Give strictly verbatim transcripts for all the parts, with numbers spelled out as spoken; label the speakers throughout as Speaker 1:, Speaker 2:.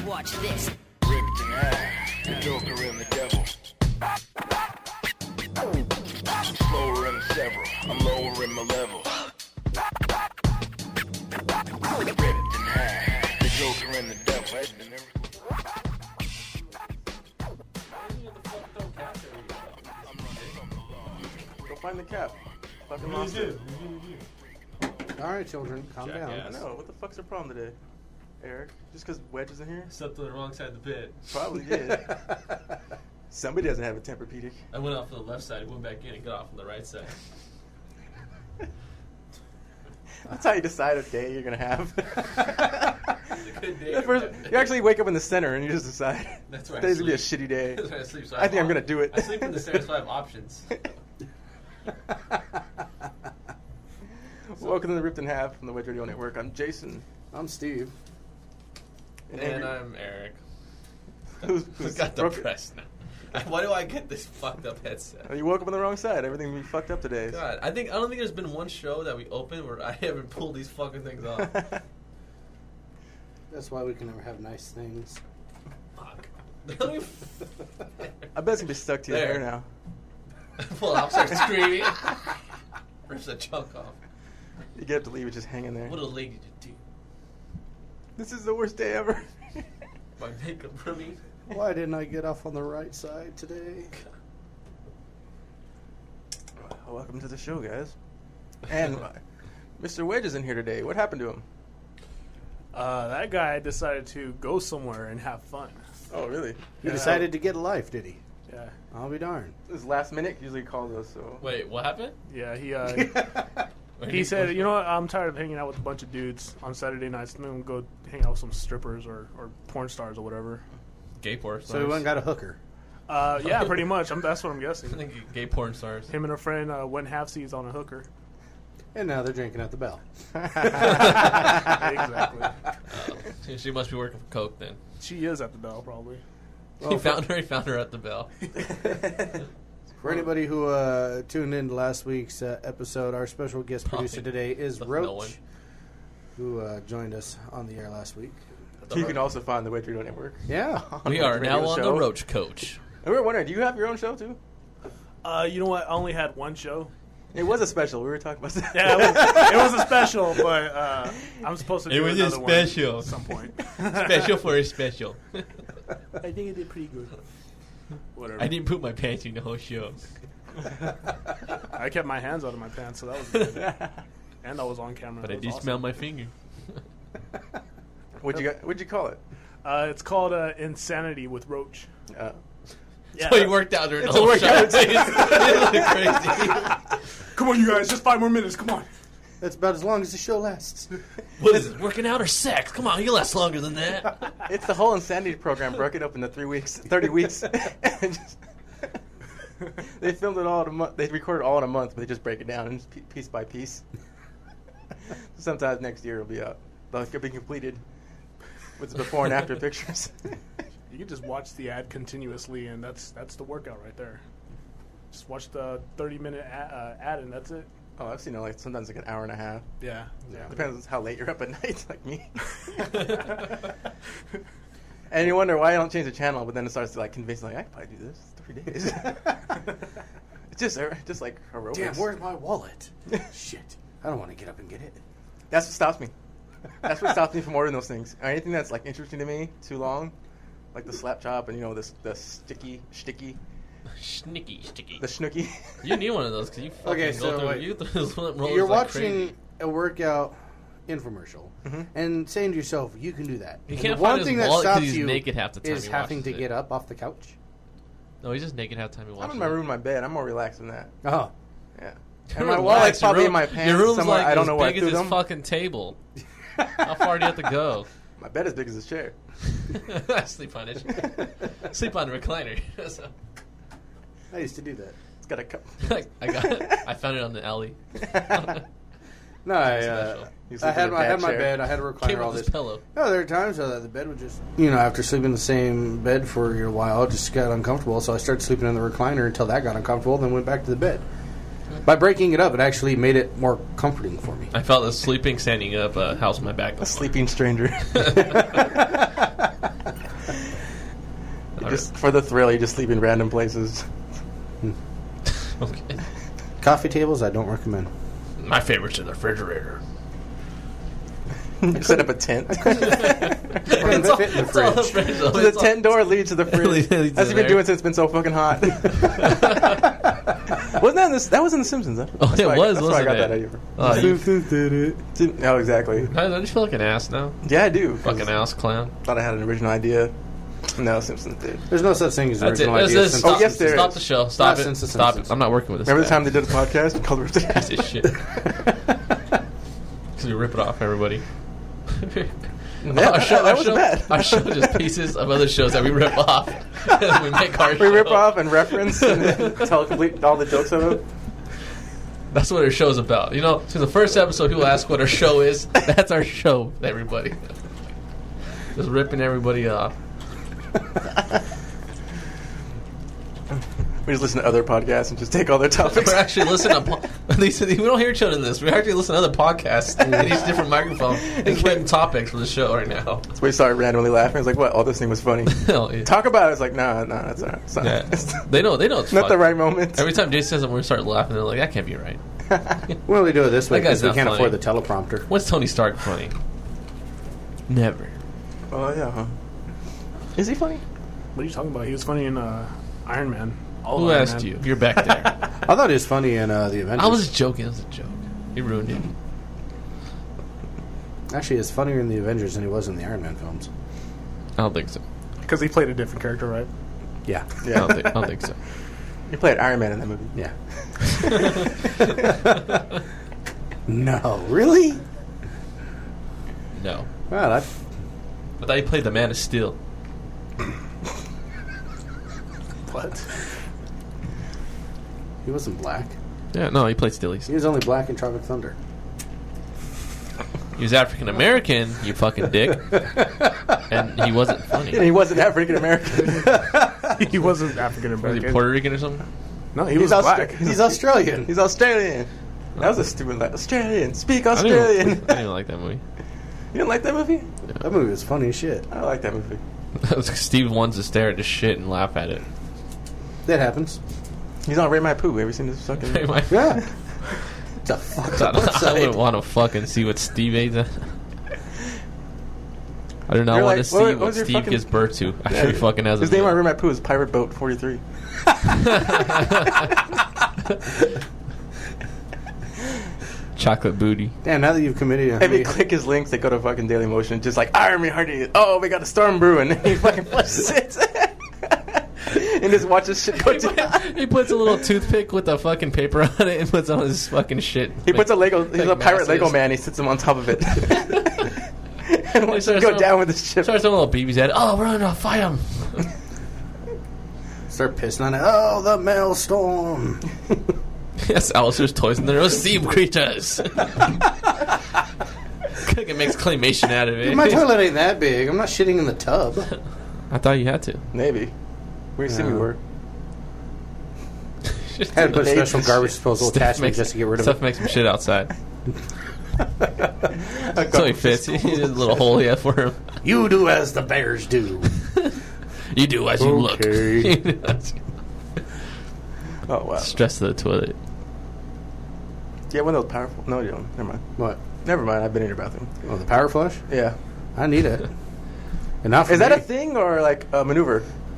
Speaker 1: watch this.
Speaker 2: Ripped in half, the Joker and the devil. Slower in several, I'm lower in my level. Ripped in half, the Joker and the devil.
Speaker 3: Go find the cap. Fucking
Speaker 4: What
Speaker 3: lost
Speaker 4: do you
Speaker 3: it.
Speaker 4: do?
Speaker 5: All right, children, calm down.
Speaker 3: I know. What the fuck's your problem today, Eric? Just because Wedge isn't here?
Speaker 6: Slept on the wrong side of the bed.
Speaker 3: Probably did. Somebody doesn't have a Tempur-Pedic.
Speaker 6: I went off on the left side, went back in, and got off on the right side.
Speaker 3: That's how you decide what day you're gonna have.
Speaker 6: It's a good day.
Speaker 3: The first, you actually wake up in the center and you just decide.
Speaker 6: That's right.
Speaker 3: Today's gonna be a shitty day.
Speaker 6: That's where I sleep. So
Speaker 3: I think I'm
Speaker 6: have
Speaker 3: gonna
Speaker 6: op-
Speaker 3: do it.
Speaker 6: I sleep in the center, so I have options.
Speaker 3: Welcome to the Ripped in Half from the Wedge Radio Network. I'm Jason.
Speaker 5: I'm Steve.
Speaker 6: And
Speaker 3: Andrew-
Speaker 6: I'm Eric.
Speaker 3: Who's,
Speaker 6: I
Speaker 3: who's
Speaker 6: got
Speaker 3: broken-
Speaker 6: depressed now. Why do I get this fucked up headset?
Speaker 3: You woke up on the wrong side. Everything will be fucked up today.
Speaker 6: God, I think I don't think there's been one show that we opened where I haven't pulled these fucking things off.
Speaker 5: That's why we can never have nice things.
Speaker 6: Fuck.
Speaker 3: I bet it's gonna be stuck to your
Speaker 6: There.
Speaker 3: hair now.
Speaker 6: Pull it off, start screaming. Rips a chunk off.
Speaker 3: You get to leave it just hanging there.
Speaker 6: What a lady to do.
Speaker 3: This is the worst day ever.
Speaker 6: My makeup for me.
Speaker 5: Why didn't I get off on the right side today?
Speaker 3: Welcome to the show, guys. And uh, Mister Wedge is in here today. What happened to him?
Speaker 4: Uh, that guy decided to go somewhere and have fun.
Speaker 3: Oh, really?
Speaker 5: He decided to get a life, did he?
Speaker 4: Yeah,
Speaker 5: I'll be darned.
Speaker 3: This is last minute. Usually he calls us. So
Speaker 6: Wait, what happened?
Speaker 4: yeah. He uh,
Speaker 6: Where
Speaker 4: he
Speaker 6: did-
Speaker 4: said, you know what? I'm tired of hanging out with a bunch of dudes on Saturday nights. I'm gonna go hang out with some strippers or, or porn stars or whatever.
Speaker 6: Gay porn
Speaker 5: So
Speaker 6: stars.
Speaker 5: he went and got a hooker.
Speaker 4: Uh, yeah, pretty much. I'm, that's what I'm
Speaker 6: I
Speaker 4: guessing.
Speaker 6: think gay porn stars.
Speaker 4: Him and a friend uh, went half seas on a hooker.
Speaker 5: And now they're drinking at the Bell.
Speaker 4: Exactly.
Speaker 6: Uh, she- she must be working for Coke then.
Speaker 4: She is at the Bell, probably.
Speaker 6: he found her. He found her at the Bell.
Speaker 5: For anybody who uh, tuned in to last week's uh, episode, our special guest
Speaker 6: Probably
Speaker 5: producer today is
Speaker 6: no
Speaker 5: Roach,
Speaker 6: one.
Speaker 5: who uh, joined us on the air last week.
Speaker 3: you can also find the Wedge Radio Network.
Speaker 5: Yeah.
Speaker 6: We
Speaker 3: On
Speaker 6: are
Speaker 3: the
Speaker 6: now
Speaker 3: radio
Speaker 6: on
Speaker 3: show.
Speaker 6: the Roach Coach.
Speaker 3: And we were wondering, do you have your own show too?
Speaker 4: Uh, you know what? I only had one show.
Speaker 3: It was a special. We were talking about that.
Speaker 4: Yeah, it was, it was a special, but uh, I'm supposed to do
Speaker 6: It was a
Speaker 4: another one
Speaker 6: special.
Speaker 4: at some point.
Speaker 6: Special for a special.
Speaker 4: I think it did pretty good. Whatever.
Speaker 6: I didn't put my pants in the whole show.
Speaker 4: I kept my hands out of my pants, so that was good. And I was on camera.
Speaker 6: But
Speaker 4: That
Speaker 6: I
Speaker 4: was
Speaker 6: did
Speaker 4: awesome.
Speaker 6: smell my finger.
Speaker 3: What'd you got, What'd you call it?
Speaker 4: Uh, it's called uh, Insanity with Roach.
Speaker 3: Uh,
Speaker 4: Yeah.
Speaker 6: So he worked out during the
Speaker 3: It's a
Speaker 6: whole show.
Speaker 3: workout.
Speaker 6: It looked crazy.
Speaker 4: Come on, you guys, just five more minutes. Come on.
Speaker 5: That's about as long as the show lasts.
Speaker 6: What is it? Working out or sex? Come on, you last longer than that.
Speaker 3: it's the whole Insanity program. Broke it up into three weeks, thirty weeks. And just, they filmed it all in a month. They recorded all in a month, but they just break it down and just pe- piece by piece. Sometimes next year it'll be out. They'll be completed with the before and after pictures.
Speaker 4: You can just watch the ad continuously, and that's that's the workout right there. Just watch the thirty minute ad, uh, ad and that's it.
Speaker 3: Oh, I've seen it like sometimes like an hour and a half.
Speaker 4: Yeah. Yeah.
Speaker 3: Depends on how late you're up at night, like me. And you wonder why I don't change the channel, but then it starts to like convince you, like I could probably do this three days. It's just uh, just like aerobics.
Speaker 5: Damn, where's my wallet? Shit. I don't want to get up and get it.
Speaker 3: That's what stops me. That's what stops me from ordering those things. Or anything that's like interesting to me too long, like the slap chop and you know this the sticky sticky
Speaker 6: Snicky, sticky.
Speaker 3: the schnooky.
Speaker 6: You need one of those because you fucking
Speaker 5: Okay,
Speaker 6: go
Speaker 5: so
Speaker 6: through
Speaker 5: wait.
Speaker 6: you those rollers
Speaker 5: You're
Speaker 6: like
Speaker 5: watching
Speaker 6: crazy.
Speaker 5: a workout infomercial
Speaker 3: Mhm.
Speaker 5: and saying to yourself, you can do that.
Speaker 6: He
Speaker 5: And
Speaker 6: can't
Speaker 5: the one
Speaker 6: find his
Speaker 5: thing that
Speaker 6: wallet 'cause
Speaker 5: stops
Speaker 6: he's
Speaker 5: you
Speaker 6: naked half the time
Speaker 5: is
Speaker 6: he
Speaker 5: having
Speaker 6: watches
Speaker 5: to
Speaker 6: it.
Speaker 5: get up off the couch.
Speaker 6: No, he's just naked half the time he
Speaker 3: I'm
Speaker 6: watches
Speaker 3: in my
Speaker 6: it.
Speaker 3: room in my bed. I'm more relaxed than that.
Speaker 5: Oh.
Speaker 3: Yeah.
Speaker 6: You're
Speaker 3: And my
Speaker 6: relaxed.
Speaker 3: wallet's
Speaker 6: Your
Speaker 3: probably
Speaker 6: room-
Speaker 3: in my pants
Speaker 6: Your room's
Speaker 3: somewhere.
Speaker 6: like
Speaker 3: I don't
Speaker 6: as
Speaker 3: know where I
Speaker 6: big
Speaker 3: threw
Speaker 6: as this
Speaker 3: them.
Speaker 6: fucking table. How far do you have to go?
Speaker 3: My bed as big as this chair.
Speaker 6: I sleep on it. Sleep on the recliner. So,
Speaker 5: I used to do that.
Speaker 3: It's got a cup.
Speaker 6: I got it. I found it on the alley.
Speaker 5: No, I,
Speaker 6: Special.
Speaker 5: uh,
Speaker 3: You
Speaker 5: I
Speaker 3: sleep
Speaker 5: had
Speaker 3: in a
Speaker 5: my, I had
Speaker 3: dad
Speaker 5: my
Speaker 3: chair.
Speaker 5: bed. I had a recliner.
Speaker 6: Came
Speaker 5: all
Speaker 6: with
Speaker 5: this.
Speaker 6: this pillow.
Speaker 5: No, there are times uh, the bed would just, you know, after sleeping in the same bed for a while, it just got uncomfortable. So I started sleeping in the recliner until that got uncomfortable, then went back to the bed. By breaking it up, it actually made it more comforting for me.
Speaker 6: I felt the sleeping standing up uh, house on my back.
Speaker 3: A sleeping stranger. just for the thrill, you just sleep in random places.
Speaker 6: Okay.
Speaker 5: Coffee tables, I don't recommend.
Speaker 6: My favorite's in the refrigerator.
Speaker 3: You set up a tent.
Speaker 5: It's all, fit in the
Speaker 6: It's all the
Speaker 5: fridge.
Speaker 6: fridge.
Speaker 3: So the tent door leads to the fridge.
Speaker 6: Leads
Speaker 3: That's
Speaker 6: to
Speaker 3: what you've been
Speaker 6: there.
Speaker 3: doing since it's been so fucking hot. Wasn't that in this? That was in The Simpsons, huh?
Speaker 6: Oh,
Speaker 3: That's
Speaker 6: it
Speaker 3: why I-
Speaker 6: was,
Speaker 3: That's where I
Speaker 6: wasn't
Speaker 3: got
Speaker 6: it?
Speaker 3: that idea from.
Speaker 6: Oh, you,
Speaker 5: Simpsons did it.
Speaker 3: Oh, exactly.
Speaker 6: I don't you feel like an ass now?
Speaker 3: Yeah, I do.
Speaker 6: Fucking ass clown.
Speaker 3: Thought I had an original idea. No, Simpsons did.
Speaker 5: There's no such thing as
Speaker 6: That's it.
Speaker 5: original
Speaker 6: This
Speaker 5: ideas.
Speaker 6: is-
Speaker 5: Simpsons.
Speaker 3: Oh, yes, there
Speaker 6: Stop
Speaker 3: is.
Speaker 6: the show. Stop
Speaker 5: Not
Speaker 6: it.
Speaker 5: since The
Speaker 6: Stop it.
Speaker 5: Simpsons.
Speaker 6: I'm not working with this.
Speaker 3: Remember the
Speaker 6: guy.
Speaker 3: time they did a podcast called Ripped
Speaker 6: Piece
Speaker 3: Ass?
Speaker 6: of shit. Because we rip it off everybody.
Speaker 3: Yeah,
Speaker 6: our show,
Speaker 3: that
Speaker 6: our,
Speaker 3: wasn't
Speaker 6: show,
Speaker 3: bad.
Speaker 6: our show is just pieces of other shows that we rip off. And we make our
Speaker 3: We
Speaker 6: show.
Speaker 3: rip off and reference and then tell complete all the jokes of it.
Speaker 6: That's what our show's about. You know, so the first episode, people ask what our show is. That's our show, everybody. Just ripping everybody off.
Speaker 3: We just listen to other podcasts and just take all their topics.
Speaker 6: We're actually listening to po- at least we don't hear each other in this. We actually listen to other podcasts and each different microphone and getting topics for the show right now.
Speaker 3: So we started randomly laughing. It's like, what? Oh, this thing was funny.
Speaker 6: Hell, yeah.
Speaker 3: Talk about it. It's like, nah, nah, that's not. It's not,
Speaker 6: Yeah.
Speaker 3: it's
Speaker 6: They know. They know it's
Speaker 3: not
Speaker 6: fun.
Speaker 3: the right moment.
Speaker 6: Every time Jay says something, we start laughing. They're like, "That can't be right."
Speaker 5: We only do it this way
Speaker 6: That guy's
Speaker 5: because we
Speaker 6: not
Speaker 5: can't
Speaker 6: funny.
Speaker 5: afford the teleprompter.
Speaker 6: When's Tony Stark funny? Never.
Speaker 3: Oh yeah, huh? Is he funny?
Speaker 4: What are you talking about? He was funny in uh, Iron Man. All
Speaker 6: Who
Speaker 4: of Iron
Speaker 6: asked
Speaker 4: Man.
Speaker 6: you? You're back there.
Speaker 5: I thought he was funny in uh, the Avengers.
Speaker 6: I was joking. It was a joke. He ruined it.
Speaker 5: Actually, it's funnier in the Avengers than he was in the Iron Man films.
Speaker 6: I don't think so.
Speaker 4: Because he played a different character, right?
Speaker 5: Yeah.
Speaker 6: I don't think, I don't think so.
Speaker 3: He played Iron Man in that movie.
Speaker 5: Yeah. No, really?
Speaker 6: No.
Speaker 5: Well, that,
Speaker 6: I thought he played the Man of Steel.
Speaker 4: What?
Speaker 5: he wasn't black.
Speaker 6: Yeah, no, he played Stillies.
Speaker 5: He was only black in Tropic Thunder.
Speaker 6: He was African American, you fucking dick. And he wasn't funny.
Speaker 3: And he wasn't African American.
Speaker 4: He wasn't African
Speaker 6: Was he
Speaker 4: American.
Speaker 6: Puerto Rican or something?
Speaker 4: No, he
Speaker 3: He's
Speaker 4: was
Speaker 3: Austra-
Speaker 4: black.
Speaker 5: He's Australian.
Speaker 3: He's Australian. That was a stupid line. Australian. Speak
Speaker 6: I didn't,
Speaker 3: Australian.
Speaker 6: even, I didn't even like that movie.
Speaker 3: You didn't like that movie?
Speaker 5: That movie was funny as shit.
Speaker 3: I like that movie.
Speaker 6: Steve wants to stare at the shit and laugh at it.
Speaker 5: That happens.
Speaker 3: He's on Rate My Poo. Ever seen this fucking?
Speaker 5: Yeah. What the fuck?
Speaker 6: I, don't- I wouldn't want to fucking see what Steve ate. I do not
Speaker 3: You're
Speaker 6: want
Speaker 3: like,
Speaker 6: to see
Speaker 3: what-
Speaker 6: what,
Speaker 3: what was your
Speaker 6: Steve
Speaker 3: fucking-
Speaker 6: gives birth to after
Speaker 3: Yeah.
Speaker 6: he fucking has
Speaker 3: His
Speaker 6: a
Speaker 3: name
Speaker 6: meal.
Speaker 3: on Rate My Poo is Pirate Boat forty-three.
Speaker 6: Chocolate booty.
Speaker 5: Damn, now that you've committed...
Speaker 3: If you click his links, they go to fucking Daily Motion, just like Iron Man Hardy. Oh, we got a storm brewing, and he fucking flushes it, and just watches shit go down.
Speaker 6: He puts a little toothpick with a fucking paper on it and puts on his fucking shit.
Speaker 3: He puts a Lego. He's
Speaker 6: Like
Speaker 3: a pirate Lego
Speaker 6: masses.
Speaker 3: man. He sits him on top of it, and watches him
Speaker 6: starts
Speaker 3: go
Speaker 6: to-
Speaker 3: down with his ship.
Speaker 6: Starts throwing little B B's at it. Oh, we're gonna fight him.
Speaker 5: Start pissing on it. Oh, the maelstrom.
Speaker 6: Yes, Alistair's toys and they're all sea creatures. It makes claymation out of it.
Speaker 5: My toilet ain't that big. I'm not shitting in the tub.
Speaker 6: I thought you had to.
Speaker 3: Maybe. We see we
Speaker 5: No.
Speaker 3: were.
Speaker 5: Had to put a
Speaker 3: They-
Speaker 5: special garbage disposal
Speaker 6: Steph
Speaker 5: attachment
Speaker 6: makes,
Speaker 5: just to get rid of
Speaker 6: Steph
Speaker 5: it.
Speaker 6: makes some shit outside.
Speaker 3: A
Speaker 6: So he fits. He has a little hole he had for him.
Speaker 5: You do as the bears do.
Speaker 6: You do as you
Speaker 5: Okay.
Speaker 6: look.
Speaker 3: Oh wow.
Speaker 6: Stress to the toilet.
Speaker 3: Yeah, one of those powerful. No, you don't. Never mind.
Speaker 5: What?
Speaker 3: Never mind. I've been in your bathroom.
Speaker 5: Oh, the power flush?
Speaker 3: Yeah.
Speaker 5: I need it. And not for
Speaker 3: Is that
Speaker 5: me.
Speaker 3: a thing or like a maneuver?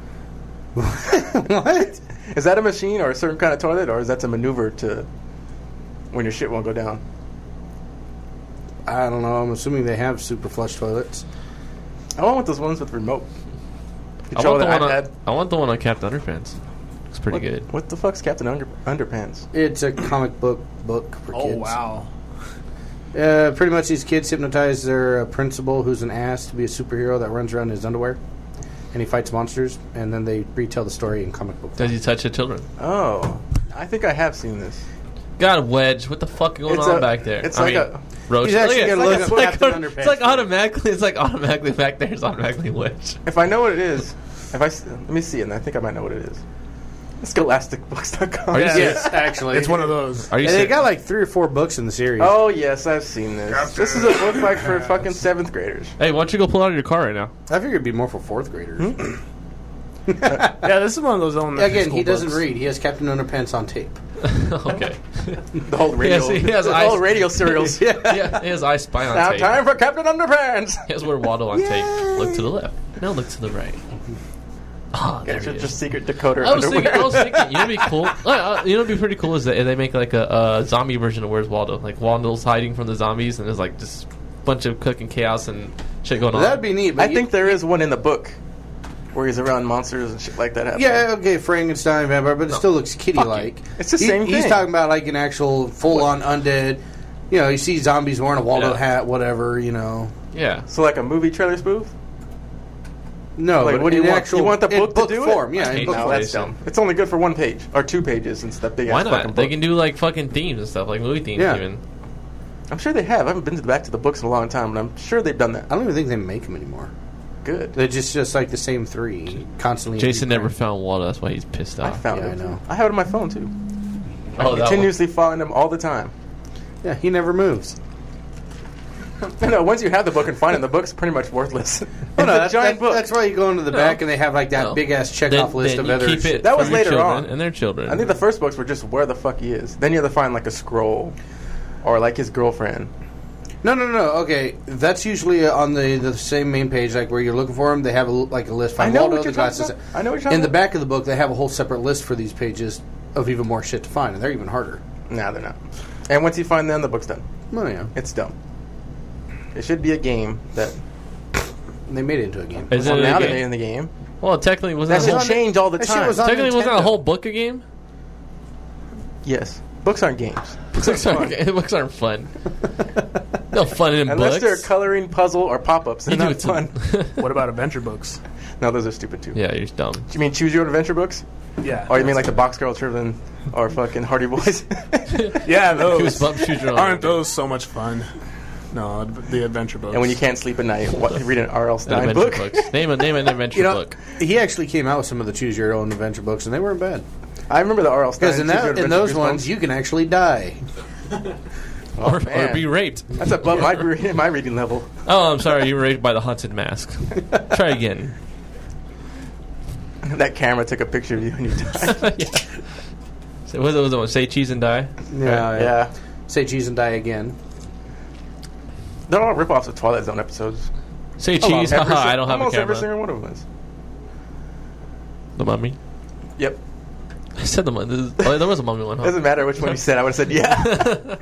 Speaker 5: What?
Speaker 3: Is that a machine or a certain kind of toilet, or is that a maneuver to when your shit won't go down?
Speaker 5: I don't know. I'm assuming they have super flush toilets.
Speaker 3: I want those ones with remote.
Speaker 6: I
Speaker 3: Control
Speaker 6: want, the
Speaker 3: the
Speaker 6: one on,
Speaker 3: iPad.
Speaker 6: I want the one on Captain Underpants. It's pretty
Speaker 3: What,
Speaker 6: good.
Speaker 3: what the fuck's Captain Under, Underpants?
Speaker 5: It's a comic book book for
Speaker 4: Oh,
Speaker 5: kids.
Speaker 4: wow.
Speaker 5: Uh, pretty much these kids hypnotize their uh, principal, who's an ass, to be a superhero that runs around in his underwear. And he fights monsters, and then they retell the story in comic book form.
Speaker 6: Does he touch the children?
Speaker 3: Oh, I think I have seen this.
Speaker 6: God, Wedge, what the fuck is going
Speaker 3: It's
Speaker 6: on
Speaker 3: a-
Speaker 6: back there?
Speaker 3: it's
Speaker 6: I
Speaker 3: like
Speaker 6: mean,
Speaker 3: a-
Speaker 6: Roach.
Speaker 5: He's actually
Speaker 6: Look at-
Speaker 5: gonna
Speaker 6: it's
Speaker 5: look
Speaker 6: like,
Speaker 5: up
Speaker 6: it's like,
Speaker 5: Captain
Speaker 6: it's like
Speaker 5: Underpants.
Speaker 6: automatically. It's like automatically back there. It's automatically Wedge.
Speaker 3: If I know what it is, if I s- let me see it, and I think I might know what it is. Scholastic Books dot com.
Speaker 6: Are you
Speaker 5: Yes,
Speaker 6: serious?
Speaker 5: actually.
Speaker 4: It's one of those.
Speaker 6: Are you?
Speaker 5: And they
Speaker 6: serious?
Speaker 5: got like three or four books in the series.
Speaker 3: Oh yes, I've seen this. This is a book like for fucking seventh graders.
Speaker 6: Hey, why don't you go pull out of your car right now?
Speaker 5: I figured it'd be more for fourth graders.
Speaker 3: Hmm?
Speaker 4: Yeah, this is one of those elementary
Speaker 5: Again,
Speaker 4: school
Speaker 5: he doesn't
Speaker 4: books.
Speaker 5: read. He has Captain Underpants on tape.
Speaker 6: Okay.
Speaker 3: The whole radio,
Speaker 6: He has- he has
Speaker 3: the
Speaker 6: ice-
Speaker 3: whole radio serials.
Speaker 6: Yeah, he has I Spy on
Speaker 3: Now
Speaker 6: tape.
Speaker 3: time for Captain Underpants.
Speaker 6: He has Where Waldo on tape. Look to the left. Now look to the right. Ah, there
Speaker 3: It's
Speaker 6: he
Speaker 3: just,
Speaker 6: is.
Speaker 3: just secret decoder
Speaker 6: I was
Speaker 3: underwear.
Speaker 6: thinking, I was thinking, you know, what'd be cool. Uh, uh, you know, what'd be pretty cool is that they make like a, a zombie version of Where's Waldo. Like Waldo's hiding from the zombies, and there's like just a bunch of cooking chaos and shit going on.
Speaker 5: That'd be neat. But
Speaker 3: I
Speaker 5: you-
Speaker 3: think there is one in the book where he's around monsters and shit like that. Happening.
Speaker 5: Yeah, okay, Frankenstein vampire, but it still looks kitty-like.
Speaker 3: It's the
Speaker 5: He-
Speaker 3: same
Speaker 5: He's
Speaker 3: thing.
Speaker 5: talking about like an actual full-on undead. You know, you see zombies wearing a Waldo
Speaker 6: Yeah.
Speaker 5: hat, whatever. You know,
Speaker 6: yeah.
Speaker 3: So like a movie trailer spoof.
Speaker 5: no,
Speaker 3: Like,
Speaker 5: but
Speaker 3: what do you
Speaker 5: in
Speaker 3: want?
Speaker 5: Actual,
Speaker 3: You want the
Speaker 5: in
Speaker 3: book to do it?
Speaker 5: form? Yeah,
Speaker 6: I
Speaker 5: in
Speaker 6: hate
Speaker 5: book
Speaker 6: that.
Speaker 3: No,
Speaker 5: form.
Speaker 3: that's dumb. It's only good for one page or two pages instead of big
Speaker 6: Why
Speaker 3: ass
Speaker 6: not?
Speaker 3: fucking
Speaker 6: They
Speaker 3: book.
Speaker 6: can do like fucking themes and stuff, like movie themes
Speaker 5: Yeah.
Speaker 6: even.
Speaker 3: I'm sure they have. I haven't been to the back to the books in a long time, but I'm sure they've done that.
Speaker 5: I don't even think they make them anymore.
Speaker 3: Good.
Speaker 5: They're just just like the same three constantly.
Speaker 6: Jason never found Waldo, that's why he's pissed
Speaker 3: I
Speaker 6: off.
Speaker 3: found
Speaker 5: Yeah,
Speaker 3: it.
Speaker 5: I know.
Speaker 3: I have it on my phone too.
Speaker 6: Oh,
Speaker 3: I
Speaker 6: that
Speaker 3: continuously find them all the time.
Speaker 5: Yeah, he never moves.
Speaker 3: No, once you have the book and find it, the book's pretty much worthless.
Speaker 5: Oh,
Speaker 3: It's
Speaker 5: no,
Speaker 3: a
Speaker 5: that's,
Speaker 3: giant
Speaker 5: that-
Speaker 3: book.
Speaker 5: that's why you go into the
Speaker 6: No.
Speaker 5: back and they have like that
Speaker 6: No.
Speaker 5: big ass check
Speaker 6: Then,
Speaker 5: off list
Speaker 6: then
Speaker 5: of
Speaker 6: you
Speaker 5: other
Speaker 6: keep
Speaker 5: shit.
Speaker 6: it
Speaker 3: That
Speaker 6: from
Speaker 3: was
Speaker 6: your
Speaker 3: later
Speaker 6: children
Speaker 3: on.
Speaker 6: and their children.
Speaker 3: I think the first books were just where the fuck he is. Then you have to find like a scroll or like his girlfriend.
Speaker 5: No, no, no. Okay, that's usually on the, the same main page, like where you're looking for them. They have a, l- like a list. Find
Speaker 3: I know
Speaker 5: Waldo,
Speaker 3: what you're
Speaker 5: the
Speaker 3: talking
Speaker 5: glasses.
Speaker 3: about. I know what you're talking
Speaker 5: In the
Speaker 3: about.
Speaker 5: back of the book, they have a whole separate list for these pages of even more shit to find, and they're even harder.
Speaker 3: Nah, they're not. And once you find them, the book's done.
Speaker 5: Well, yeah,
Speaker 3: It's dumb. It should be a game that.
Speaker 5: they made it into a game.
Speaker 6: Is
Speaker 3: Well,
Speaker 6: it
Speaker 3: now
Speaker 6: a
Speaker 3: they
Speaker 6: game?
Speaker 3: made it in the game.
Speaker 6: Well, technically,
Speaker 3: That
Speaker 6: wasn't
Speaker 3: should
Speaker 6: that,
Speaker 5: on-
Speaker 3: change all the
Speaker 5: that shit
Speaker 3: time.
Speaker 5: was on-
Speaker 6: technically wasn't that a
Speaker 5: Nintendo.
Speaker 6: whole book a game?
Speaker 3: Yes, books aren't games. Books
Speaker 6: Books
Speaker 3: aren't
Speaker 6: aren't,
Speaker 3: fun.
Speaker 6: books aren't fun. No fun in
Speaker 3: Unless
Speaker 6: books.
Speaker 3: they're a coloring puzzle or pop-ups. They're
Speaker 6: You do
Speaker 3: not
Speaker 6: it to-
Speaker 3: fun.
Speaker 4: What about adventure books?
Speaker 3: No, those are stupid too.
Speaker 6: Yeah, you're dumb.
Speaker 3: You mean Choose Your Own Adventure books?
Speaker 4: Yeah.
Speaker 3: Or you mean like the Boxcar Children or fucking Hardy Boys?
Speaker 4: Yeah, those.
Speaker 6: Goosebumps, choose your own.
Speaker 4: Aren't those so much fun? No, the adventure books.
Speaker 3: And when you can't sleep at night, what, read an R L
Speaker 6: An
Speaker 3: Stein
Speaker 6: adventure
Speaker 3: book.
Speaker 6: books. Name a name an adventure
Speaker 5: You know,
Speaker 6: book.
Speaker 5: he actually came out with some of the Choose Your Own Adventure books, and they weren't bad.
Speaker 3: I remember the R L Stein.
Speaker 5: Because in,
Speaker 3: Choose Your
Speaker 5: that,
Speaker 3: Own
Speaker 5: in
Speaker 3: Adventure
Speaker 5: those
Speaker 3: Goosebumps.
Speaker 5: ones, you can actually die.
Speaker 6: Or, or
Speaker 3: man.
Speaker 6: be raped.
Speaker 3: That's above my re- my reading level.
Speaker 6: Oh, I'm sorry. You were raped by the haunted mask. Try again.
Speaker 3: That camera took a picture of you and you died.
Speaker 6: Yeah. So what was the one? Say cheese and die.
Speaker 5: Yeah,
Speaker 3: yeah.
Speaker 5: Say cheese and die again.
Speaker 3: They're all rip-offs of Twilight Zone episodes.
Speaker 6: Say cheese.
Speaker 3: Every
Speaker 6: Haha,
Speaker 3: si-
Speaker 6: I don't have a
Speaker 3: almost every
Speaker 6: camera.
Speaker 3: single one of them is.
Speaker 6: The mummy.
Speaker 3: Yep.
Speaker 6: I said the mummy. Oh, there was a mummy one. Huh?
Speaker 3: Doesn't matter which one you said. I would have said yeah.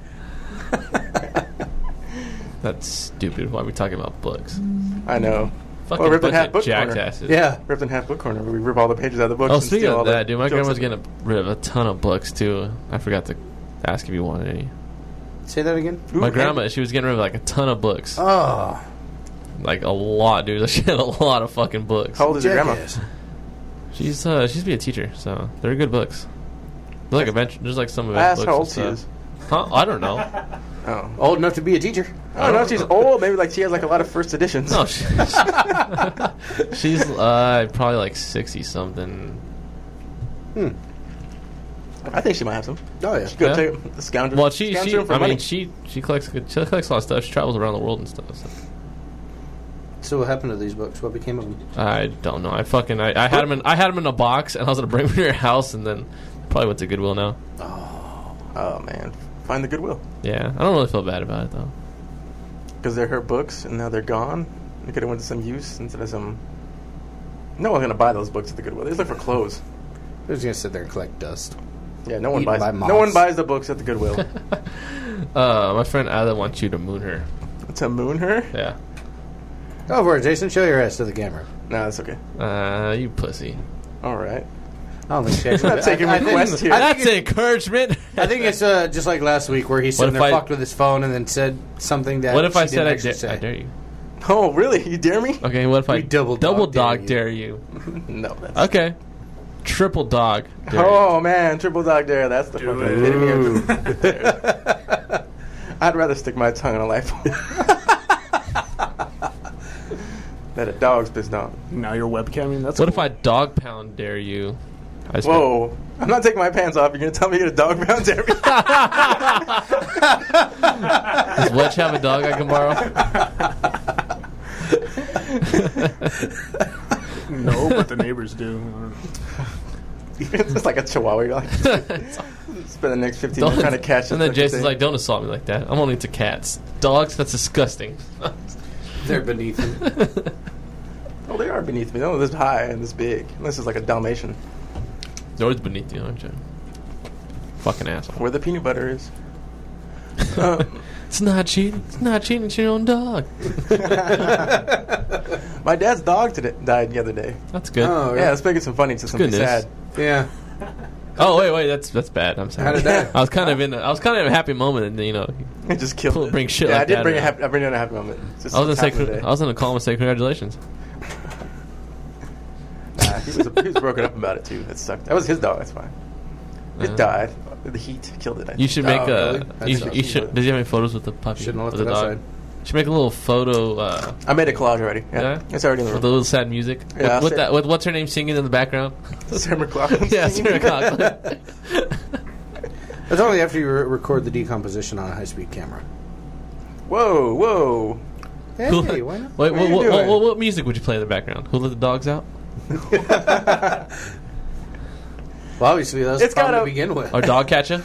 Speaker 6: That's stupid. Why are we talking about books?
Speaker 3: I know.
Speaker 6: Fucking
Speaker 3: Well, Rip and
Speaker 6: bunch
Speaker 3: Half
Speaker 6: of
Speaker 3: Book Corner.
Speaker 6: jackasses.
Speaker 5: Yeah.
Speaker 3: Ripped in Half Book Corner. Where we rip all the pages out of the books.
Speaker 6: Oh,
Speaker 3: and
Speaker 6: speaking
Speaker 3: steal all
Speaker 6: of
Speaker 3: the
Speaker 6: that, dude, my
Speaker 3: jokes
Speaker 6: grandma's
Speaker 3: at the-
Speaker 6: getting rid of a ton of books too. I forgot to ask if you wanted any.
Speaker 5: Say that again.
Speaker 3: Ooh,
Speaker 6: My
Speaker 3: and-
Speaker 6: grandma, she was getting rid of like a ton of books,
Speaker 5: Oh,
Speaker 6: like a lot, dude. She had a lot of fucking books.
Speaker 3: How old is your grandma?
Speaker 5: jackass.
Speaker 6: She's uh, she's be a teacher, so they're good books. They're like adventure. There's like some
Speaker 3: I
Speaker 6: adventure
Speaker 3: asked
Speaker 6: books.
Speaker 3: how old
Speaker 6: and
Speaker 3: she is.
Speaker 6: stuff. Huh? I don't know.
Speaker 3: Oh.
Speaker 5: Old enough to be a teacher.
Speaker 3: I don't know if she's old. Maybe like she has like a lot of first editions.
Speaker 6: No, she, she's uh, probably like sixty something.
Speaker 5: Hmm.
Speaker 3: I think she might have some.
Speaker 5: Oh yeah.
Speaker 3: She could
Speaker 6: Yeah.
Speaker 3: take the scoundrel.
Speaker 6: Well, she she
Speaker 3: scoundrel for
Speaker 6: I
Speaker 3: money.
Speaker 6: mean she she collects good- she collects a lot of stuff. She travels around the world and stuff. So.
Speaker 5: So what happened to these books? What became of them?
Speaker 6: I don't know. I fucking I, I had them in I had them in a box, and I was gonna bring them to your house, and then probably went to Goodwill now.
Speaker 3: Oh man, find the Goodwill
Speaker 6: Yeah, I don't really feel bad about it though.
Speaker 3: because they're her books and now they're gone. They could have went to some use instead of some. No one's gonna buy those books at the Goodwill. They just look for clothes.
Speaker 5: They're just gonna sit there and collect dust.
Speaker 3: Yeah, no one
Speaker 5: Eaten
Speaker 3: buys.
Speaker 5: by
Speaker 3: No one
Speaker 5: moths.
Speaker 3: buys the books at the Goodwill.
Speaker 6: Uh, my friend Ada wants you to moon her.
Speaker 3: To moon her?
Speaker 6: Yeah.
Speaker 5: Go for it, Jason. Show your ass to the camera.
Speaker 3: No, that's okay.
Speaker 6: Uh, you pussy.
Speaker 3: All right.
Speaker 5: I don't think she actually.
Speaker 3: I'm not taking
Speaker 5: I, I think-
Speaker 3: requests here.
Speaker 5: I think
Speaker 6: That's encouragement.
Speaker 5: I think it's uh, just like last week where he sitting
Speaker 6: if
Speaker 5: there
Speaker 6: I-
Speaker 5: fucked with his phone and then said something that.
Speaker 6: What if
Speaker 5: she
Speaker 6: I said
Speaker 5: didn't
Speaker 6: I,
Speaker 5: actually
Speaker 6: da-
Speaker 5: say.
Speaker 6: I dare you?
Speaker 3: Oh, really? You dare me?
Speaker 6: Okay, what if I
Speaker 5: We double dog
Speaker 6: double
Speaker 5: dare
Speaker 6: dog
Speaker 5: you.
Speaker 6: dare you?
Speaker 3: No. That's,
Speaker 6: Okay, triple dog. Dare you.
Speaker 3: Oh man, triple dog dare. That's the
Speaker 4: Do
Speaker 3: fucking
Speaker 4: it.
Speaker 3: epitome of triple dog dare. I'd rather stick my tongue in a light bulb than a dog's pissed off.
Speaker 4: Now you're webcamming. That's
Speaker 6: What
Speaker 4: cool.
Speaker 6: if I dog pound dare you? I just
Speaker 3: Whoa! I'm not taking my pants off. You're gonna tell me you're gonna dog pound dare me?
Speaker 6: Does Wedge have a dog I can borrow?
Speaker 4: No, but the neighbors do. I don't know.
Speaker 3: It's like a chihuahua. You're like, spend the next fifteen
Speaker 6: Don't-
Speaker 3: minutes trying to catch it.
Speaker 6: And then
Speaker 3: like you
Speaker 6: Jason's
Speaker 3: say.
Speaker 6: like, "Don't assault me like that. I'm only into cats. Dogs, that's disgusting."
Speaker 5: They're beneath him.
Speaker 3: Oh, they are beneath me. They're only this high and this big. Unless it's like a Dalmatian,
Speaker 6: They're always beneath you, aren't you? Fucking asshole.
Speaker 3: where the peanut butter is. Um,
Speaker 6: It's not cheating. It's not cheating. It's your own dog.
Speaker 3: my dad's dog today died the other day.
Speaker 6: That's good.
Speaker 5: Oh,
Speaker 3: Yeah, let's make it some funny to something
Speaker 6: good news.
Speaker 3: sad.
Speaker 5: yeah.
Speaker 6: Oh wait, wait, that's that's bad. I'm sorry.
Speaker 5: How did that-
Speaker 6: I was kind of in. A, I was kind of in a happy moment, and you know,
Speaker 3: It just killed
Speaker 6: Pull-
Speaker 3: it.
Speaker 6: bring shit
Speaker 3: Yeah,
Speaker 6: like
Speaker 3: I did
Speaker 6: that
Speaker 3: bring a
Speaker 6: around.
Speaker 3: happy. I bring in a happy moment. It's just
Speaker 6: I was gonna say.
Speaker 3: half of the day.
Speaker 6: I was gonna call him and say congratulations.
Speaker 3: Nah, he was he was broken up about it too. That sucked. That was his dog. That's fine. It
Speaker 6: Uh,
Speaker 3: died. The heat killed it. I
Speaker 6: You
Speaker 3: think.
Speaker 6: should make
Speaker 5: Oh,
Speaker 6: a.
Speaker 5: really? That
Speaker 6: You,
Speaker 5: sucks.
Speaker 6: you should. Does he have any photos with the puppy?
Speaker 5: Shouldn't have
Speaker 6: with
Speaker 5: left
Speaker 6: the
Speaker 5: it
Speaker 6: dog?
Speaker 5: outside.
Speaker 6: You should make a little photo. Uh,
Speaker 3: I made a collage already. Yeah,
Speaker 6: Yeah?
Speaker 3: it's already in the
Speaker 6: with a
Speaker 3: room.
Speaker 6: little sad music.
Speaker 3: Yeah,
Speaker 6: with,
Speaker 3: I'll
Speaker 6: with
Speaker 3: say-
Speaker 6: that. With what's her name singing in the background?
Speaker 3: Sarah McLachlan.
Speaker 6: yeah,
Speaker 3: singing.
Speaker 6: Sarah Coughlin.
Speaker 5: That's only after you re- record the decomposition on a high-speed camera.
Speaker 3: Whoa, whoa.
Speaker 5: Hey,
Speaker 6: Who-
Speaker 5: why not?
Speaker 6: Wait,
Speaker 3: What
Speaker 6: what,
Speaker 3: are you
Speaker 6: what, what,
Speaker 3: doing?
Speaker 6: what, what music would you play in the background? Who let the dogs out?
Speaker 5: Well, obviously, that's
Speaker 3: It's
Speaker 5: the problem
Speaker 3: gotta-
Speaker 5: to begin with.
Speaker 6: Or dog catcher?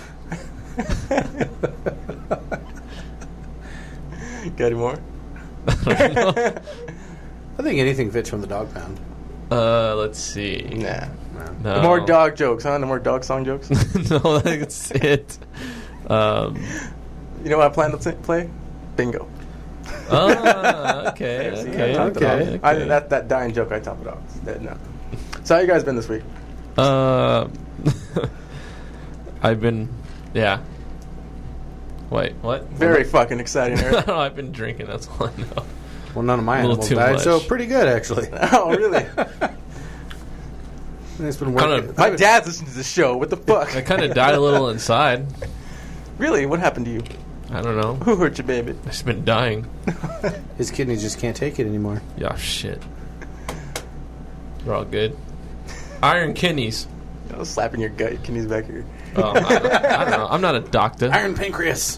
Speaker 3: Got any more?
Speaker 5: I think anything fits from the dog pound.
Speaker 6: Uh, let's see.
Speaker 3: Nah.
Speaker 6: No.
Speaker 3: The more dog jokes, huh? The more dog song jokes.
Speaker 6: no, that's it. Um,
Speaker 3: You know what I plan to t- play? Bingo.
Speaker 6: oh, okay,
Speaker 3: See,
Speaker 6: okay,
Speaker 3: I topped it
Speaker 6: okay.
Speaker 3: off. I,
Speaker 6: okay.
Speaker 3: that that dying joke, I top it off. It's dead now. So how you guys been this week?
Speaker 6: Uh, I've been, yeah. Wait, what?
Speaker 3: Very fucking exciting,
Speaker 6: I
Speaker 3: Eric.
Speaker 6: don't know, I've been drinking, that's all I know.
Speaker 5: Well, none of my
Speaker 6: A little
Speaker 5: animals
Speaker 6: too
Speaker 5: died,
Speaker 6: much.
Speaker 5: so pretty good, actually.
Speaker 3: Oh, really?
Speaker 5: It's been
Speaker 6: Kinda-
Speaker 5: working.
Speaker 3: My dad's listening to the show. What the fuck?
Speaker 6: I kind of died a little inside.
Speaker 3: Really? What happened to you?
Speaker 6: I don't know.
Speaker 3: Who hurt you, baby?
Speaker 6: I've just been dying.
Speaker 5: His kidneys just can't take it anymore.
Speaker 6: Yeah, shit. They're all good. Iron kidneys.
Speaker 3: I was slapping your gut. Your kidneys back here.
Speaker 6: Oh, I, don't, I don't know. I'm not a doctor.
Speaker 5: Iron pancreas.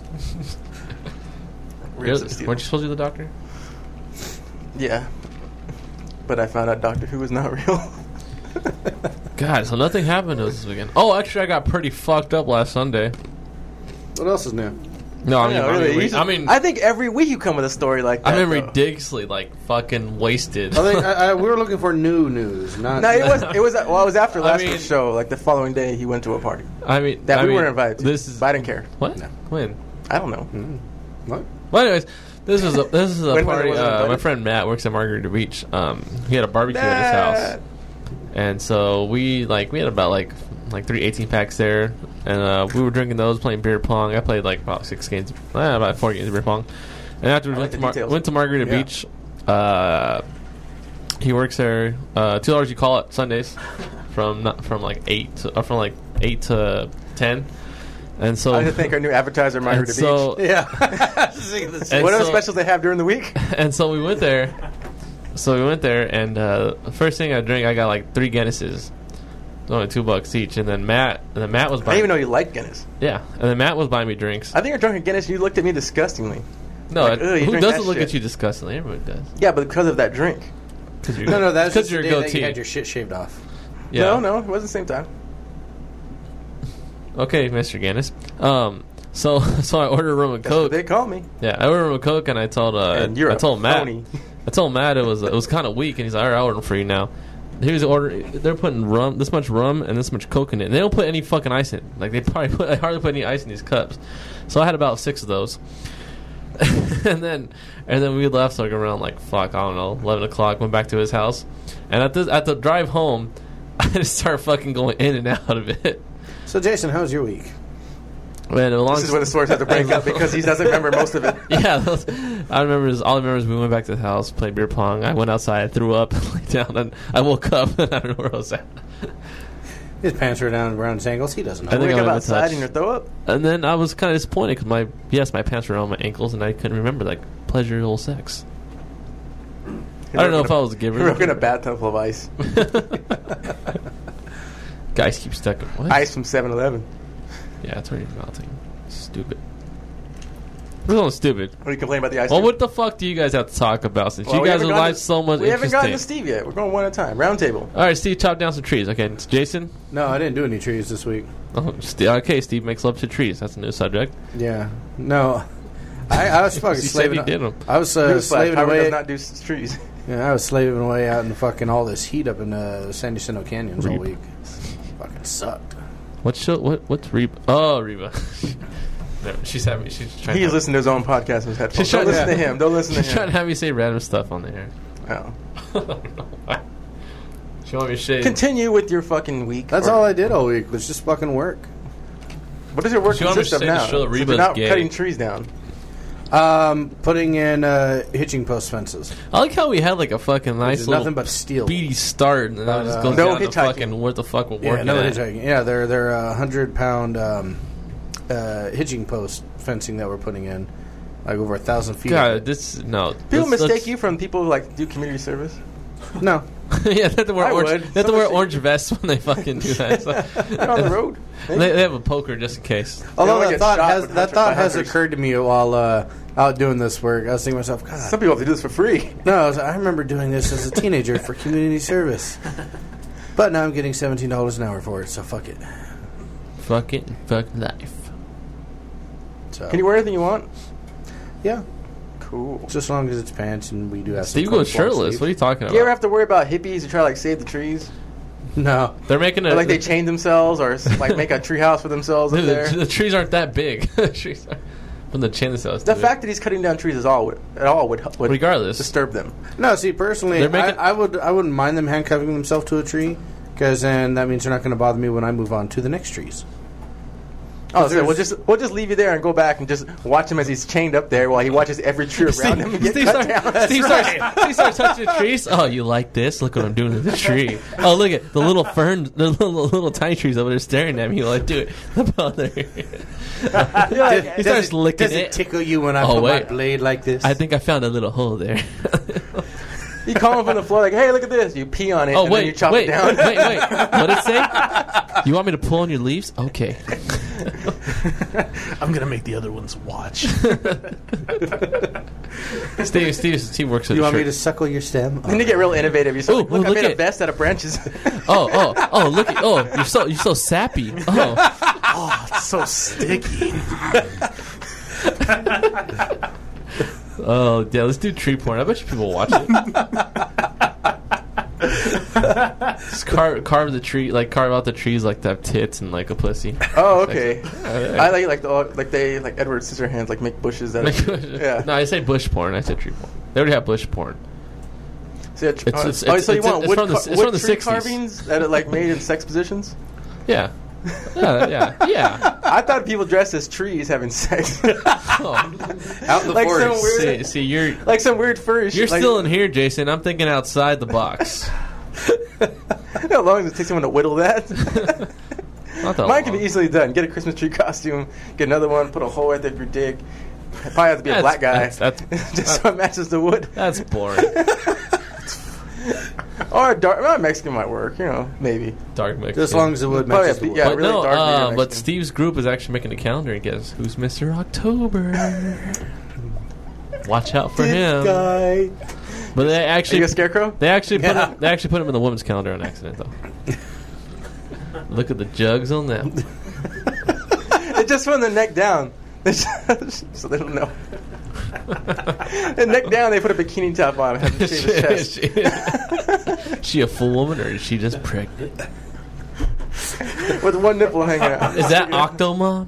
Speaker 3: Weird
Speaker 6: You're-
Speaker 3: some steel.
Speaker 6: Weren't you supposed to be the doctor?
Speaker 3: Yeah. But I found out Doctor Who was not real.
Speaker 6: God, so nothing happened to us this weekend. Oh, actually, I got pretty fucked up last Sunday.
Speaker 5: What else is new?
Speaker 6: No, I mean,
Speaker 3: Yeah,
Speaker 6: I,
Speaker 3: really.
Speaker 6: mean,
Speaker 3: You should-
Speaker 6: I mean,
Speaker 3: I think every week you come with a story like that.
Speaker 6: I've been
Speaker 3: though.
Speaker 6: ridiculously like fucking wasted.
Speaker 5: I think I, I, we were looking for new news, not.
Speaker 3: No, it was. It was. Well, it was after
Speaker 6: I
Speaker 3: last
Speaker 6: mean-
Speaker 3: week's show. Like the following day, he went to a party
Speaker 6: I mean,
Speaker 3: that
Speaker 6: I
Speaker 3: we
Speaker 6: mean,
Speaker 3: weren't invited to.
Speaker 6: This is
Speaker 3: But I didn't care.
Speaker 6: what?
Speaker 5: No.
Speaker 6: When?
Speaker 3: I don't know.
Speaker 5: Mm. What?
Speaker 6: Well, anyways, this is a this is a
Speaker 3: When was it
Speaker 6: party.
Speaker 3: wasn't
Speaker 6: Uh, my
Speaker 3: invited?
Speaker 6: friend Matt works at Margarita Beach. Um, he had a barbecue at his
Speaker 3: Dad.
Speaker 6: house, and so we like we had about like like three eighteen packs there, and uh, we were drinking those, playing beer pong. I played like about six games, eh, about four games of beer pong, and after we
Speaker 3: I like
Speaker 6: went
Speaker 3: the
Speaker 6: to, Mar-
Speaker 3: details.
Speaker 6: went to Margarita
Speaker 3: Yeah.
Speaker 6: Beach. Uh, he works there uh, two dollars. You call it Sundays from not, from like eight to, uh, from like eight to ten, and so
Speaker 3: I like to thank our new advertiser,
Speaker 6: and
Speaker 3: Margarita
Speaker 6: so
Speaker 5: Yeah.
Speaker 6: and
Speaker 3: What other
Speaker 6: so-
Speaker 3: specials they have during the week?
Speaker 6: and so we went there. So we went there, and uh, the first thing I drank, I got like three Guinnesses, only two bucks each. And then Matt, and then Matt was
Speaker 3: I
Speaker 6: buying.
Speaker 3: didn't even know you liked Guinness.
Speaker 6: Yeah, and then Matt was buying me drinks.
Speaker 3: I think you're drunk at Guinness. You looked at me disgustingly.
Speaker 6: No,
Speaker 3: like,
Speaker 6: it-
Speaker 3: ugh, you
Speaker 6: who
Speaker 3: drink
Speaker 6: doesn't
Speaker 3: that
Speaker 6: look
Speaker 3: shit.
Speaker 6: at you disgustingly? Everyone does.
Speaker 3: Yeah, but because of that drink.
Speaker 6: Cause you're,
Speaker 5: No, no, that's
Speaker 6: because
Speaker 5: just the
Speaker 6: you're
Speaker 5: day
Speaker 6: a
Speaker 5: that
Speaker 6: goatee.
Speaker 5: you had your shit shaved off.
Speaker 6: yeah.
Speaker 3: No, no, it wasn't the same time.
Speaker 6: Okay, Mister Guinness. Um, so so I ordered a rum and
Speaker 3: That's what
Speaker 6: coke.
Speaker 3: they call me.
Speaker 6: Yeah, I ordered a rum and coke, and I told uh,
Speaker 3: And you're
Speaker 6: I
Speaker 3: a
Speaker 6: told Matt.
Speaker 3: phony.
Speaker 6: I told Matt it was it was kind of weak, and he's like, "All right, I'll order them for you now." He was ordering. They're putting rum, this much rum, and this much coke in it. And they don't put any fucking ice in it. Like they probably put, they hardly put any ice in these cups. So I had about six of those. and then and then we left like around like fuck I don't know eleven o'clock. Went back to his house, and at this at the drive home, I just started fucking going in and out of it.
Speaker 5: So, Jason, how was your week?
Speaker 6: Man, along
Speaker 3: This is when the stories have to break up because he doesn't remember most of it.
Speaker 6: yeah, those, I remember. Is, all I remember is we went back to the house, played beer pong. I went outside, threw up, laid down, and I woke up and I don't know where I was at.
Speaker 5: His pants were down around his ankles. He doesn't
Speaker 6: I
Speaker 5: know.
Speaker 6: think
Speaker 3: Wake
Speaker 6: I'm
Speaker 3: up
Speaker 6: in
Speaker 3: outside
Speaker 6: touch.
Speaker 3: and you throw up.
Speaker 6: And then I was kind of disappointed because my yes, my pants were on my ankles, and I couldn't remember like pleasurable sex. I don't know if I was a giver.
Speaker 3: You're in a bathtub full of ice.
Speaker 6: Guys keep stuck in what?
Speaker 3: Ice from seven eleven.
Speaker 6: Yeah, it's already melting. Stupid. This one's stupid.
Speaker 3: What are you complaining about the ice
Speaker 6: Well,
Speaker 3: cream?
Speaker 6: what the fuck do you guys have to talk about since
Speaker 3: Well,
Speaker 6: you
Speaker 3: we
Speaker 6: guys
Speaker 3: haven't
Speaker 6: are
Speaker 3: gotten
Speaker 6: live
Speaker 3: to-
Speaker 6: so much
Speaker 3: We haven't gotten to
Speaker 6: interesting?
Speaker 3: Steve yet. We're going one at a time. Round table.
Speaker 6: All right, Steve, chop down some trees. Okay, it's Jason.
Speaker 5: No, I didn't do any trees this week.
Speaker 6: Oh, Steve, okay, Steve makes love to trees. That's a new subject.
Speaker 5: Yeah. No. I, I was fucking
Speaker 6: You said
Speaker 5: slaving.
Speaker 6: you did 'em.
Speaker 5: I was uh,
Speaker 3: Newsflash,
Speaker 5: slaving
Speaker 3: Howard
Speaker 5: away.
Speaker 3: does not do s- trees.
Speaker 5: Yeah, I was slaving away out in the fucking all this heat up in uh, San Jacinto Canyons all
Speaker 6: Reba.
Speaker 5: week. Fucking sucked.
Speaker 6: What's show, what? What's Reba? Oh, Reba. No, she's having. She's trying.
Speaker 3: He's
Speaker 6: to,
Speaker 3: listening to his own podcast in his headphones.
Speaker 6: She's
Speaker 3: Don't
Speaker 6: trying-
Speaker 3: listen to
Speaker 6: yeah.
Speaker 3: him. Don't listen to
Speaker 6: She's
Speaker 3: him.
Speaker 6: trying to have me say random stuff on the air.
Speaker 3: Oh.
Speaker 6: I don't know why. She want me to shave.
Speaker 3: Continue with your fucking week.
Speaker 5: That's
Speaker 3: or-
Speaker 5: all I did all week was just fucking work.
Speaker 3: What does your work
Speaker 6: She want me
Speaker 3: consist
Speaker 6: to
Speaker 3: of
Speaker 6: say to
Speaker 3: now?
Speaker 6: show that
Speaker 3: Since
Speaker 6: Reba's
Speaker 3: you're not
Speaker 6: gay.
Speaker 3: cutting trees down.
Speaker 5: Um, putting in uh, hitching post fences.
Speaker 6: I like how we had like a fucking nice
Speaker 5: There's
Speaker 6: little
Speaker 5: nothing but steel.
Speaker 6: speedy start, and then
Speaker 5: But,
Speaker 6: it just
Speaker 5: uh,
Speaker 6: goes
Speaker 3: No
Speaker 6: down to
Speaker 3: hitchhiking.
Speaker 6: fucking what the fuck we're
Speaker 5: Yeah,
Speaker 6: working
Speaker 5: no
Speaker 6: at.
Speaker 5: hitchhiking. Yeah, they're they're a hundred pound um, uh, hitching post fencing that we're putting in, like over a thousand feet. of
Speaker 6: God,
Speaker 5: it.
Speaker 6: this no.
Speaker 3: People
Speaker 6: let's-
Speaker 3: mistake
Speaker 6: let's-
Speaker 3: you from people who like do community service.
Speaker 5: No,
Speaker 6: yeah, they have to wear
Speaker 3: I
Speaker 6: orange.
Speaker 3: would.
Speaker 6: They have to wear
Speaker 3: Somebody-
Speaker 6: orange vests when they fucking do that. So-
Speaker 3: They're on the road.
Speaker 6: they, they have a poker just in case.
Speaker 5: although
Speaker 3: wanna
Speaker 5: that
Speaker 3: get
Speaker 5: thought
Speaker 3: shot
Speaker 5: has
Speaker 3: with
Speaker 5: that
Speaker 3: hunter-
Speaker 5: thought
Speaker 3: by
Speaker 5: has
Speaker 3: hunters.
Speaker 5: occurred to me while uh, out doing this work. I was thinking to myself, God,
Speaker 3: Some people have to do this for free.
Speaker 5: no, I, was, I remember doing this as a teenager for community service, but now I'm getting seventeen dollars an hour for it. So fuck it.
Speaker 6: Fuck it, fuck life.
Speaker 5: So
Speaker 3: Can you wear anything you want?
Speaker 5: yeah,
Speaker 3: Cool.
Speaker 5: just as long as it's pants and we do have.
Speaker 6: Steve
Speaker 5: some
Speaker 6: goes
Speaker 5: clothes long
Speaker 6: shirtless.
Speaker 5: sleeve.
Speaker 6: What are you talking
Speaker 3: Do you ever
Speaker 6: about?
Speaker 3: have to worry about hippies who try to like save the trees?
Speaker 5: No,
Speaker 6: They're making a
Speaker 3: Or like they chain themselves or like make a tree house for themselves up
Speaker 6: Dude,
Speaker 3: there?
Speaker 6: the, the trees aren't that big. The trees are, from the chin cells.
Speaker 3: The fact that he's cutting down trees is all would, at all would, would
Speaker 6: Regardless.
Speaker 3: disturb them.
Speaker 5: no. See, personally,
Speaker 6: They're making-
Speaker 5: I, I would I wouldn't mind them handcuffing themselves to a tree, because then that means they're not going to bother me when I move on to the next trees.
Speaker 3: Oh, so
Speaker 5: there's-
Speaker 3: we'll just we'll just leave you there and go back and just watch him as he's chained up there while he watches every tree around him and get
Speaker 6: Steve,
Speaker 3: cut
Speaker 6: starts,
Speaker 3: down.
Speaker 6: Steve, starts, Steve starts touching the trees. Oh, you like this? Look what I'm doing to the tree. Oh, look at the little fern, the little, little tiny trees over there staring at me. You're like, dude, the brother. He
Speaker 5: Does
Speaker 6: starts
Speaker 5: it,
Speaker 6: licking
Speaker 5: does it
Speaker 6: it.
Speaker 5: tickle you when I
Speaker 6: Oh,
Speaker 5: put
Speaker 6: wait.
Speaker 5: my blade like this?
Speaker 6: I think I found a little hole there.
Speaker 3: You call him from the floor like, "Hey, look at this!" You pee on it
Speaker 6: Oh
Speaker 3: and
Speaker 6: wait,
Speaker 3: then you chop
Speaker 6: wait,
Speaker 3: it down.
Speaker 6: wait, wait. What did it say? You want me to pull on your leaves? Okay.
Speaker 4: I'm gonna make the other ones watch.
Speaker 6: Steve, Steve, Steve works at
Speaker 5: you
Speaker 6: a
Speaker 5: want me
Speaker 6: church.
Speaker 5: to suckle your stem?
Speaker 3: Then you get real innovative. You say,
Speaker 6: Ooh,
Speaker 3: "Look,
Speaker 6: ooh,
Speaker 3: I
Speaker 6: look
Speaker 3: made a
Speaker 6: at-
Speaker 3: vest out of branches."
Speaker 6: Oh, oh, oh! Look at oh, you're so you're so sappy. Oh,
Speaker 4: Oh, it's so sticky.
Speaker 6: oh, yeah. Let's do tree porn. I bet you people watch it. Just carve, carve the tree, like carve out the trees like they have tits and like a pussy.
Speaker 3: Oh, okay.
Speaker 6: Uh,
Speaker 3: I like like the like they like Edward Scissorhands like make bushes out of yeah.
Speaker 6: No, I say bush porn. I said tree porn. They already have bush porn.
Speaker 3: So, yeah, tr-
Speaker 6: It's-
Speaker 3: uh,
Speaker 6: it's-
Speaker 3: oh,
Speaker 6: it's-
Speaker 3: so you
Speaker 6: it's-
Speaker 3: want
Speaker 6: it's
Speaker 3: wood,
Speaker 6: from the-
Speaker 3: car-
Speaker 6: it's
Speaker 3: wood
Speaker 6: from the
Speaker 3: tree
Speaker 6: sixties.
Speaker 3: carvings that are like made in sex positions?
Speaker 6: Yeah, yeah, yeah, yeah.
Speaker 3: I thought people dressed as trees having sex.
Speaker 6: Oh.
Speaker 5: Out in the
Speaker 3: Like some
Speaker 5: forest.
Speaker 3: weird-
Speaker 6: See, see, you're
Speaker 3: like some weird furry shit.
Speaker 6: you're
Speaker 3: like,
Speaker 6: still in here, Jason. I'm thinking outside the box.
Speaker 3: How long does it take someone to whittle that?
Speaker 6: Not that
Speaker 3: Mine can
Speaker 6: long.
Speaker 3: be easily done. Get a Christmas tree costume, get another one, put a hole right there for your dick. It probably have to be a
Speaker 6: That's-
Speaker 3: black guy.
Speaker 6: that's- that's-
Speaker 3: just so it matches the wood.
Speaker 6: That's boring.
Speaker 3: Or a dark well, Mexican might work, you know, maybe.
Speaker 6: Dark mix.
Speaker 5: Just as long as the wood
Speaker 3: Probably
Speaker 5: matches
Speaker 3: a-
Speaker 5: the wood.
Speaker 3: yeah,
Speaker 6: But
Speaker 3: really
Speaker 6: no,
Speaker 3: dark
Speaker 6: uh,
Speaker 3: Mexican.
Speaker 6: but Steve's group is actually making a calendar, and guess who's Mister October? Watch out for him.
Speaker 5: Guy.
Speaker 6: But they
Speaker 3: Are
Speaker 6: actually,
Speaker 3: you a scarecrow?
Speaker 6: they actually put
Speaker 5: Yeah.
Speaker 6: him, they actually put him in the women's calendar on accident, though. Look at the jugs on them.
Speaker 3: It's just from the neck down. So they don't know. The neck down, they put a bikini top on and have him shave his chest.
Speaker 6: she, she a full woman or is she just pregnant?
Speaker 3: With one nipple hanging out.
Speaker 6: Is that Octomom?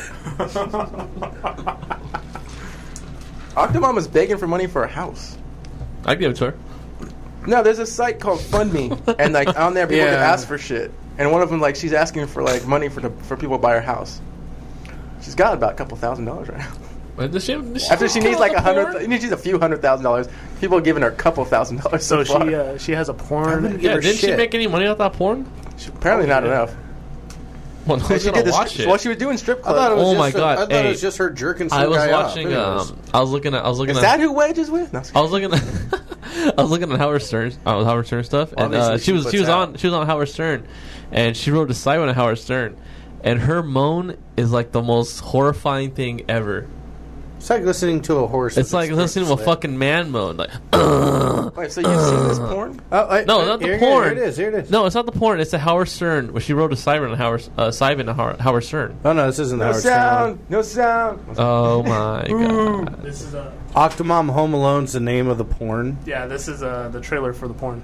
Speaker 3: Octomom was begging for money for a house.
Speaker 6: I'd give it to her.
Speaker 3: No, there's a site called FundMe, and like on there people
Speaker 5: Yeah.
Speaker 3: can ask for shit. And one of them, like, she's asking for like money for the, for people to buy her house. She's got about a couple thousand dollars right now.
Speaker 6: But does she, does she
Speaker 3: After she needs like a
Speaker 6: porn?
Speaker 3: hundred, th- needs a few hundred thousand dollars. People are giving her a couple thousand dollars.
Speaker 4: So
Speaker 3: So,
Speaker 4: she
Speaker 3: far.
Speaker 4: uh, she has a
Speaker 5: I'm
Speaker 4: porn.
Speaker 5: gonna give
Speaker 6: Yeah,
Speaker 5: her
Speaker 6: didn't she
Speaker 5: shit.
Speaker 6: make any money off that porn?
Speaker 3: apparently not
Speaker 4: yeah.
Speaker 3: enough.
Speaker 6: Well,
Speaker 3: And
Speaker 6: who's
Speaker 3: she
Speaker 6: gonna
Speaker 3: did this.
Speaker 6: watch it?
Speaker 3: Well, she was doing strip
Speaker 5: I
Speaker 3: club.
Speaker 5: thought it was
Speaker 6: Oh
Speaker 5: just
Speaker 6: my
Speaker 5: her-
Speaker 6: God,
Speaker 5: I thought
Speaker 6: hey.
Speaker 5: it was just her jerking some
Speaker 6: I was
Speaker 5: guy
Speaker 6: watching.
Speaker 5: off.
Speaker 6: Um, I was looking at. I was looking
Speaker 3: Is
Speaker 6: at.
Speaker 3: that who Wedge is with? No.
Speaker 6: I was looking at I was looking at Howard Stern, uh, Howard Stern stuff, and
Speaker 3: Obviously
Speaker 6: uh,
Speaker 3: she
Speaker 6: she was
Speaker 3: puts
Speaker 6: she was
Speaker 3: out.
Speaker 6: on she was on Howard Stern, and she wrote a side on Howard Stern, and her moan is like the most horrifying thing ever.
Speaker 5: It's like listening to a horse.
Speaker 6: It's
Speaker 5: with
Speaker 6: like
Speaker 5: its throat
Speaker 6: listening to a
Speaker 5: slit.
Speaker 6: fucking man moan. Like,
Speaker 3: Wait, so you've seen this porn?
Speaker 5: Oh, I,
Speaker 6: no,
Speaker 5: I-
Speaker 6: not the
Speaker 5: here,
Speaker 6: porn.
Speaker 5: Here it is. Here it is.
Speaker 6: No, it's not the porn. It's the Howard Stern, where she wrote a siren on Howard, uh, siren to Howard, Howard Stern.
Speaker 5: Oh no, this isn't the
Speaker 3: No
Speaker 5: Howard Stern
Speaker 3: sound. No sound.
Speaker 6: Oh my god!
Speaker 4: This is a
Speaker 5: one. Octomom Home Alone's the name of the porn.
Speaker 4: yeah. This is uh, the trailer for the porn.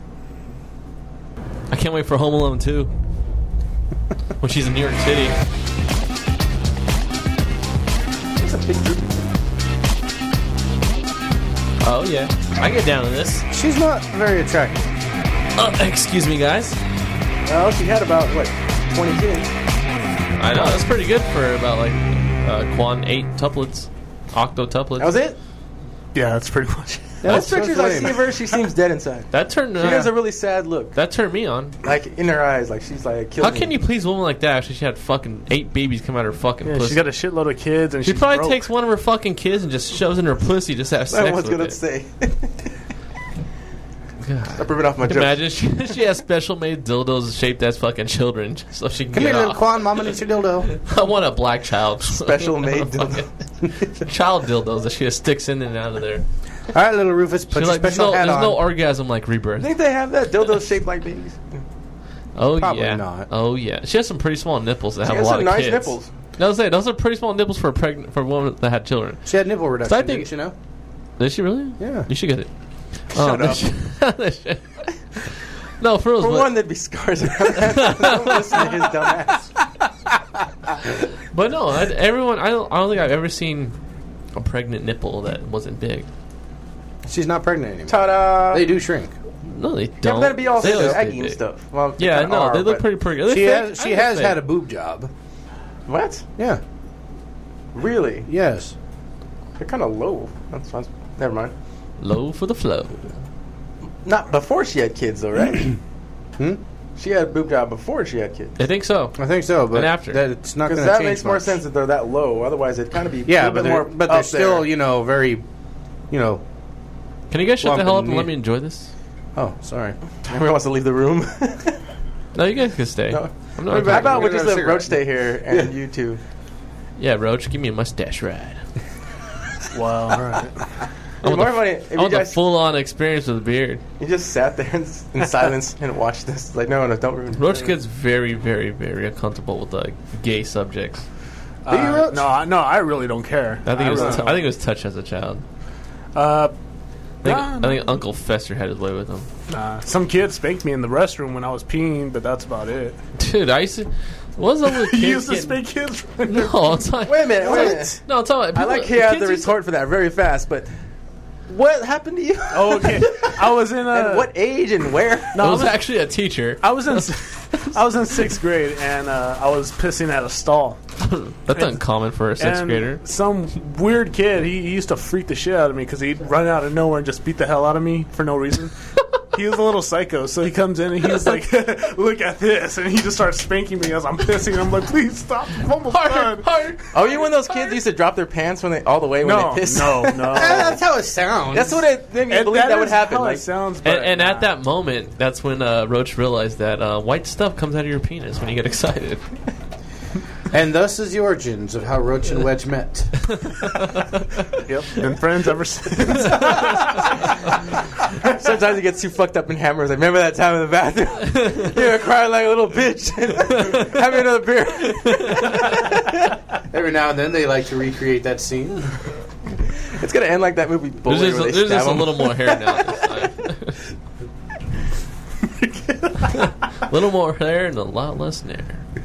Speaker 6: I can't wait for Home Alone two when she's in New York City.
Speaker 3: It's a big group.
Speaker 6: Oh yeah, I get down to this.
Speaker 5: She's not very attractive.
Speaker 6: Uh, excuse me, guys.
Speaker 3: Well, she had about, what, twenty kids?
Speaker 6: I know that's pretty good for about like uh, Quan eight tuplets, octo tuplets.
Speaker 3: That was it?
Speaker 4: Yeah, that's pretty much.
Speaker 3: Yeah,
Speaker 5: That's-
Speaker 3: those pictures
Speaker 5: that's
Speaker 3: I
Speaker 5: lame.
Speaker 3: see of her, she seems dead inside.
Speaker 6: That turned
Speaker 3: She
Speaker 6: uh,
Speaker 3: has a really sad look.
Speaker 6: that turned me on.
Speaker 3: Like, in her eyes, like she's like, killed
Speaker 6: How can you please a woman like that after she had fucking eight babies come out of her fucking
Speaker 4: Yeah,
Speaker 6: pussy?
Speaker 4: she's got a shitload of kids, and
Speaker 6: she
Speaker 4: she's
Speaker 6: probably
Speaker 4: broke.
Speaker 6: takes one of her fucking kids and just shoves in her pussy just to have
Speaker 3: I
Speaker 6: sex
Speaker 3: was
Speaker 6: with
Speaker 3: gonna
Speaker 6: it.
Speaker 3: say.
Speaker 6: God.
Speaker 3: I'm ripping off my joke.
Speaker 6: Imagine she, she has special made dildos shaped as fucking children just so she can
Speaker 5: Come
Speaker 6: get
Speaker 5: here, little
Speaker 6: off.
Speaker 5: Quan. Mama needs your dildo.
Speaker 6: I want a black child.
Speaker 3: Special made dildo.
Speaker 6: Child dildos that she just sticks in and out of there.
Speaker 5: All right, little Rufus, put
Speaker 6: She's
Speaker 5: your
Speaker 6: like, there's
Speaker 5: special
Speaker 6: no,
Speaker 5: hat
Speaker 6: there's
Speaker 5: on.
Speaker 6: no orgasm like
Speaker 3: I
Speaker 6: rebirth.
Speaker 3: think they have that. Dildos shaped like babies.
Speaker 6: Oh
Speaker 5: Probably
Speaker 6: yeah.
Speaker 5: not.
Speaker 6: Oh yeah. She has some pretty small nipples that
Speaker 3: She
Speaker 6: have
Speaker 3: has
Speaker 6: a lot
Speaker 3: some
Speaker 6: of
Speaker 3: nice
Speaker 6: kids.
Speaker 3: nipples.
Speaker 6: No, I was saying those are pretty small nipples for a pregnant for a woman that had children.
Speaker 5: She had nipple reduction.
Speaker 6: So I think-
Speaker 5: didn't you know?
Speaker 6: Did she really?
Speaker 5: Yeah.
Speaker 6: You should get it.
Speaker 3: Shut
Speaker 6: Um,
Speaker 3: up.
Speaker 6: No, for real.
Speaker 3: For
Speaker 6: but-
Speaker 3: one, there'd be scars around that. Don't listen to his dumb ass.
Speaker 6: But no, I, everyone. I don't. I don't think I've ever seen a pregnant nipple that wasn't big.
Speaker 5: She's not pregnant anymore.
Speaker 3: Ta-da!
Speaker 5: They do shrink.
Speaker 6: No, they
Speaker 3: Yeah,
Speaker 6: don't.
Speaker 3: but that'd be all
Speaker 6: They always stay
Speaker 3: eggy and
Speaker 6: big.
Speaker 3: stuff. Well, they
Speaker 6: Yeah,
Speaker 3: kinda
Speaker 6: no,
Speaker 3: are,
Speaker 6: they look
Speaker 3: but-
Speaker 6: pretty pretty.
Speaker 5: She has. She has had a boob job.
Speaker 3: What?
Speaker 5: Yeah.
Speaker 3: Really?
Speaker 5: Yes.
Speaker 3: They're kind of low. That's fine. Never mind.
Speaker 6: low for the flow.
Speaker 3: Not before she had kids, though, right?
Speaker 5: Hmm.
Speaker 3: She had a boob job before she had kids.
Speaker 6: I think so.
Speaker 5: I think so, but
Speaker 6: And after.
Speaker 5: that it's not going
Speaker 3: Because
Speaker 5: to
Speaker 3: that
Speaker 5: change
Speaker 3: makes more
Speaker 5: much.
Speaker 3: sense that they're that low. Otherwise, it'd kind of be
Speaker 5: Yeah,
Speaker 3: a
Speaker 5: but
Speaker 3: little bit
Speaker 5: they're,
Speaker 3: more
Speaker 5: but they're
Speaker 3: up
Speaker 5: still,
Speaker 3: there.
Speaker 5: you know, very, you know.
Speaker 6: Can you guys shut
Speaker 5: Lump
Speaker 6: the hell up
Speaker 5: and
Speaker 6: and let
Speaker 5: knee.
Speaker 6: me enjoy this?
Speaker 5: Oh, sorry.
Speaker 3: Everyone wants to leave the room.
Speaker 6: No, you guys can stay.
Speaker 3: No.
Speaker 6: I'm
Speaker 3: How
Speaker 6: not.
Speaker 3: about we
Speaker 5: We're
Speaker 3: just
Speaker 5: gonna
Speaker 3: let
Speaker 5: have a
Speaker 3: Roach
Speaker 5: cigarette.
Speaker 3: stay here and you two?
Speaker 6: Yeah, Roach, give me a mustache ride.
Speaker 4: Wow. All right.
Speaker 6: I want
Speaker 3: more
Speaker 6: the,
Speaker 3: funny
Speaker 6: I
Speaker 3: if you
Speaker 6: want the
Speaker 3: guys
Speaker 6: full-on experience with a beard.
Speaker 3: you just sat there in, in silence and watched this. Like, no, no, don't ruin it.
Speaker 6: Roach gets very, very, very uncomfortable with like gay subjects.
Speaker 3: Do you,
Speaker 4: Uh,
Speaker 3: Roach?
Speaker 4: no, I- no, I really don't care.
Speaker 6: I think it was.
Speaker 4: really
Speaker 6: T-
Speaker 4: don't.
Speaker 6: I think it was touched as a child.
Speaker 4: Uh,
Speaker 6: I think,
Speaker 4: Nah,
Speaker 6: I think Uncle Fester had his way with him.
Speaker 4: nah. Some kid spanked me in the restroom when I was peeing, but that's about it.
Speaker 6: Dude, I used to. What's up with kids?
Speaker 4: He used to
Speaker 6: getting-
Speaker 4: spank kids.
Speaker 6: No, I'm talking.
Speaker 3: Wait a minute, wait a minute.
Speaker 6: No, I'm talking. About
Speaker 3: I like
Speaker 6: people-
Speaker 3: hear out
Speaker 6: kids
Speaker 3: the
Speaker 6: used to-
Speaker 3: retort for that very fast, but what happened to you?
Speaker 4: Oh, okay. I was in a.
Speaker 3: At what age and where?
Speaker 6: It
Speaker 4: No, I
Speaker 6: was
Speaker 4: was,
Speaker 6: actually a teacher.
Speaker 4: I was in. I was in sixth grade, and uh, I was pissing at a stall.
Speaker 6: That's uncommon for a sixth
Speaker 4: and
Speaker 6: grader.
Speaker 4: Some weird kid, he, he used to freak the shit out of me because he'd run out of nowhere and just beat the hell out of me for no reason. He was a little psycho, so he comes in and he's like, "Look at this," and he just starts spanking me as I'm pissing. And I'm like, "Please stop! I'm almost done."
Speaker 3: Oh, you one of those kids who used to drop their pants when they all the way when
Speaker 4: No,
Speaker 3: they piss?
Speaker 4: no, no.
Speaker 5: That's how it sounds.
Speaker 3: That's what it made me
Speaker 4: And
Speaker 3: believe that, would
Speaker 4: is
Speaker 3: happen.
Speaker 4: how
Speaker 3: Like,
Speaker 4: it sounds, but
Speaker 6: And, and
Speaker 4: nah.
Speaker 6: at that moment, that's when uh, Roach realized that uh, white stuff comes out of your penis when you get excited.
Speaker 5: And thus is the origins of how Roach and Wedge met.
Speaker 4: Yep, been friends ever since.
Speaker 3: sometimes he gets too fucked up in hammers. I remember that time in the bathroom. You were crying like a little bitch. Have me another beer.
Speaker 5: Every now and then they like to recreate that scene.
Speaker 3: It's gonna end like that movie Bully
Speaker 6: There's just,
Speaker 3: where they
Speaker 6: there's
Speaker 3: stab
Speaker 6: just a
Speaker 3: him.
Speaker 6: little more hair now this time. A little more hair and a lot less nair.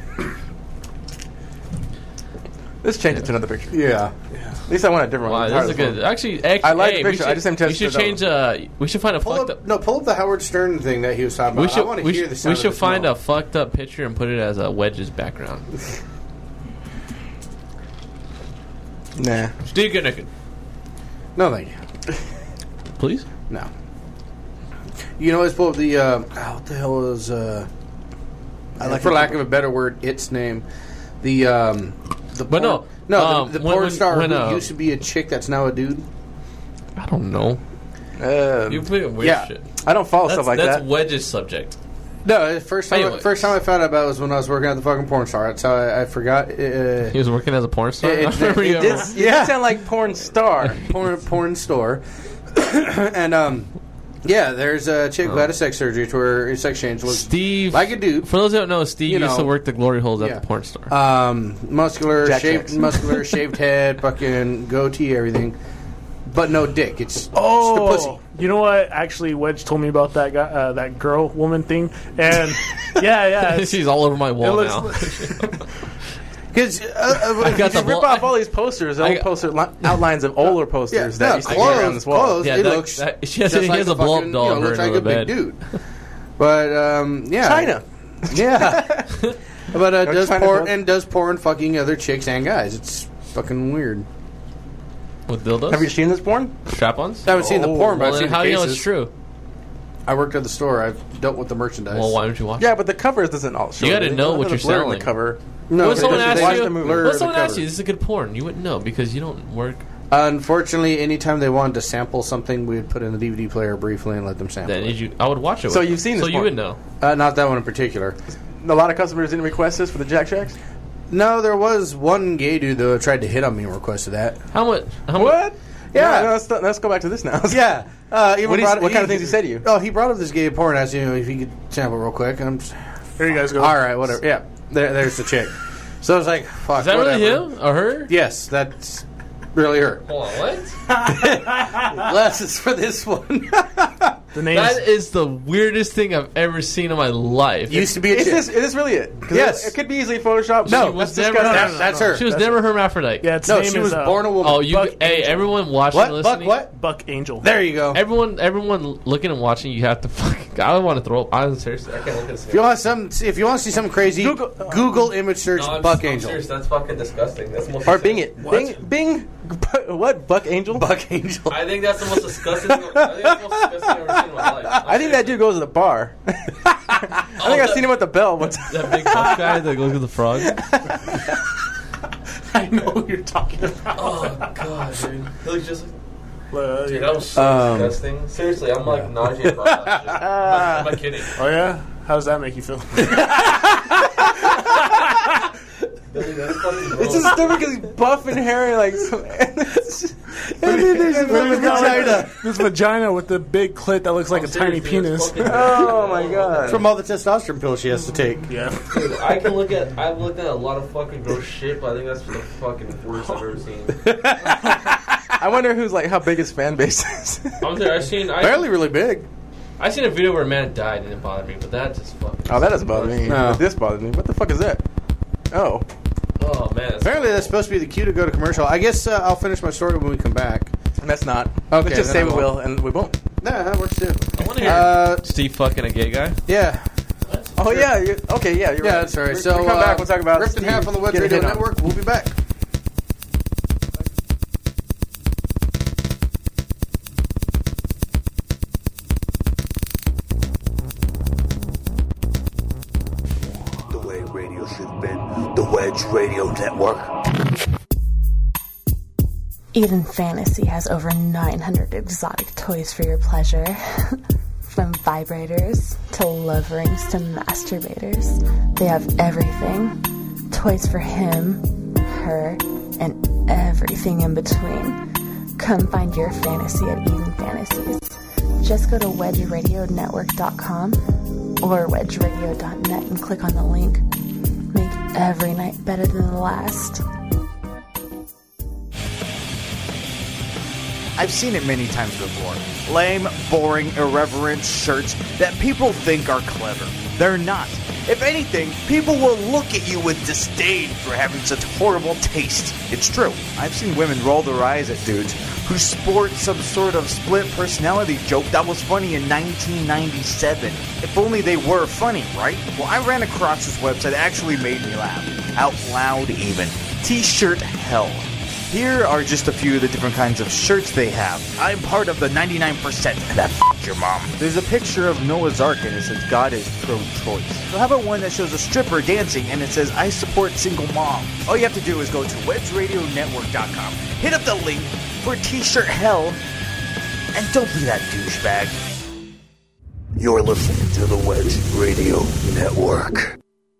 Speaker 3: Let's change it to another picture.
Speaker 5: Yeah.
Speaker 3: At least I want a different
Speaker 6: Wow,
Speaker 3: one.
Speaker 6: this is a good. Actually, actually,
Speaker 3: I like
Speaker 6: hey,
Speaker 3: the
Speaker 6: we
Speaker 3: picture.
Speaker 6: should,
Speaker 3: I just am
Speaker 6: we
Speaker 3: testing
Speaker 6: should
Speaker 3: it out.
Speaker 6: change. Uh, we should find a
Speaker 5: Pull
Speaker 6: fucked
Speaker 5: up,
Speaker 6: up.
Speaker 5: no, pull up the Howard Stern thing that he was talking about.
Speaker 6: We should.
Speaker 5: I want to
Speaker 6: we
Speaker 5: hear
Speaker 6: should,
Speaker 5: the sound
Speaker 6: we
Speaker 5: of
Speaker 6: should
Speaker 5: his
Speaker 6: find
Speaker 5: mouth.
Speaker 6: a fucked up picture and put it as a Wedge's background.
Speaker 3: Nah.
Speaker 6: Do you get naked,
Speaker 5: No, thank you.
Speaker 6: please?
Speaker 5: No. You know, let's pull up the. Uh, oh, what the hell is. Uh,
Speaker 3: I like
Speaker 5: for
Speaker 3: it.
Speaker 5: lack of a better word, its name. The. Um, the
Speaker 6: But no,
Speaker 5: porn- No,
Speaker 6: um,
Speaker 5: the, the
Speaker 6: when-
Speaker 5: porn
Speaker 6: when-
Speaker 5: star
Speaker 6: when,
Speaker 5: who
Speaker 6: uh,
Speaker 5: used to be a chick that's now a dude.
Speaker 6: I don't know.
Speaker 3: Um,
Speaker 6: You play weird
Speaker 5: yeah.
Speaker 6: shit.
Speaker 3: I don't follow
Speaker 6: That's,
Speaker 3: stuff like
Speaker 6: that's
Speaker 3: that.
Speaker 6: Wedge's subject.
Speaker 5: No, the first time,
Speaker 6: Anyways.
Speaker 5: first time I found out about it was when I was working at the fucking porn star. That's how I, I forgot. Uh,
Speaker 6: He was working as a porn star.
Speaker 5: It- it-
Speaker 6: I remember
Speaker 5: it
Speaker 6: you
Speaker 3: It
Speaker 6: ever-
Speaker 3: did, it
Speaker 5: Yeah.
Speaker 3: did sound like porn star.
Speaker 5: porn porn store, and um, yeah, there's a chick who had a sex surgery to her sex change was
Speaker 6: Steve.
Speaker 5: like a dude,
Speaker 6: For those who don't know, Steve
Speaker 5: You
Speaker 6: used to
Speaker 5: know.
Speaker 6: work the glory holes at
Speaker 5: Yeah.
Speaker 6: the porn store.
Speaker 5: um, muscular,
Speaker 3: Jack
Speaker 5: shaved,
Speaker 3: checks.
Speaker 5: muscular, shaved head, fucking goatee, everything, but no dick. It's
Speaker 4: Oh,
Speaker 5: just a pussy.
Speaker 4: you know what? Actually, Wedge told me about that guy, uh, that girl woman thing, and yeah, yeah, it's,
Speaker 6: She's all over my
Speaker 4: it
Speaker 6: wall
Speaker 4: looks.
Speaker 6: now.
Speaker 5: Because uh,
Speaker 6: I got
Speaker 3: If you
Speaker 6: the
Speaker 3: rip
Speaker 6: blo-
Speaker 3: off all these posters,
Speaker 6: I
Speaker 3: old
Speaker 6: got-
Speaker 3: poster li- outlines of older posters
Speaker 5: Yeah,
Speaker 3: that
Speaker 5: no,
Speaker 3: used to hang around
Speaker 5: clothes,
Speaker 3: this wall.
Speaker 5: clothes.
Speaker 6: Yeah,
Speaker 5: it
Speaker 6: that-
Speaker 5: looks.
Speaker 6: that- she has a-
Speaker 5: just
Speaker 6: he
Speaker 5: like
Speaker 6: has a
Speaker 5: fucking,
Speaker 6: blow-up doll
Speaker 5: you know, looks
Speaker 6: version
Speaker 5: like
Speaker 6: of
Speaker 5: a
Speaker 6: the
Speaker 5: big dude. But um, yeah,
Speaker 3: China.
Speaker 5: Yeah, but uh,
Speaker 3: No
Speaker 5: does
Speaker 3: China
Speaker 5: porn
Speaker 3: does.
Speaker 5: and does porn fucking other chicks and guys. It's fucking weird.
Speaker 6: With dildos?
Speaker 3: Have you seen this porn?
Speaker 6: strap-ons?
Speaker 5: I haven't seen the
Speaker 3: Oh,
Speaker 5: porn, but
Speaker 6: Well,
Speaker 5: I've
Speaker 6: then
Speaker 5: seen
Speaker 6: how
Speaker 5: the
Speaker 6: do you know
Speaker 5: cases.
Speaker 6: it's true?
Speaker 5: I worked at the store. I've dealt with the merchandise.
Speaker 6: Well, why don't you watch
Speaker 3: Yeah,
Speaker 6: it?
Speaker 3: but the cover doesn't all show.
Speaker 6: You gotta
Speaker 3: it.
Speaker 6: know
Speaker 3: It
Speaker 6: what
Speaker 3: doesn't
Speaker 6: you're
Speaker 3: blur in
Speaker 6: selling.
Speaker 3: The cover.
Speaker 5: No,
Speaker 6: What if
Speaker 5: they
Speaker 6: someone
Speaker 5: just
Speaker 6: asked
Speaker 5: watch
Speaker 6: you?
Speaker 5: the movie.
Speaker 6: What
Speaker 5: Blur
Speaker 6: if
Speaker 5: the
Speaker 6: someone asked
Speaker 5: cover.
Speaker 6: you? This is a good porn. You wouldn't know because you don't work.
Speaker 5: Unfortunately, anytime they wanted to sample something, we would put in the D V D player briefly and let them sample
Speaker 6: Then
Speaker 5: it.
Speaker 6: you, I would watch it.
Speaker 3: So
Speaker 6: with
Speaker 3: you've
Speaker 6: them.
Speaker 3: seen
Speaker 6: So
Speaker 3: this
Speaker 6: you
Speaker 3: porn?
Speaker 6: would know.
Speaker 5: Uh, not that one in particular.
Speaker 3: A lot of customers didn't request this for the Jack Shacks.
Speaker 5: No, there was one gay dude though that tried to hit on me and requested that.
Speaker 6: How much? How much?
Speaker 3: What?
Speaker 5: Yeah.
Speaker 3: No, no, let's, let's go back to this now.
Speaker 5: Yeah. Uh, even
Speaker 3: What do you-
Speaker 5: brought-
Speaker 3: what kind of things he said to you?
Speaker 5: Oh, he brought up this gay porn. Asked you know, if he could sample real quick. And I'm just,
Speaker 4: Here you guys go.
Speaker 5: all right, whatever. Yeah, there, there's the chick. So I was like, fuck.
Speaker 6: Is that
Speaker 5: whatever.
Speaker 6: really him or her?
Speaker 5: Yes, that's really her.
Speaker 6: Hold on, what?
Speaker 5: Glasses for this one.
Speaker 4: The name
Speaker 6: That is the weirdest thing I've ever seen in my life.
Speaker 5: Used to be a
Speaker 3: Is
Speaker 5: chick.
Speaker 3: this, is this really it? 'Cause
Speaker 5: Yes.
Speaker 3: It, it could be easily photoshopped.
Speaker 5: No,
Speaker 6: She was
Speaker 3: that's
Speaker 6: never-
Speaker 3: disgusting.
Speaker 6: no,
Speaker 5: That's, that's her.
Speaker 6: She was never hermaphrodite.
Speaker 4: yeah, its
Speaker 5: no,
Speaker 4: name
Speaker 5: she
Speaker 4: is,
Speaker 5: was
Speaker 4: uh,
Speaker 5: born a woman.
Speaker 6: Oh, you.
Speaker 4: Buck
Speaker 6: Hey,
Speaker 4: Angel.
Speaker 6: everyone watching,
Speaker 5: what?
Speaker 6: listening.
Speaker 5: Buck what?
Speaker 4: Buck Angel.
Speaker 5: There you go.
Speaker 6: Everyone, everyone looking and watching. You have to fucking. I want to throw up. I'm seriously. I can't look at this.
Speaker 5: If you want some, if you want to see something crazy,
Speaker 3: Google-
Speaker 5: Google, image search Buck Angel.
Speaker 6: That's fucking disgusting. That's the most
Speaker 3: Or Bing it. Bing, Bing, what? Buck Angel?
Speaker 5: Buck Angel.
Speaker 6: I think that's the most disgusting. Thing, I think that's the most disgusting I've ever seen in my life.
Speaker 3: I think that dude goes to the bar. I think I've seen him at the bell one time.
Speaker 6: That big buff guy that goes with the frog.
Speaker 4: I know who you're talking about.
Speaker 6: Oh god, dude. He looks just.
Speaker 4: Uh,
Speaker 6: Dude, that was so
Speaker 5: Um,
Speaker 6: disgusting. Seriously, I'm like nauseated by that shit. I'm not, I'm not kidding.
Speaker 4: oh yeah, how does that make you feel?
Speaker 6: Billy, that's fucking gross.
Speaker 3: It's just stupid because he's buff and hairy like. So, and it's just-
Speaker 4: This
Speaker 5: vagina.
Speaker 4: This vagina with the big clit that looks like a tiny
Speaker 6: Seriously,
Speaker 4: penis.
Speaker 6: that's fucking-
Speaker 3: oh my god!
Speaker 5: From all the testosterone pills she has to take.
Speaker 4: Yeah.
Speaker 6: Dude, I can look at. I've looked at a lot of fucking gross shit, but I think that's the fucking worst I've ever seen.
Speaker 3: I wonder who's like how big his fan base is.
Speaker 6: I'm there. I seen. I,
Speaker 5: Apparently, really big.
Speaker 6: I seen a video where a man died and it didn't bother me, but that just fucking.
Speaker 3: Oh, that doesn't bother me.
Speaker 5: No.
Speaker 3: But this bothers me. What the fuck is that? Oh,
Speaker 6: Oh man. That's
Speaker 5: Apparently, that's supposed to be the cue to go to commercial. I guess uh, I'll finish my story when we come back.
Speaker 3: that's not.
Speaker 5: Okay,
Speaker 3: Let's just
Speaker 5: then
Speaker 3: say
Speaker 5: I
Speaker 3: we
Speaker 5: won't.
Speaker 3: will, and we won't.
Speaker 5: Nah, that works too.
Speaker 6: I want to hear
Speaker 5: Uh,
Speaker 6: Steve fucking a gay guy.
Speaker 5: yeah,
Speaker 3: Oh yeah. You're, okay. Yeah. You're
Speaker 5: yeah,
Speaker 3: right.
Speaker 5: that's all right.
Speaker 3: We-
Speaker 5: So
Speaker 3: we come
Speaker 5: uh,
Speaker 3: back. We'll talk about
Speaker 5: Ripped in
Speaker 3: Steve
Speaker 5: Half on the Web
Speaker 3: getting
Speaker 5: Radio
Speaker 3: hit on.
Speaker 5: Network. We'll be back.
Speaker 2: The way radio should have been. The Wedge Radio Network.
Speaker 1: Eden Fantasy has over nine hundred exotic toys for your pleasure. From vibrators to love rings to masturbators, they have everything. Toys for him, her, and everything in between. Come find your fantasy at Eden Fantasies. Just go to wedge radio network dot com or wedge radio dot net and click on the link. Make every night better than the last.
Speaker 7: I've seen it many times before. Lame, boring, irreverent shirts that people think are clever. They're not. If anything, people will look at you with disdain for having such horrible taste. It's true. I've seen women roll their eyes at dudes who sport some sort of split personality joke that was funny in nineteen ninety-seven. If only they were funny, right? Well, I ran across this website that actually made me laugh. Out loud, even. T-shirt hell. Here are just a few of the different kinds of shirts they have. I'm part of the ninety-nine percent that f***ed your mom. There's a picture of Noah's Ark and it says God is pro-choice. So how about one that shows a stripper dancing and it says I support single mom? All you have to do is go to wedge radio network dot com, hit up the link for t-shirt hell, and don't be that douchebag.
Speaker 2: You're listening to the Wedge Radio Network.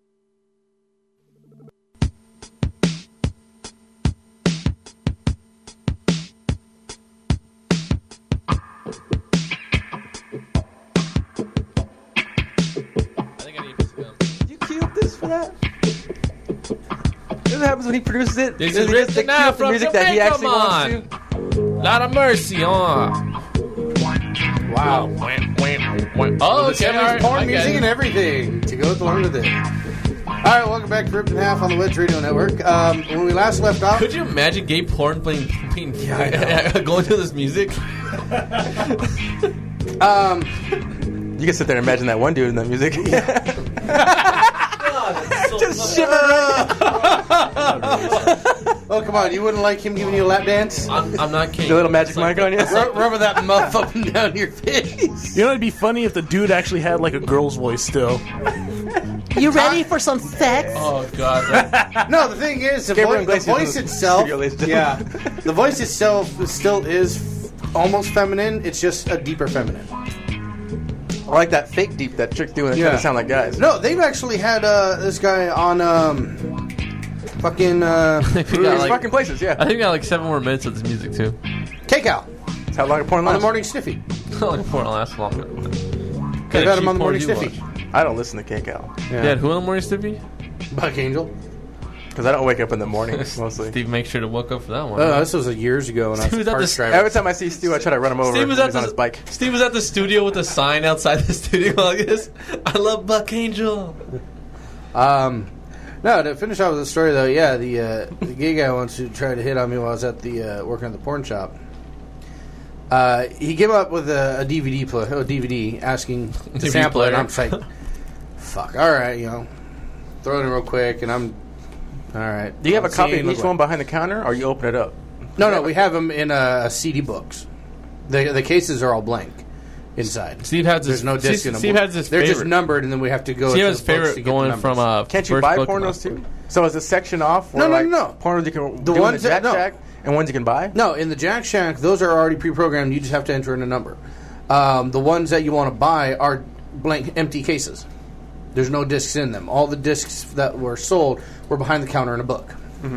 Speaker 3: You queue up this for that? This is what happens when he produces it.
Speaker 6: This
Speaker 3: Does
Speaker 6: is
Speaker 3: he just
Speaker 6: written
Speaker 3: queue
Speaker 6: out
Speaker 3: up the
Speaker 6: from
Speaker 3: music that he
Speaker 6: Jamaica,
Speaker 3: actually wants to?
Speaker 6: Lot of mercy, huh?
Speaker 5: Wow.
Speaker 6: Oh,
Speaker 5: The
Speaker 6: okay, all right.
Speaker 5: porn
Speaker 6: I
Speaker 5: music
Speaker 6: get
Speaker 5: and
Speaker 6: it.
Speaker 5: everything to go along with it. All right, welcome back to Ripped in Half on the Wedge Radio Network. Um, when we last left off,
Speaker 6: Could you imagine gay porn playing, playing
Speaker 5: Yeah,
Speaker 6: going to this music?
Speaker 5: um,
Speaker 3: You can sit there and imagine that one dude in that music.
Speaker 6: Just
Speaker 3: shiver.
Speaker 5: oh come on, you wouldn't like him giving you a lap dance?
Speaker 6: I'm, I'm not kidding.
Speaker 3: The little magic
Speaker 6: It's like-
Speaker 3: mic on you.
Speaker 5: Rub, rubbing that muff up and down your face.
Speaker 4: You know, it'd be funny if the dude actually had like a girl's voice still.
Speaker 1: You ready for some sex?
Speaker 6: Oh god. That,
Speaker 5: No, the thing is, the,
Speaker 3: Gabriel
Speaker 5: vo- the
Speaker 3: Iglesias
Speaker 5: voice
Speaker 3: in the
Speaker 5: itself,
Speaker 3: studio, ladies and
Speaker 5: yeah,
Speaker 3: gentlemen.
Speaker 5: the voice itself still is f- almost feminine. It's just a deeper feminine.
Speaker 3: I like that fake deep that chick's doing that
Speaker 5: Yeah.
Speaker 3: trying to sound like guys.
Speaker 5: No, they've actually had uh, this guy on um, fucking uh,
Speaker 6: I think we
Speaker 3: There's
Speaker 6: got like,
Speaker 3: fucking places,
Speaker 6: I
Speaker 3: yeah.
Speaker 6: think we got like seven more minutes of this music too.
Speaker 5: Takeout
Speaker 3: That's how long a porn
Speaker 5: on the
Speaker 3: lasts.
Speaker 5: morning stiffy.
Speaker 6: like porn lasts longer.
Speaker 5: They've had him on the morning stiffy.
Speaker 3: I don't listen to K C A L
Speaker 6: Yeah, who on the morning stiffy?
Speaker 5: Buck Angel.
Speaker 3: because I don't wake up in the morning mostly.
Speaker 6: Steve, make sure to woke up for that one.
Speaker 5: Oh, this was a years ago when I
Speaker 6: Steve
Speaker 5: was
Speaker 6: was at
Speaker 5: a
Speaker 6: the-
Speaker 5: parts driver.
Speaker 3: Every time I see Stu, I try to run him over.
Speaker 6: Steve was
Speaker 3: He's
Speaker 6: at the
Speaker 3: on his bike.
Speaker 6: Steve was at the studio with a sign outside the studio like this. I love Buck Angel.
Speaker 5: Um, no, to finish off with the story though, yeah, the uh, the gay guy wants to try to hit on me while I was at the uh, working at the porn shop. Uh, he came up with a, a D V D play, a D V D asking to
Speaker 6: D V D
Speaker 5: sample it. And
Speaker 6: player.
Speaker 5: I'm just like, fuck, all right, you know, throw it in real quick, and I'm all right.
Speaker 3: Do you have a
Speaker 5: Let's
Speaker 3: copy
Speaker 5: see
Speaker 3: of
Speaker 5: what it
Speaker 3: each
Speaker 5: looks
Speaker 3: one
Speaker 5: like.
Speaker 3: behind the counter, or you open it up?
Speaker 5: No, no, we have them in uh, C D books. The the cases are all blank inside.
Speaker 6: Steve has
Speaker 5: There's
Speaker 6: his,
Speaker 5: no disc
Speaker 6: Steve,
Speaker 5: in them.
Speaker 6: Steve has his
Speaker 5: They're
Speaker 6: favorite.
Speaker 5: just numbered, and then we have to go.
Speaker 6: Steve
Speaker 5: to
Speaker 6: has
Speaker 5: the books to
Speaker 6: favorite
Speaker 5: get the
Speaker 6: going
Speaker 5: numbers.
Speaker 6: from uh,
Speaker 3: Can't you
Speaker 6: first
Speaker 3: buy
Speaker 6: book
Speaker 3: pornos
Speaker 6: to-
Speaker 3: too? So is a section off?
Speaker 5: No,
Speaker 3: where,
Speaker 5: no,
Speaker 3: like,
Speaker 5: no.
Speaker 3: Pornos you can
Speaker 5: The
Speaker 3: do
Speaker 5: ones
Speaker 3: in the
Speaker 5: that-
Speaker 3: Jack
Speaker 5: no.
Speaker 3: Shack and ones you can buy.
Speaker 5: No, in the Jack Shack, those are already pre-programmed. You just have to enter in a number. Um, the ones that you want to buy are blank, empty cases. There's no discs in them. All the discs that were sold were behind the counter in a book. Mm-hmm.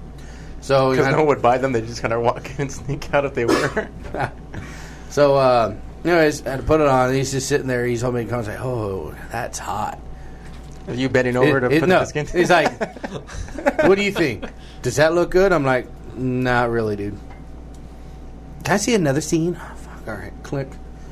Speaker 5: So, you
Speaker 3: Because
Speaker 5: had-
Speaker 3: no one would buy them. They just kind of walk in and sneak out if they were.
Speaker 5: so, uh, anyways, I had to put it on. He's just sitting there. He's holding me and like, "Oh, that's hot."
Speaker 3: Are you bending over to
Speaker 5: It- it-
Speaker 3: put
Speaker 5: no.
Speaker 3: the skin?
Speaker 5: He's like, "What do you think? Does that look good?" I'm like, "Not really, dude." Can I see another scene? Oh, fuck. All right, click.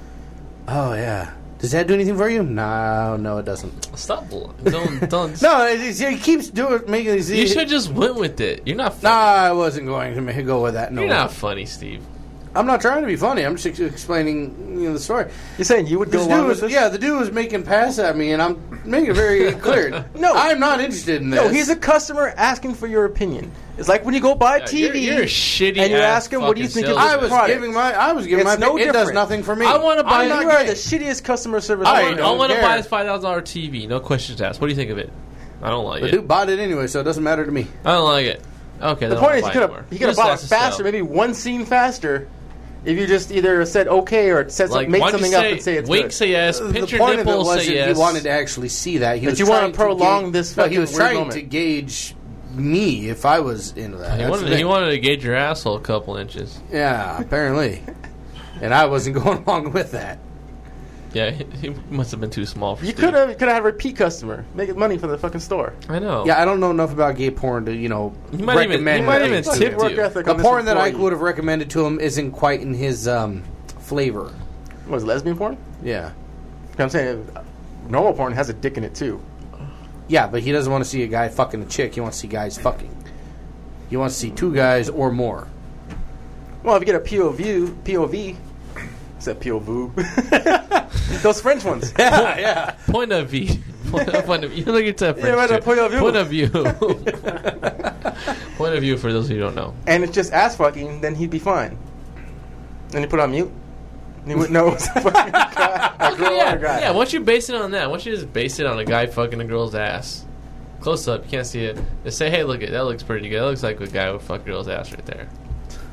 Speaker 5: Oh yeah. Does that do anything for you? No, no, it doesn't.
Speaker 6: Stop. Don't don't.
Speaker 5: No, it's, it's, he keeps doing making these.
Speaker 6: You should just went with it. You're not.
Speaker 5: Nah,
Speaker 6: Funny.
Speaker 5: I wasn't going to make, go with that. No,
Speaker 6: You're not funny, Steve.
Speaker 5: I'm not trying to be funny. I'm just ex- explaining you know, the story.
Speaker 3: You're saying you would go
Speaker 5: This
Speaker 3: along
Speaker 5: dude
Speaker 3: with
Speaker 5: was,
Speaker 3: this?
Speaker 5: yeah, the dude was making pass at me, and I'm making it very clear.
Speaker 3: No.
Speaker 5: I'm not interested in this.
Speaker 3: No, he's a customer asking for your opinion. It's like when you go buy a
Speaker 6: Yeah,
Speaker 3: T V
Speaker 6: you're- you're a shitty
Speaker 3: and you
Speaker 6: ass
Speaker 3: ask him, "What do you
Speaker 6: fucking
Speaker 3: think of
Speaker 6: salesman.
Speaker 3: this
Speaker 5: I was
Speaker 3: product?"
Speaker 5: giving my. I was giving
Speaker 3: It's
Speaker 5: my.
Speaker 3: no
Speaker 5: it does
Speaker 3: different.
Speaker 5: nothing for me.
Speaker 6: I wanna buy-
Speaker 5: I'm not
Speaker 3: You are
Speaker 5: gay.
Speaker 3: the shittiest customer service.
Speaker 6: I,
Speaker 3: ever.
Speaker 6: want, I
Speaker 5: don't
Speaker 6: want to
Speaker 5: care.
Speaker 6: buy this five thousand dollar T V. No questions asked. What do you think of it? I don't like
Speaker 5: The
Speaker 6: it.
Speaker 5: dude bought it anyway, so it doesn't matter to me.
Speaker 6: I don't like it. Okay.
Speaker 3: The
Speaker 6: then
Speaker 3: point
Speaker 6: I'll
Speaker 3: is,
Speaker 6: buy
Speaker 3: you could
Speaker 6: more.
Speaker 3: have you could have
Speaker 6: Just
Speaker 3: bought it
Speaker 6: lost the
Speaker 3: faster,
Speaker 6: sale.
Speaker 3: maybe one scene faster, if you just either said okay or said
Speaker 6: Like,
Speaker 3: something, made
Speaker 6: why'd you
Speaker 3: something up
Speaker 6: say,
Speaker 3: and say it's
Speaker 6: wink,
Speaker 3: good.
Speaker 6: say yes.
Speaker 5: the
Speaker 6: Pinch your
Speaker 5: point of it
Speaker 6: nipples,
Speaker 5: wasn't
Speaker 6: say yes.
Speaker 5: he wanted to actually see that. He
Speaker 3: That
Speaker 5: was
Speaker 3: you wanna
Speaker 5: trying to
Speaker 3: prolong
Speaker 5: gauge-
Speaker 3: this
Speaker 5: No, he
Speaker 3: fucking
Speaker 5: was
Speaker 3: weird
Speaker 5: trying
Speaker 3: moment.
Speaker 5: to gauge me if I was into that.
Speaker 6: He
Speaker 5: That's
Speaker 6: wanted,
Speaker 5: the
Speaker 6: he
Speaker 5: thing.
Speaker 6: wanted to gauge your asshole a couple inches.
Speaker 5: Yeah, apparently. And I wasn't going along with that.
Speaker 6: Yeah, he, he must have been too small for
Speaker 3: You
Speaker 6: Steve.
Speaker 3: could have could have had a repeat customer, making money for the fucking store.
Speaker 6: I know.
Speaker 5: Yeah, I don't know enough about gay porn to, you know,
Speaker 6: He might even-
Speaker 5: recommend
Speaker 6: he might
Speaker 5: things
Speaker 6: even
Speaker 5: to
Speaker 6: tip
Speaker 5: him.
Speaker 3: Work
Speaker 6: you.
Speaker 3: ethic
Speaker 5: The
Speaker 3: on this
Speaker 5: porn that I
Speaker 3: employee.
Speaker 5: would have recommended to him isn't quite in his um, flavor.
Speaker 3: What is it, lesbian porn?
Speaker 5: Yeah.
Speaker 3: I'm saying normal porn has a dick in it too.
Speaker 5: Yeah, but he doesn't want to see a guy fucking a chick. He wants to see guys fucking. He wants to see two guys or more.
Speaker 3: Well, if you get a P O V, P O V, is that P O V? Those French ones.
Speaker 5: Yeah, yeah.
Speaker 6: Point of view. Point of, point of view. Look at that.
Speaker 3: Yeah, but a point of view.
Speaker 6: Point of view. Point of view for those who don't know.
Speaker 3: And it's just ass fucking, then he'd be fine. And you put it on mute. And he wouldn't know it was a fucking guy, a girl
Speaker 6: yeah,
Speaker 3: or a guy.
Speaker 6: yeah. Once you base it on that, once you just base it on a guy fucking a girl's ass, close up, you can't see it. Just say, hey, look, it that looks pretty good. That looks like a guy would fuck a girl's ass right there.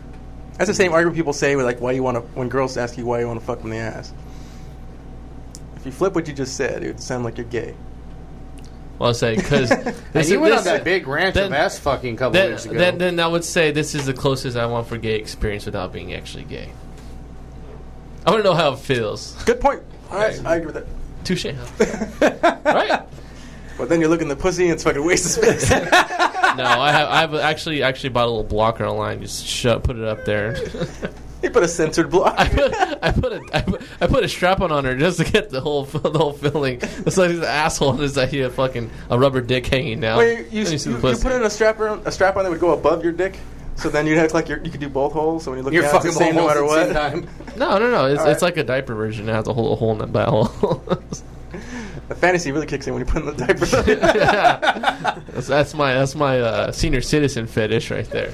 Speaker 3: That's the same argument people say with like, why you want to when girls ask you why you want to fuck them in the ass. If you flip what you just said, it would sound like you're gay.
Speaker 6: Well, I say because
Speaker 5: And you went on that big rant
Speaker 6: then-
Speaker 5: of ass fucking a couple
Speaker 6: then,
Speaker 5: weeks ago.
Speaker 6: then, then I would say this is the closest I want for gay experience without being actually gay. I want to know how it feels.
Speaker 3: Good point. All right, I agree with that.
Speaker 6: Touche. Right?
Speaker 3: But then you're looking at the pussy and it's fucking waste of space.
Speaker 6: No, I have. I have actually actually bought a little blocker online. Just shut, put it up there.
Speaker 3: You put a censored block.
Speaker 6: I put I put a I put, I put a strap on on her just to get the whole the whole feeling. It's like this asshole and there's like a fucking a rubber dick hanging down.
Speaker 3: Wait, you,
Speaker 6: Then
Speaker 3: you,
Speaker 6: see the
Speaker 3: you
Speaker 6: pussy.
Speaker 3: put in a strap on a strap on that would go above your dick, so then you'd act like you're, you could do both holes. So when you look
Speaker 5: You're
Speaker 3: down, it's
Speaker 5: fucking
Speaker 3: the same no
Speaker 5: both
Speaker 3: matter
Speaker 5: holes
Speaker 3: what.
Speaker 5: at the same time.
Speaker 6: No, no, no. It's
Speaker 3: All
Speaker 6: it's
Speaker 3: right.
Speaker 6: like a diaper version. It has a whole a hole in that butthole.
Speaker 3: The fantasy really kicks in when you put in the diaper.
Speaker 6: Yeah. That's, that's my that's my uh, senior citizen fetish right there.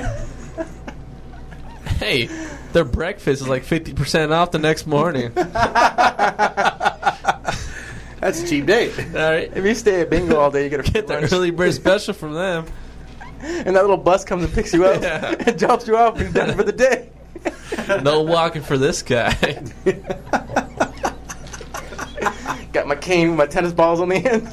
Speaker 6: Hey, their breakfast is like fifty percent off the next morning.
Speaker 5: That's a cheap date.
Speaker 6: All right,
Speaker 3: If you stay at bingo all day, you get a free
Speaker 6: get the
Speaker 3: lunch.
Speaker 6: early bird special from them.
Speaker 3: And that little bus comes and picks you up
Speaker 6: Yeah.
Speaker 3: and drops you off and you're done for the day.
Speaker 6: No walking for this guy.
Speaker 3: Got my cane with my tennis balls on the end.